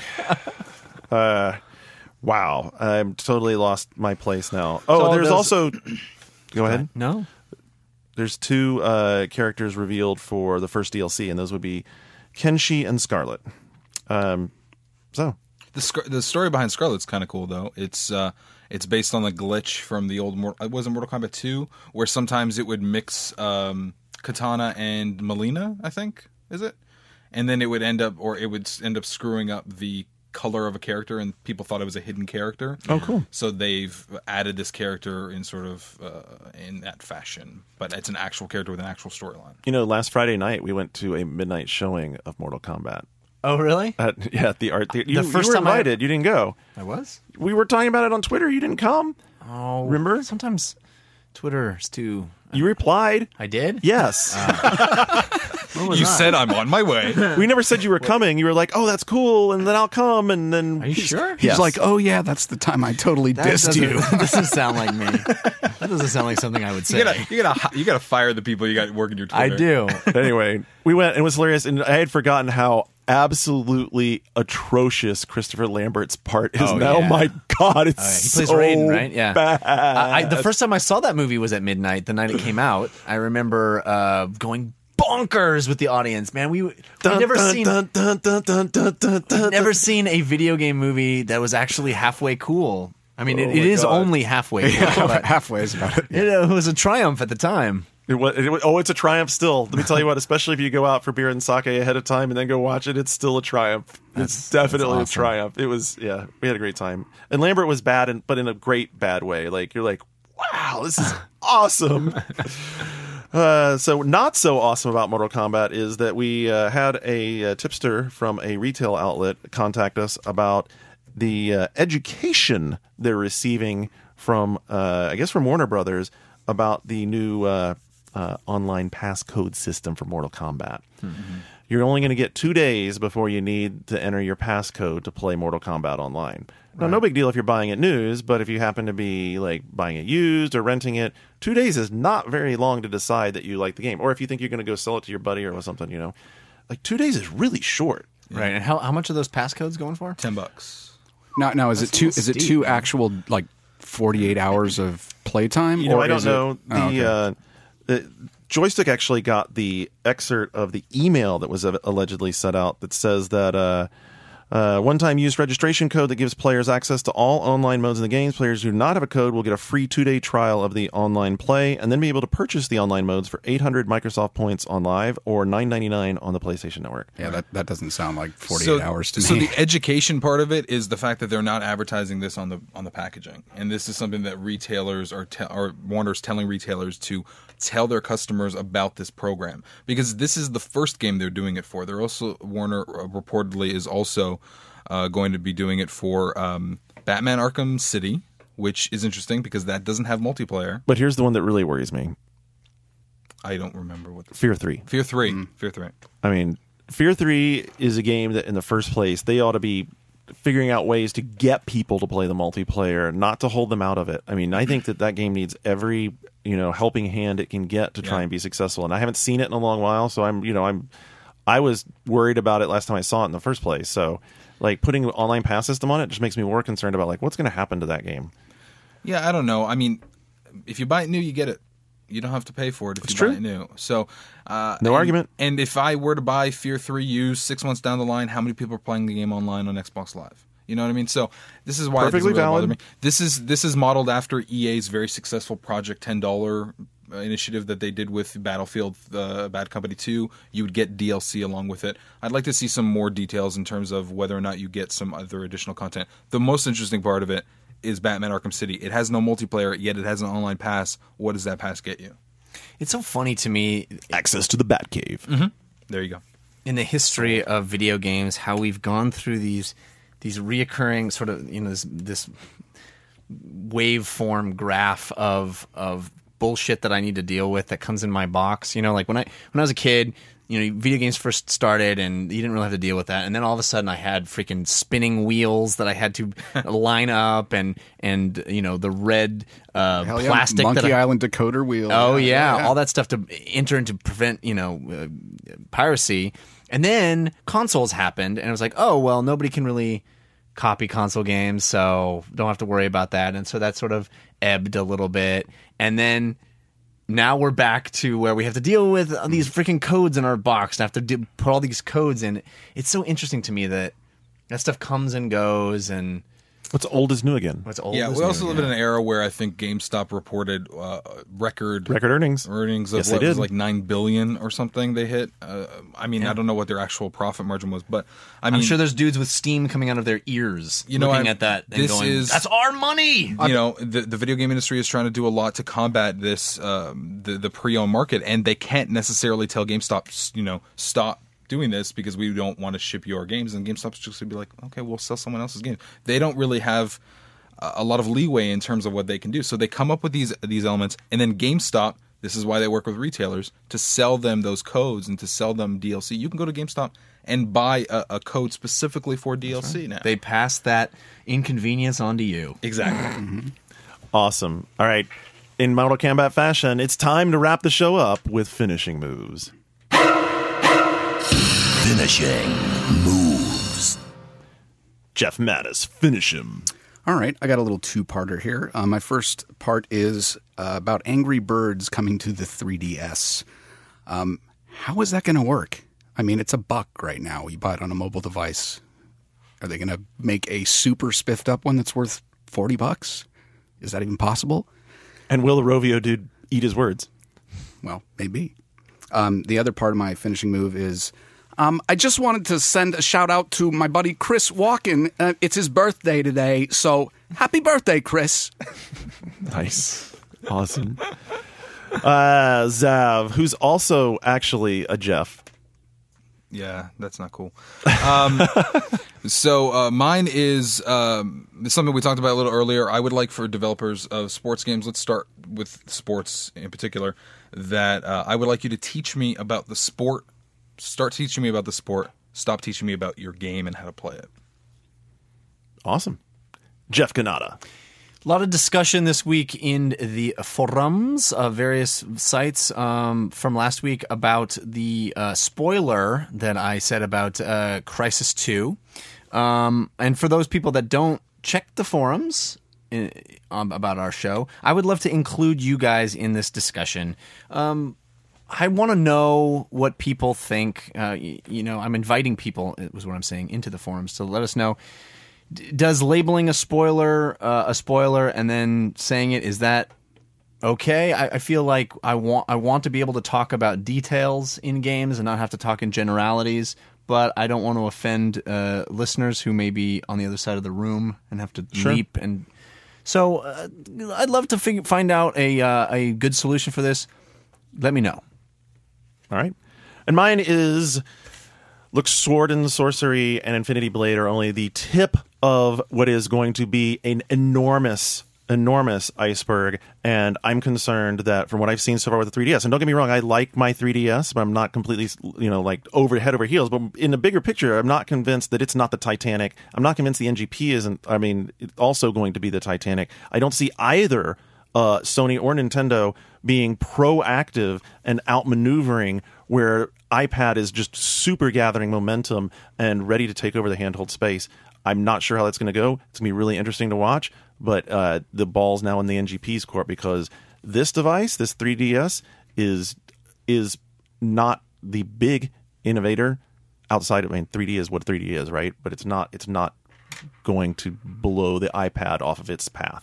Wow. I'm totally lost my place now. Oh, So there's those- also... Go ahead. No? There's 2 characters revealed for the first DLC, and those would be Kenshi and Scarlet. So... The story behind Scarlet's kind of cool, though. It's based on the glitch from the old was it Mortal Kombat 2, where sometimes it would mix Katana and Mileena, I think, is it? And then it would end up screwing up the color of a character, and people thought it was a hidden character. Oh, cool. So they've added this character in sort of in that fashion, but it's an actual character with an actual storyline. You know, last Friday night, we went to a midnight showing of Mortal Kombat. Oh, really? At the art theater. The first you were time I- invited. You didn't go. I was? We were talking about it on Twitter. You didn't come. Oh. Remember? Sometimes Twitter's too... You replied. I did? Yes. You said I'm on my way. We never said you were coming. You were like, "Oh, that's cool," and then I'll come. And then Are you sure? He's Yes. like, oh yeah, that's the time I totally dissed you. That doesn't sound like me. That doesn't sound like something I would say. You gotta fire the people you got working your I Twitter. do. Anyway, we went. And it was hilarious, and I had forgotten how absolutely atrocious Christopher Lambert's part is Oh, now. yeah. My God, it's He plays so Raiden, right? Yeah. bad. The first time I saw that movie was at midnight, the night it came out. I remember going bonkers with the audience. Man, we've never seen a video game movie that was actually halfway cool. I mean, it is God. only halfway cool, but Halfway is about it. it was a triumph at the time. It's a triumph still. Let me tell you what, especially if you go out for beer and sake ahead of time and then go watch it, it's still a triumph. It's definitely that's awesome. a triumph. It was, yeah, we had a great time. And Lambert was bad, but in a great bad way. Like, you're like, wow, this is awesome. So not so awesome about Mortal Kombat is that we had a tipster from a retail outlet contact us about the education they're receiving from, I guess, from Warner Brothers about the new online passcode system for Mortal Kombat. Mm-hmm. You're only going to get 2 days before you need to enter your passcode to play Mortal Kombat online. Now, no big deal if you're buying it news, but if you happen to be like buying it used or renting it, 2 days is not very long to decide that you like the game. Or if you think you're going to go sell it to your buddy or something, you know, like 2 days is really short. Right. And how much are those passcodes going for? $10. Now, is it two? Is it steep, two man. actual like 48 hours of playtime? You know, or I don't is it- know. The Joystick actually got the excerpt of the email that was allegedly set out that says that one-time use registration code that gives players access to all online modes in the games. Players who do not have a code will get a free 2-day trial of the online play and then be able to purchase the online modes for 800 Microsoft points on Live or $9.99 on the PlayStation Network. Yeah, that doesn't sound like 48 hours to me. So the education part of it is the fact that they're not advertising this on the packaging, and this is something that retailers or Warner's telling retailers to tell their customers about this program, because this is the first game they're doing it for. They're also Warner reportedly is also going to be doing it for Batman Arkham City, which is interesting because that doesn't have multiplayer. But here's the one that really worries me. I don't remember what Fear 3. Fear 3. Fear 3. I mean, Fear 3 is a game that in the first place, they ought to be figuring out ways to get people to play the multiplayer, not to hold them out of it. I mean, I think that game needs every, helping hand it can get to try and be successful. And I haven't seen it in a long while, so I was worried about it last time I saw it in the first place. So, like, putting an online pass system on it just makes me more concerned about, like, what's going to happen to that game. Yeah, I don't know. I mean, if you buy it new, you get it. You don't have to pay for it if It's you true. buy it new. So, No argument. And if I were to buy Fear 3 used 6 months down the line, how many people are playing the game online on Xbox Live? You know what I mean? So this is why Perfectly it doesn't really valid. bother me. This is modeled after EA's very successful Project $10 initiative that they did with Battlefield Bad Company 2. You would get DLC along with it. I'd like to see some more details in terms of whether or not you get some other additional content. The most interesting part of it is Batman Arkham City. It has no multiplayer, yet it has an online pass. What does that pass get you? It's so funny to me Access to the Batcave. Mm-hmm. There you go. in the history of video games how we've gone through these reoccurring sort of this waveform graph of bullshit that I need to deal with that comes in my box. Like when I was a kid, video games first started, and you didn't really have to deal with that. And then all of a sudden, I had freaking spinning wheels that I had to line up, and the red Hell yeah, plastic Monkey Island decoder wheel. Oh yeah, all that stuff to enter and to prevent piracy. And then consoles happened, and it was like, oh well, nobody can really copy console games, so don't have to worry about that. And so that sort of ebbed a little bit, and then now we're back to where we have to deal with these freaking codes in our box and have to put all these codes in. It's so interesting to me that stuff comes and goes, and What's old is new again. what's old. Yeah, is we also new, live in an era where I think GameStop reported record Earnings. of Yes, what they was did. like $9 billion or something they hit. I don't know what their actual profit margin was, but I'm sure there's dudes with steam coming out of their ears looking at that and this going, is- that's our money! the video game industry is trying to do a lot to combat this the pre-owned market, and they can't necessarily tell GameStop stop doing this because we don't want to ship your games, and GameStop's just gonna be like, okay, we'll sell someone else's games. They don't really have a lot of leeway in terms of what they can do, so they come up with these elements, and then GameStop, this is why they work with retailers to sell them those codes and to sell them DLC. You can go to GameStop and buy a code specifically for DLC now. They pass that inconvenience on to you. Exactly. Awesome. All right. In Mortal Kombat fashion, it's time to wrap the show up with finishing moves. Finishing moves. Jeff Mattis, finish him. All right, I got a little two-parter here. My first part is about Angry Birds coming to the 3DS. How is that going to work? I mean, it's $1 right now. You buy it on a mobile device. Are they going to make a super spiffed up one that's worth $40? Is that even possible? And will the Rovio dude eat his words? Well, maybe. The other part of my finishing move is I just wanted to send a shout out to my buddy Chris Walken. It's his birthday today, so happy birthday, Chris. Nice. Awesome. Zav, who's also actually a Jeff. Yeah, that's not cool. So mine is something we talked about a little earlier. I would like for developers of sports games, let's start with sports in particular, that I would like you to teach me about the sport. Start teaching me about the sport. Stop teaching me about your game and how to play it. Awesome. Jeff Ganata. A lot of discussion this week in the forums of various sites from last week about the spoiler that I said about Crysis 2. And for those people that don't check the forums about our show, I would love to include you guys in this discussion. I want to know what people think. I'm inviting people, it was what I'm saying, into the forums to let us know. Does labeling a spoiler and then saying it, is that okay? I feel like I want to be able to talk about details in games and not have to talk in generalities, but I don't want to offend listeners who may be on the other side of the room and have to leap. And so I'd love to find out a good solution for this. Let me know. All right. And mine is, look, Sword and Sorcery and Infinity Blade are only the tip of what is going to be an enormous iceberg. And I'm concerned that from what I've seen so far with the 3DS, and don't get me wrong, I like my 3DS, but I'm not completely, like head over heels. But in the bigger picture, I'm not convinced that it's not the Titanic. I'm not convinced the NGP isn't, it's also going to be the Titanic. I don't see either Sony or Nintendo being proactive and outmaneuvering where iPad is just super gathering momentum and ready to take over the handheld space. I'm not sure how that's going to go. It's going to be really interesting to watch, but the ball's now in the NGP's court because this device, this 3DS, is not the big innovator outside of, 3D is what 3D is, right? But it's not going to blow the iPad off of its path.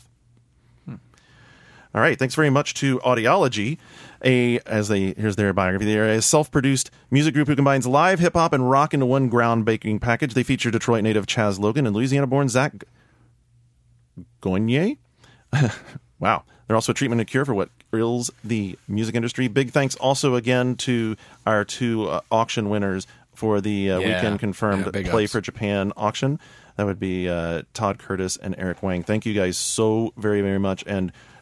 All right, thanks very much to Audiology. Here's their biography. They're a self-produced music group who combines live hip-hop and rock into one groundbreaking package. They feature Detroit native Chaz Logan and Louisiana-born Zach Goignier. Wow. They're also a treatment and cure for what ails the music industry. Big thanks also again to our two auction winners for the weekend confirmed Play for Japan auction. That would be Todd Curtis and Eric Wang. Thank you guys so very, very much. And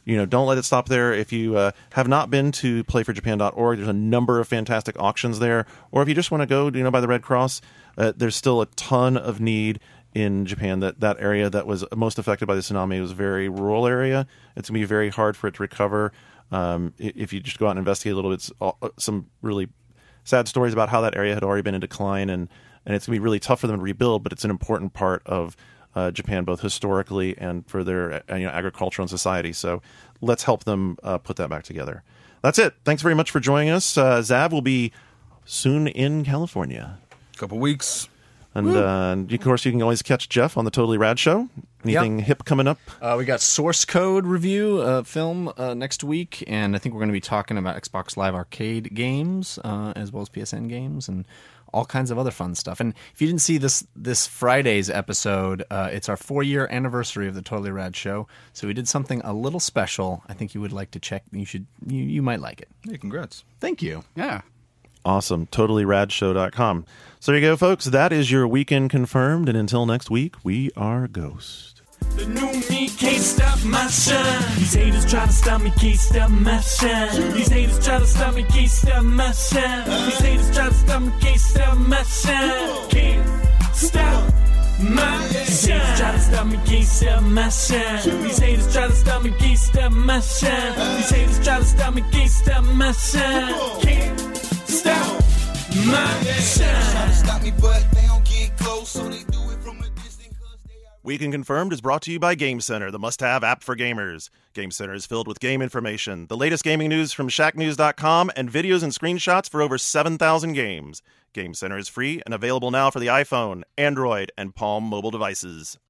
don't let it stop there. If you have not been to playforjapan.org, there's a number of fantastic auctions there. Or if you just want to go, by the Red Cross, there's still a ton of need in Japan. That area that was most affected by the tsunami was a very rural area. It's going to be very hard for it to recover. If you just go out and investigate a little bit, some really sad stories about how that area had already been in decline, and it's going to be really tough for them to rebuild, but it's an important part of Japan, both historically and for their agriculture and society. So let's help them put that back together. That's it. Thanks very much for joining us. Zav will be soon in California. Couple weeks. And of course, you can always catch Jeff on the Totally Rad Show. Anything hip coming up? We got Source Code review film next week, and I think we're going to be talking about Xbox Live Arcade games as well as PSN games and all kinds of other fun stuff. And if you didn't see this Friday's episode, it's our 4-year anniversary of the Totally Rad Show. So we did something a little special. I think you would like to check. You might like it. Hey, congrats. Thank you. Yeah. Awesome. TotallyRadShow.com. So there you go, folks. That is your weekend confirmed. And until next week, we are Ghost. The new me can't stop my shine. These haters try to stop me, can't stop my shine. These haters try to stop me, can't stop my shine. These haters try to stop me, can't stop my shine. Can't stop my shine. These haters try to stop me, can't stop my shine. These haters try to stop me, can't stop my shine. These haters try to stop me, can't stop my shine. Can't stop my shine. Stop me, but they don't get close, so they do it from a distance. Weekend Confirmed is brought to you by Game Center, the must-have app for gamers. Game Center is filled with game information, the latest gaming news from shacknews.com, and videos and screenshots for over 7,000 games. Game Center is free and available now for the iPhone, Android, and Palm mobile devices.